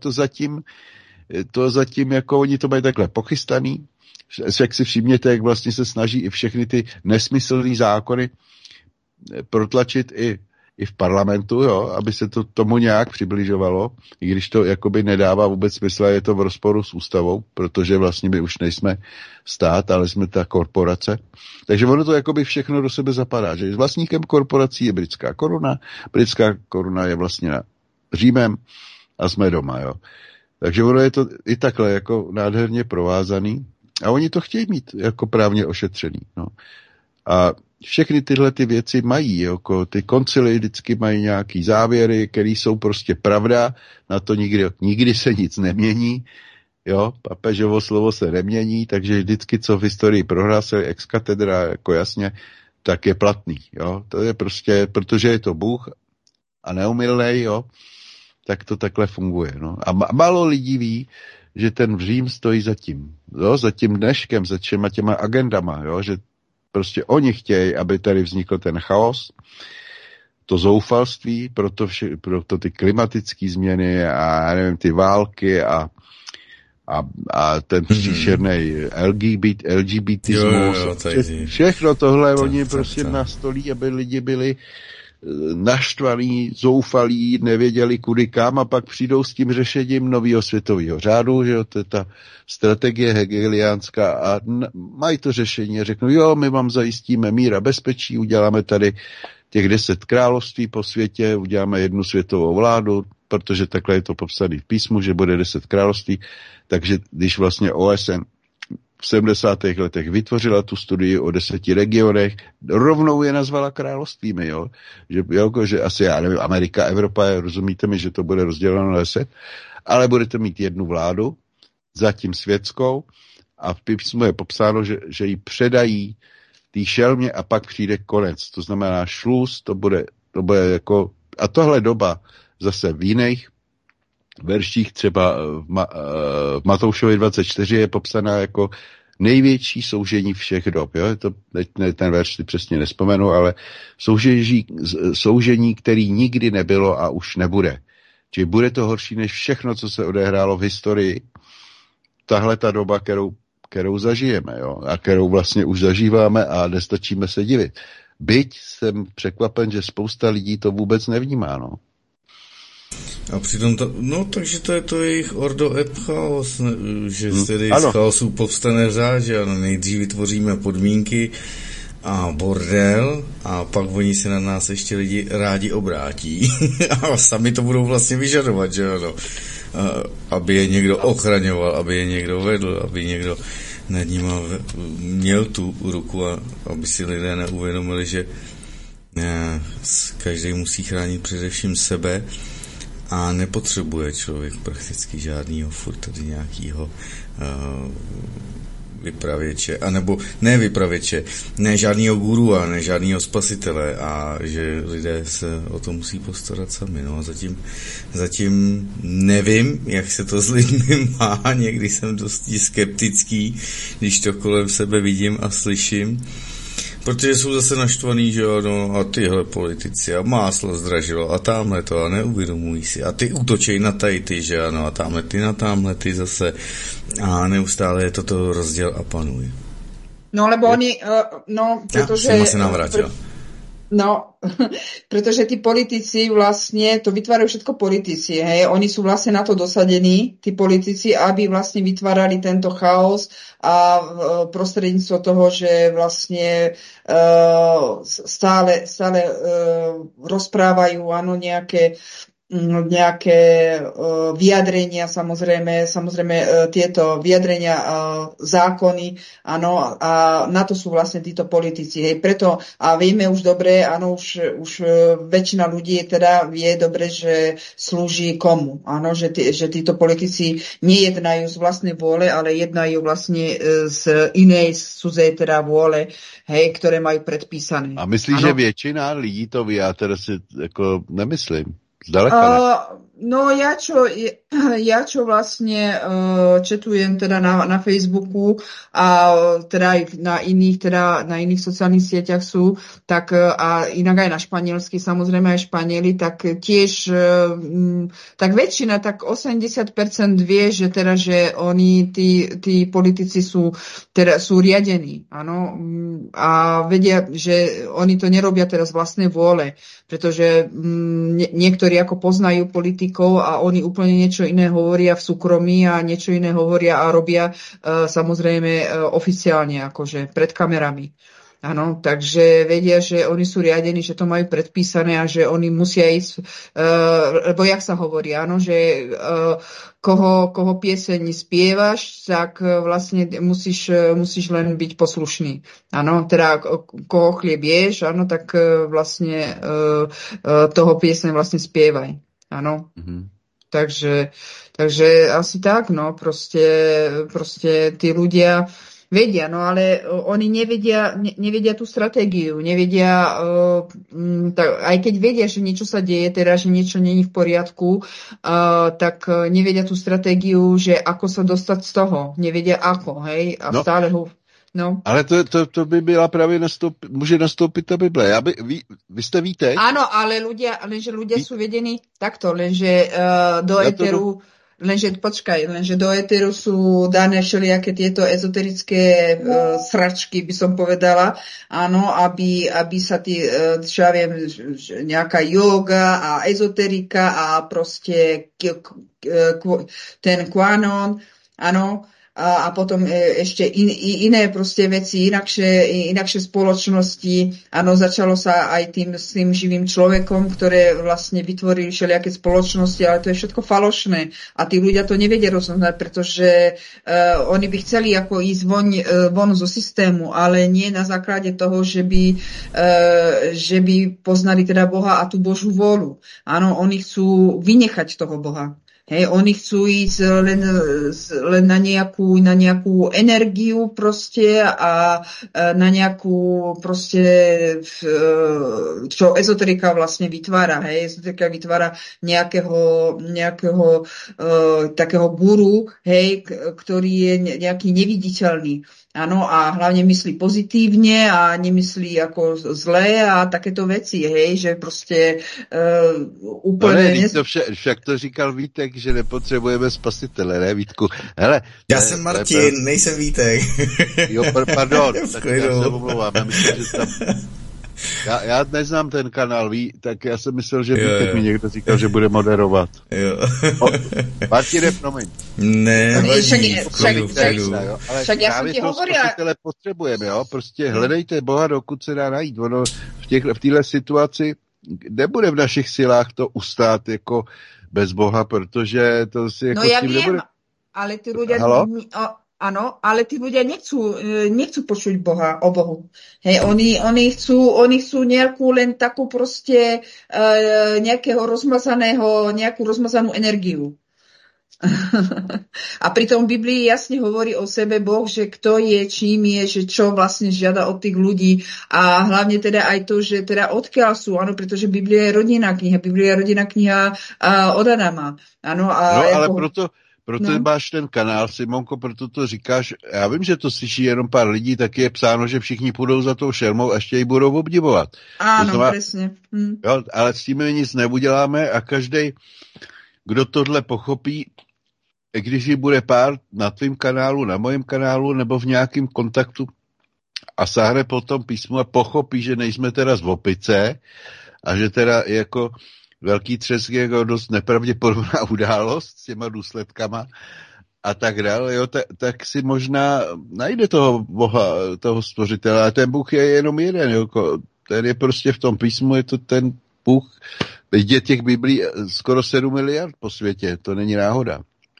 To zatím jako oni to mají takhle pochystaný. Jak si všimněte, jak vlastně se snaží i všechny ty nesmyslné zákony protlačit i v parlamentu, jo, aby se to tomu nějak přibližovalo, i když to jakoby nedává vůbec smysl, je to v rozporu s ústavou, protože vlastně my už nejsme stát, ale jsme ta korporace. Takže ono to jakoby všechno do sebe zapadá, že vlastníkem korporací je britská koruna je vlastně Římem a jsme doma, jo. Takže ono je to i takhle jako nádherně provázaný a oni to chtějí mít jako právně ošetřený, no. A všechny tyhle ty věci mají, jako ty koncily vždycky mají nějaký závěry, které jsou prostě pravda, na to nikdy se nic nemění, jo, papežovo slovo se nemění, takže vždycky, co v historii prohlásili ex cathedra, jako jasně, tak je platný, jo, to je prostě, protože je to Bůh a neumylnej, jo, tak to takhle funguje. No. A málo lidí ví, že ten Řím stojí za tím. Jo? Za tím dneškem, za těma agendama. Jo? Že prostě oni chtějí, aby tady vznikl ten chaos, to zoufalství, proto ty klimatické změny a nevím, ty války a ten příšerný LGBTismus. Všechno tohle oni prostě nastolí, aby lidi byli naštvaný, zoufalí, nevěděli kudy kam a pak přijdou s tím řešením nového světového řádu, že jo, to je ta strategie hegeliánská a mají to řešení a řeknou, jo, my vám zajistíme mír a bezpečí, uděláme tady těch 10 království po světě, uděláme jednu světovou vládu, protože takhle je to popsané v písmu, že bude 10 království, takže když vlastně OSN v 70. letech vytvořila tu studii o 10 regionech, rovnou je nazvala královstvími, jo. Že asi, já nevím, Amerika, Evropa, rozumíte mi, že to bude rozděleno na 10, ale budete mít jednu vládu, zatím světskou, a v písmu je popsáno, že ji předají té šelmě a pak přijde konec. To znamená šluz, to bude jako, a tohle doba zase v jiných verších, třeba v Matoušovi 24 je popsaná jako největší soužení všech dob. Jo? Ten verš si přesně nespomenu, ale soužení, který nikdy nebylo a už nebude. Čili bude to horší než všechno, co se odehrálo v historii. Tahle ta doba, kterou zažijeme, jo? A kterou vlastně už zažíváme a nestačíme se divit. Byť jsem překvapen, že spousta lidí to vůbec nevnímá, no. A přitom takže to je to jejich ordo et chaos, že tedy z chaosu povstane řád, že ano, nejdřív vytvoříme podmínky a bordel a pak oni se na nás ještě lidi rádi obrátí a sami to budou vlastně vyžadovat, že ano, aby je někdo ochraňoval, aby je někdo vedl, aby někdo nad nima měl tu ruku a aby si lidé neuvědomili, že každý musí chránit především sebe a nepotřebuje člověk prakticky žádnýho furt tady nějakýho vypravěče, anebo ne vypravěče, ne žádnýho guru a ne žádnýho spasitele a že lidé se o to musí postarat sami. No a zatím nevím, jak se to s lidmi má, někdy jsem dosti skeptický, když to kolem sebe vidím a slyším, protože jsou zase naštvaný, že ano, a tyhle politici a máslo zdražilo a tamhle to a neuvědomují si a ty útočej na ty, že ano, a tamhle ty zase a neustále je toto rozděl a panuj. No, lebo oni, pretože... se navrátil. No, pretože tí politici vlastne, to vytvárajú všetko politici, hej, oni sú vlastne na to dosadení, tí politici, aby vlastne vytvárali tento chaos a prostredníctvo toho, že vlastne stále rozprávajú, áno, nejaké vyjadrenia, samozrejme tieto vyjadrenia zákony, áno, a na to sú vlastne títo politici. Hej, preto, a vieme už dobre, áno, už väčšina ľudí teda vie dobre, že slúži komu, áno, že títo politici nejednajú z vlastnej vôle, ale jednajú vlastne z inej, cudzej teda vôle, hej, ktoré majú predpísané. A myslíš, že většina lidí to ví? Já teda si jako nemyslím. No ja čo vlastne četujem teda na Facebooku a teda aj na iných sociálnych sieťach sú, tak a inak aj na španielsky, samozrejme aj Španieli, tak tiež tak väčšina, tak 80% vie, že teda, že oni, tí politici sú riadení, áno, a vedia, že oni to nerobia teraz vlastnej vôle, pretože niektorí ako poznajú politikov a oni úplne niečo iné hovoria v súkromí a niečo iné hovoria a robia samozrejme oficiálne, akože pred kamerami. Áno, takže vedia, že oni sú riadení, že to majú predpísané a že oni musia ísť, lebo jak sa hovorí, áno, že koho pieseň spievaš, tak vlastne musíš len byť poslušný. Áno, teda koho chlieb ješ, áno, tak vlastne toho pieseň vlastne spievaj. Áno. Mm-hmm. Takže asi tak, no, proste tí ľudia Vedia, no ale oni nevedia tú stratégiu, nevedia, aj keď vedia, že niečo sa deje, teda, že niečo není v poriadku, tak nevedia tú stratégiu, že ako sa dostať z toho. Nevedia ako, hej, a No, stále ho... No. ale to by byla právě může nastoupit ta Bible. Vy jste víte? Áno, ale lenže ľudia sú vedení takto, lenže do éteru... Lenže do éteru sú dané všelijaké tieto ezoterické sračky, by som povedala, áno, aby sa čo ja viem, nejaká yoga a ezoterika a proste ten QAnon, áno, a potom ešte iné proste veci, inakšie spoločnosti. Áno, začalo sa aj s tým živým človekom, ktoré vlastne vytvorili všelijaké spoločnosti, ale to je všetko falošné. A tí ľudia to nevedia rozoznať, pretože oni by chceli ako ísť von zo systému, ale nie na základe toho, že by poznali teda Boha a tú Božú vôľu. Áno, oni chcú vynechať toho Boha. Hej, oni chcú ísť len na nejakú energiu proste a na nejakú proste, čo ezoterika vlastne vytvára. Hej, ezoterika vytvára nejakého takého guru, hej, ktorý je nejaký neviditeľný. Áno, a hlavne myslí pozitívne a nemyslí ako zlé a takéto veci, hej, že proste úplne... No ne, však to říkal Vítek, že nepotřebujeme spasitele, ne, Vítku? Hele, já jsem Martin, nejsem Vítek. Jo, pardon, tak já se omlouvám, já myslím, že tam... Já neznám ten kanál, tak já jsem myslel, že Vítek mi někdo říkal, že bude moderovat. Jo. Martine, promiň. Ne, však já jsem ti hovorila. Spasitele potřebujeme, jo, prostě hledejte Boha, dokud se dá najít. Ono v téhle situaci nebude v našich silách to ustát jako bez Boha, protože to si jako no ja s tím viem, nebude... ale tí ľudia... Áno, ale tí ľudia nechcú počuť Boha, o Bohu. Hej, oni chcú nejakú len takú proste nejakú rozmazanú energiu. A pritom v Biblii jasne hovorí o sebe Boh, že kto je, čím je, že čo vlastne žiada od tých ľudí a hlavne teda aj to, že teda odkiaľ sú, áno, pretože Biblia je rodinná kniha od Adama. Áno, a ale proto máš ten kanál, Simonko, proto to říkáš. Já vím, že to slyší jenom pár lidí, tak je psáno, že všichni půjdou za tou šelmou a ještě ji budou obdivovat. Áno, presne. Jo, ale s tím nic neuděláme a každý, kdo tohle pochopí, když ji bude pár na tvým kanálu, na mojím kanálu nebo v nějakém kontaktu a sáhne po tom písmu a pochopí, že nejsme teda z opice a že teda jako velký třesk je jako dost nepravděpodobná událost s těma důsledkama a tak dále, jo, tak si možná najde toho Boha, toho stvořitele, a ten Bůh je jenom jeden, jo, ten je prostě v tom písmu, je to ten Bůh, je těch Biblí skoro 7 miliard po světě, to není náhoda.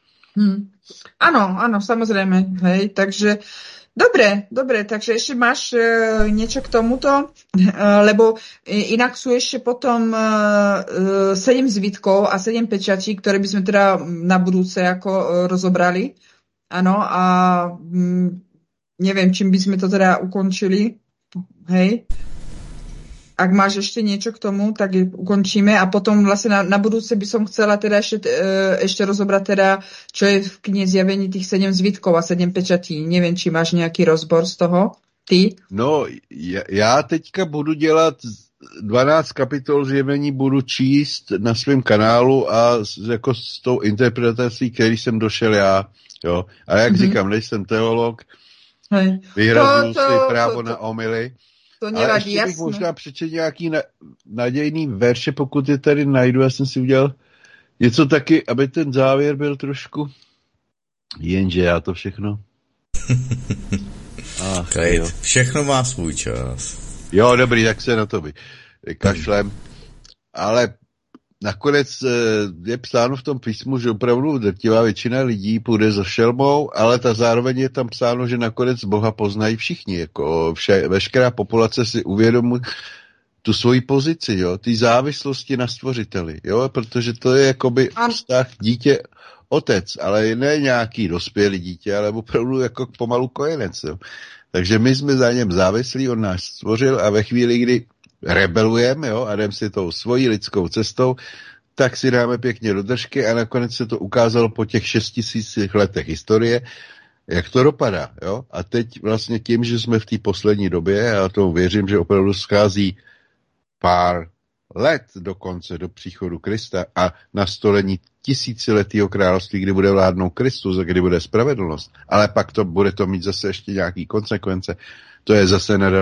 Áno, samozrejme, hej, takže Dobre, takže ešte máš niečo k tomuto, lebo inak sú ešte potom 7 zvitkov a 7 pečatí, ktoré by sme teda na budúce ako rozobrali. Áno, a neviem, čím by sme to teda ukončili, hej. Ak máš ešte niečo k tomu, tak ukončíme a potom vlastne na budúce by som chcela teda ešte rozobrať teda, čo je v knihe Zjavení tých 7 zvitkov a 7 pečatí. Neviem, či máš nejaký rozbor z toho, ty? No, já teďka budu dělat 12 kapitol Zjevení, budu číst na svém kanálu a jako s tou interpretací, který jsem došel já. Jo. A jak říkám, nejsem teolog, vyhrazuju si právo na omyly. To nevadí, ještě bych možná přečet nějaký nadějný verše, pokud je tady najdu. Já jsem si udělal něco taky, aby ten závěr byl trošku, jenže já to všechno. Všechno má svůj čas. Jo, dobrý, tak se na to kašlem. Ale nakonec je psáno v tom písmu, že opravdu drtivá většina lidí půjde za šelmou, ale zároveň je tam psáno, že nakonec Boha poznají všichni. Jako veškerá populace si uvědomí tu svoji pozici, jo, ty závislosti na stvořiteli, jo, protože to je jakoby vztah dítě otec, ale ne nějaký dospělý dítě, ale opravdu jako pomalu kojenec. Jo. Takže my jsme za něm závislí, on nás stvořil a ve chvíli, kdy rebelujeme, jo, a jdeme si tou svojí lidskou cestou, tak si dáme pěkně do držky a nakonec se to ukázalo po těch 6000 letech historie, jak to dopadá. Jo? A teď vlastně tím, že jsme v té poslední době, já tomu věřím, že opravdu schází pár let dokonce do příchodu Krista a nastolení tisíciletého království, kdy bude vládnout Kristus a kdy bude spravedlnost. Ale pak bude to mít zase ještě nějaký konsekvence. To je zase na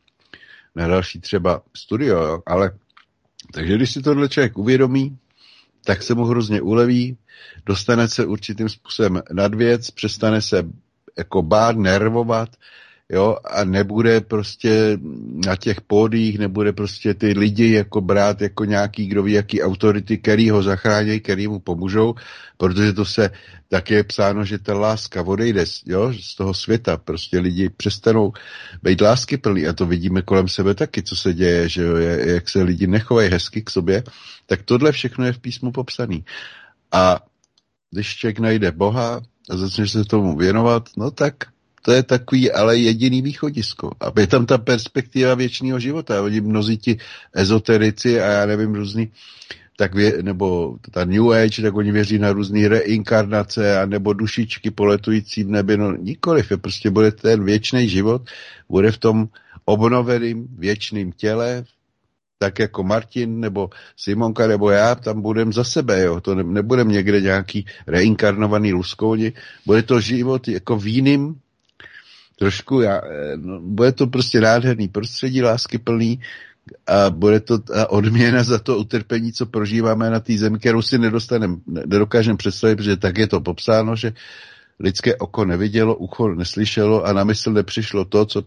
další třeba studio. Jo? Ale takže když si tohle člověk uvědomí, tak se mu hrozně uleví, dostane se určitým způsobem nad věc, přestane se jako bát, nervovat, jo, a nebude prostě na těch pódiích, nebude prostě ty lidi jako brát jako nějaký, kdo ví, jaký autority, který ho zachrání, který mu pomůžou, protože to se tak je psáno, že ta láska odejde, jo, z toho světa, prostě lidi přestanou být láskyplní a to vidíme kolem sebe taky, co se děje, že jo, jak se lidi nechovají hezky k sobě, tak tohle všechno je v písmu popsaný. A když člověk najde Boha a začne se tomu věnovat, no tak to je takový ale jediný východisko. A je tam ta perspektiva věčného života. Oni mnozí ti ezoterici a já nevím různý, tak nebo ta New Age, tak oni věří na různý reinkarnace a nebo dušičky poletující v nebi. No nikoliv, prostě bude ten věčný život, bude v tom obnoveným věčným těle, tak jako Martin nebo Simonka nebo já, tam budem za sebe, jo. To nebudem někde nějaký reinkarnovaný luskouni, bude to život jako v jiným trošku, bude to prostě nádherný prostředí, láskyplný a bude to odměna za to utrpení, co prožíváme na té zemi, kterou si nedokážeme představit, protože tak je to popsáno, že lidské oko nevidělo, ucho neslyšelo a na mysl nepřišlo to, co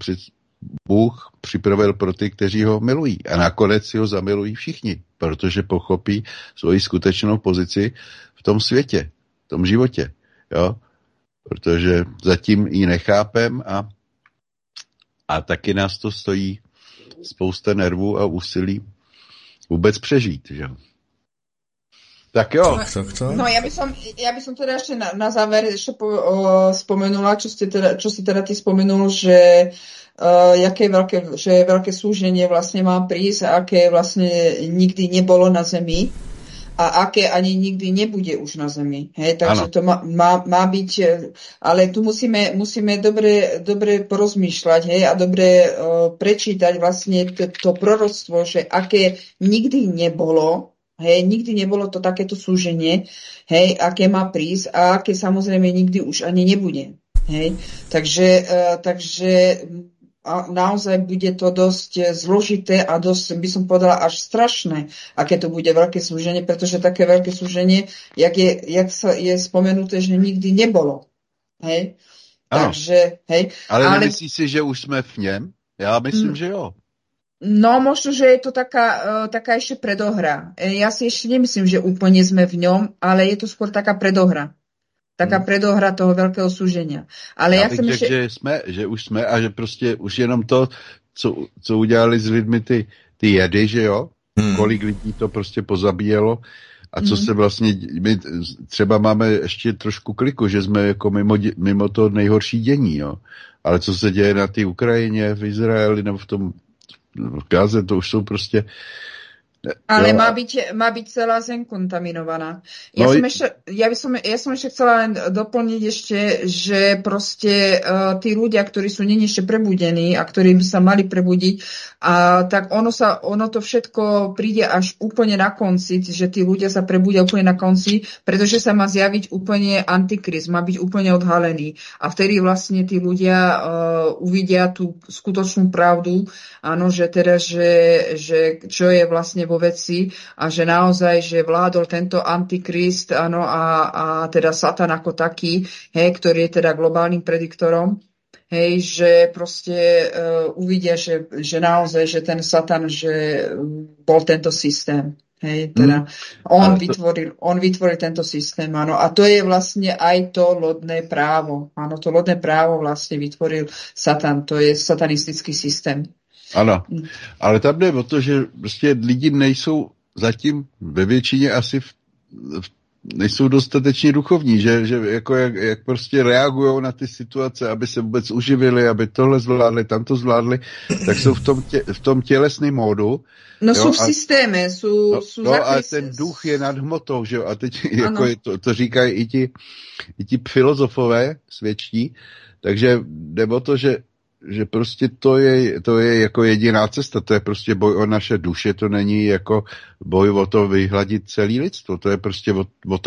Bůh připravil pro ty, kteří ho milují. A nakonec si ho zamilují všichni, protože pochopí svoji skutečnou pozici v tom světě, v tom životě. Jo? Protože zatím ji nechápem a taky nás to stojí spousta nervů a úsilí vůbec přežít. Že? Tak jo. No ja by som teda ešte na záver ešte spomenula, čo si teda ty spomenul, že že veľké súženie vlastne má prísť a aké vlastne nikdy nebolo na Zemi a aké ani nikdy nebude už na Zemi. Hej, takže to má byť, ale tu musíme dobre porozmýšľať, hej, a dobre prečítať vlastne to proroctvo, že aké nikdy nebolo. Hej, nikdy nebolo to takéto súženie, hej, aké má prísť a aké samozrejme nikdy už ani nebude. Hej, takže naozaj bude to dosť zložité a dosť, by som povedala, až strašné, aké to bude veľké súženie, pretože také veľké súženie, jak je spomenuté, že nikdy nebolo. Hej, takže, hej. Ale nemyslíš si, že už sme v něm? Já myslím, že jo. No, možno, že je to taká ešte predohra. Ja si ešte nemyslím, že úplne sme v ňom, ale je to skôr taká predohra. Taká predohra toho veľkého súženia. Ale já bych řekl, že už jsme a že prostě už jenom to, co udělali s lidmi ty jedy, že jo? Kolik lidí to prostě pozabíjelo a co se vlastně, my třeba máme ještě trošku kliku, že jsme jako mimo to nejhorší dění, jo? Ale co se děje na té Ukrajině, v Izraeli nebo v tom v Gaze, to už jsou prostě... Ale má byť celá zem kontaminovaná. Ja som ešte chcela len doplniť ešte, že proste tí ľudia, ktorí sú nie ešte prebudení a ktorí by sa mali prebudiť, tak ono to všetko príde až úplne na konci, že tí ľudia sa prebudia úplne na konci, pretože sa má zjaviť úplne antikrist, má byť úplne odhalený. A vtedy vlastne tí ľudia uvidia tú skutočnú pravdu, áno, že teda, že čo je vlastne vo veci a že naozaj, že vládol tento antikrist, áno, a teda Satan ako taký, hej, ktorý je teda globálnym prediktorom, hej, že proste uvidia, že naozaj, že ten Satan, že bol tento systém. Hej, teda on vytvoril tento systém, áno, a to je vlastne aj to lodné právo. Áno, to lodné právo vlastne vytvoril Satan, to je satanistický systém. Ano, ale tam jde o to, že prostě lidi nejsou zatím ve většině asi nejsou dostatečně duchovní, že jako jak prostě reagují na ty situace, aby se vůbec uživili, aby tohle zvládli, tamto zvládli, tak jsou v tom tělesném módu. No jsou v systéme, jsou a ten duch je nad hmotou, že jo, a teď jako to říkají i ti filozofové svědčí, takže jde o to, že prostě to je jako jediná cesta, to je prostě boj o naše duše, to není jako boj o to vyhladit celý lidstvo, to je prostě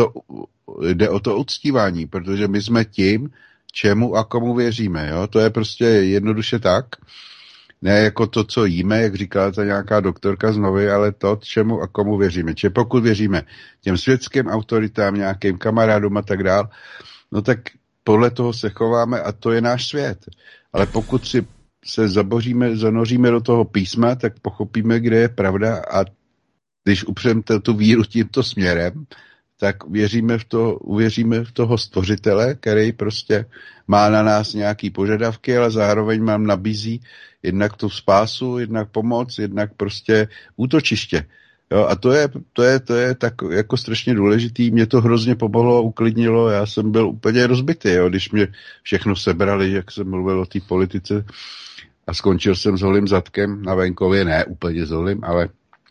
jde o to uctívání, protože my jsme tím, čemu a komu věříme, jo, to je prostě jednoduše tak, ne jako to, co jíme, jak říká ta nějaká doktorka z Novy, ale to, čemu a komu věříme. Čiže pokud věříme těm světským autoritářům, nějakým kamarádům a tak dál, no tak podle toho se chováme a to je náš svět. Ale pokud se zanoříme do toho písma, tak pochopíme, kde je pravda a když upřeme tu víru tímto směrem, tak uvěříme v toho stvořitele, který prostě má na nás nějaký požadavky, ale zároveň nám nabízí jednak tu spásu, jednak pomoc, jednak prostě útočiště. Jo, a to je tak jako strašně důležitý. Mě to hrozně pomohlo, uklidnilo. Já jsem byl úplně rozbitý, jo, když mě všechno sebrali, jak jsem mluvil o té politice a skončil jsem s holým zadkem na venkově. Ne úplně s holým, ale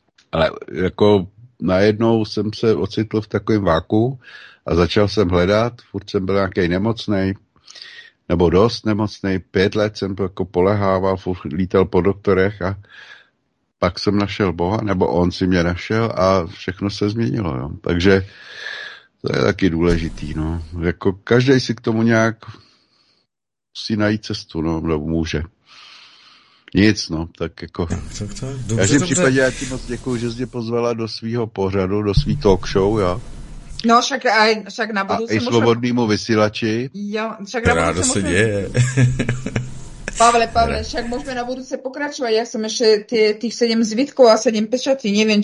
jako najednou jsem se ocitl v takovém váku a začal jsem hledat. Furt jsem byl nějaký nemocnej, nebo dost nemocnej. 5 let jsem jako polehával, furt lítal po doktorech a pak jsem našel Boha, nebo on si mě našel a všechno se změnilo. Jo. Takže to je taky důležitý. No. Jako každý si k tomu nějak musí najít cestu, no, nebo může. Nic, no, tak jako... V každém případě já ti moc děkuju, že jsi mě pozvala do svýho pořadu, do svý talk show, jo. No, však na budúce... A i slobodnému vysílači. Ja, však na budúce se děje. Pavle, však môžeme na budúce pokračovať. Ja som ešte tých 7 zvitkov a 7 pečatí. Neviem,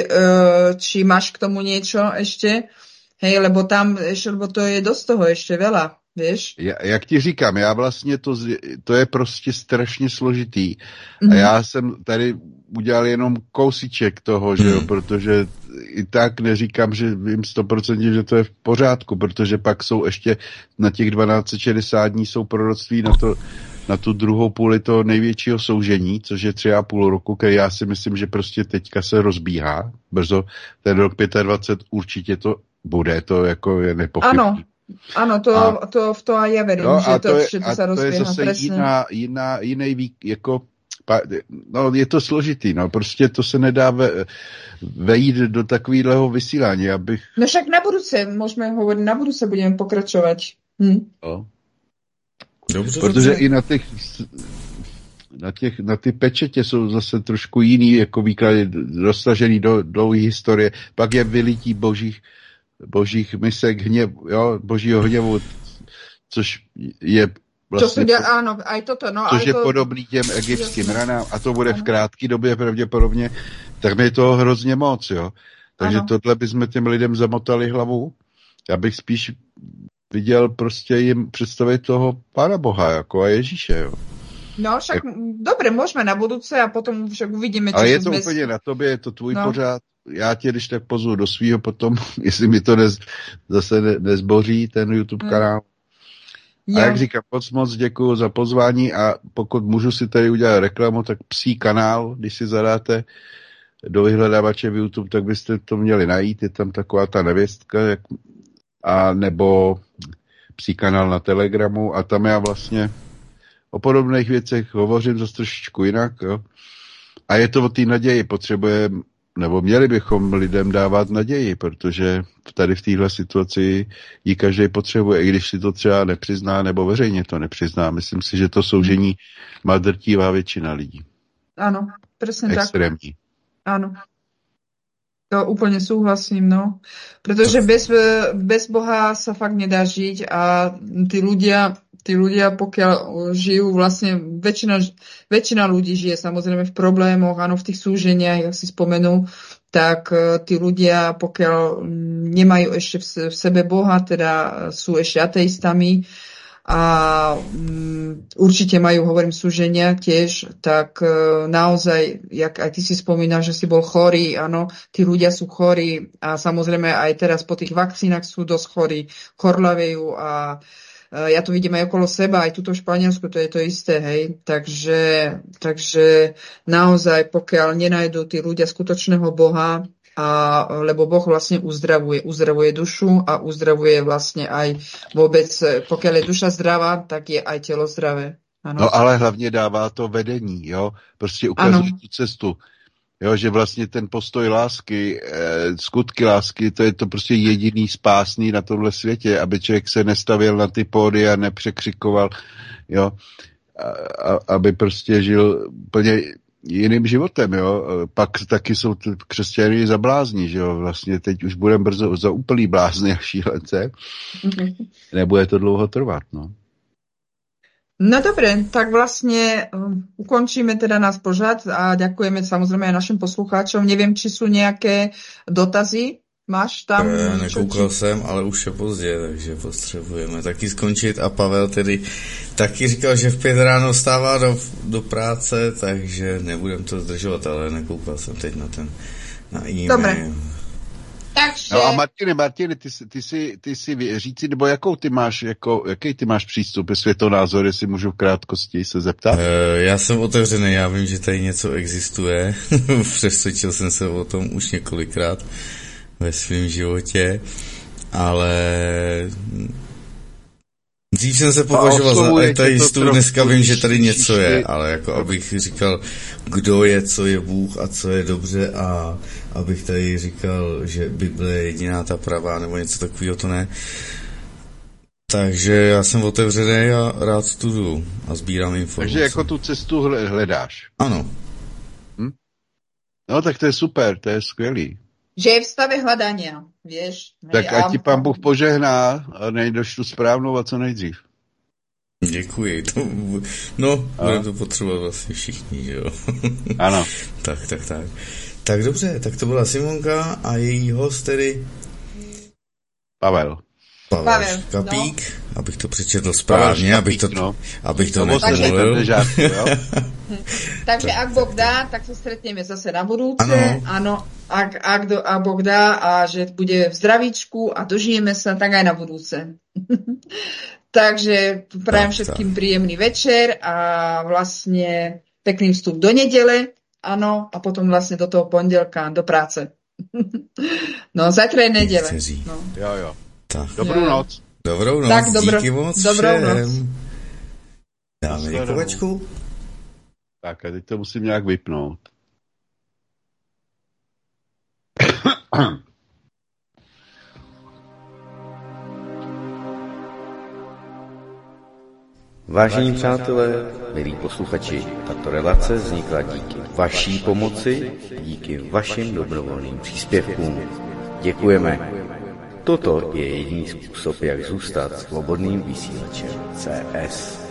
či máš k tomu niečo ešte. Hej, lebo to je dosť toho ešte veľa, vieš? Jak ti říkám, já vlastně to je prostě strašně složitý. A já jsem tady udělal jenom kousíček toho, že jo, protože i tak neříkám, že vím 100%, že to je v pořádku, protože pak jsou ještě na těch 1260 dní jsou proroctví na tu druhou půli toho největšího soužení, což je 3,5 roku, který já si myslím, že prostě teďka se rozbíhá. Brzo ten rok 25 určitě to bude, to jako je nepochybný. Ano, to a já verím, no, že to se rozbíhá. To je zase jiný jako no, je to složitý, no, prostě to se nedá vejít do takového vysílání, abych... No však na budúce, môžeme hovoriť, na budúce budeme pokračovať. No. Dobře, protože i na ty pečetě jsou zase trošku jiný jako výklady, roztažený do dlouhé historie, pak je vylití božích misek božího hněvu, což je vlastně, ano, aj toto, no, což je podobný těm egyptským ranám a to bude v krátké době pravděpodobně, tak mi je toho hrozně moc, jo. Takže tohle bychom těm lidem zamotali hlavu. Já bych spíš viděl prostě jim představit toho Pána Boha jako a Ježíše, jo. No však, dobre, môžeme na budúce a potom však uvidíme, ale je to úplně na tobě, je to tvůj pořád. Já tě když tak pozvu do svýho potom, jestli mi to zase nezboří ten YouTube kanál. A jak říkám, moc děkuju za pozvání a pokud můžu si tady udělat reklamu, tak Psí kanál, když si zadáte do vyhledávače v YouTube, tak byste to měli najít, je tam taková ta nevěstka, a nebo Psí kanál na Telegramu a tam já vlastně o podobných věcech hovořím zase trošičku jinak, jo. A je to o té naději, potřebujeme, nebo měli bychom lidem dávat naději, protože tady v téhle situaci ji každý potřebuje, i když si to třeba nepřizná, nebo veřejně to nepřizná. Myslím si, že to soužení má drtivá většina lidí. Ano, presne tak. Extrémní. Áno. To úplne súhlasím, no. Pretože bez Boha sa fakt nedá žiť a tí ľudia, pokiaľ žijú, vlastne väčšina ľudí žije samozrejme v problémoch, áno, v tých súženiach, jak si spomenul, tak tí ľudia, pokiaľ nemajú ešte v sebe Boha, teda sú ešte ateistami a určite majú, hovorím, súženia tiež, tak naozaj, jak aj ty si spomínal, že si bol chorý, áno, tí ľudia sú chorí a samozrejme aj teraz po tých vakcínach sú dosť chorí, chorlavejú a ja to vidím aj okolo seba, aj tuto v Španielsku, to je to isté, hej. Takže naozaj, pokiaľ nenajdú tí ľudia skutočného Boha, lebo Boh vlastne uzdravuje dušu a uzdravuje vlastne aj vôbec, pokiaľ je duša zdravá, tak je aj telo zdravé. Ano. No ale hlavně dává to vedení, jo, prostě ukazuje tu cestu. Jo, že vlastně ten postoj lásky, skutky lásky, to je to prostě jediný spásný na tomhle světě, aby člověk se nestavil na ty pódy a nepřekřikoval, jo, aby prostě žil úplně jiným životem, jo. Pak taky jsou křesťané zablázní, že jo, vlastně teď už budeme brzo za úplný blázny a šílence. Nebude to dlouho trvat, no. No dobre, tak vlastne ukončíme teda náš pořad a ďakujeme samozrejme aj našim poslucháčom. Neviem, či sú nejaké dotazy. Máš tam? Nekoukal jsem, ale už je pozdě, takže potřebujeme taky skončit. A Pavel tedy taky říkal, že v 5 ráno vstává do práce, takže nebudem to zdržovat, ale nekoukal jsem teď na e-mail. Dobre. Takže... No a Martine, ty si věřící, nebo jaký ty máš přístup, světonázor, jestli můžu v krátkosti se zeptat? Já jsem otevřený, já vím, že tady něco existuje, přesvědčil jsem se o tom už několikrát ve svém životě, ale dřív jsem se považoval za ateistu, dneska vím, že tady něco je, ale jako abych říkal, kdo je, co je Bůh a co je dobře a abych tady říkal, že Bible je jediná ta pravá nebo něco takového, to ne. Takže já jsem otevřený a rád studuju a sbírám informace. Takže jako tu cestu hledáš. Ano. No tak to je super, to je skvělý. Že je v stave hľadania, vieš. Tak ať ti pán Bůh požehná a nejdoš tu správnou a co nejdřív. Děkuji. Budeme to potřebovat vlastně všichni, že jo? Ano. Tak. Tak dobře, tak to byla Simonka a její host tedy... Pavel Škapík, abych to přečetl správně, abych to nepomluvil. Takže ak Boh dá, tak sa stretneme zase na budúce. Áno, ak Boh dá a že bude v zdravíčku a dožijeme sa, tak aj na budúce. Takže prajem všetkým príjemný večer a vlastne pekný vstup do nedele, áno, a potom vlastne do toho pondelka do práce. No, zajtra je nedele. No. Jo. Tak. Dobrou noc. Tak, díky moc dobrou noc. Dáme děkovačku. Tak a teď to musím nějak vypnout. Vážení přátelé, milí posluchači, tato relace vznikla díky vaší pomoci, díky vašim dobrovolným příspěvkům. Děkujeme. Toto je jediný způsob, jak zůstat svobodným vysílačem CS.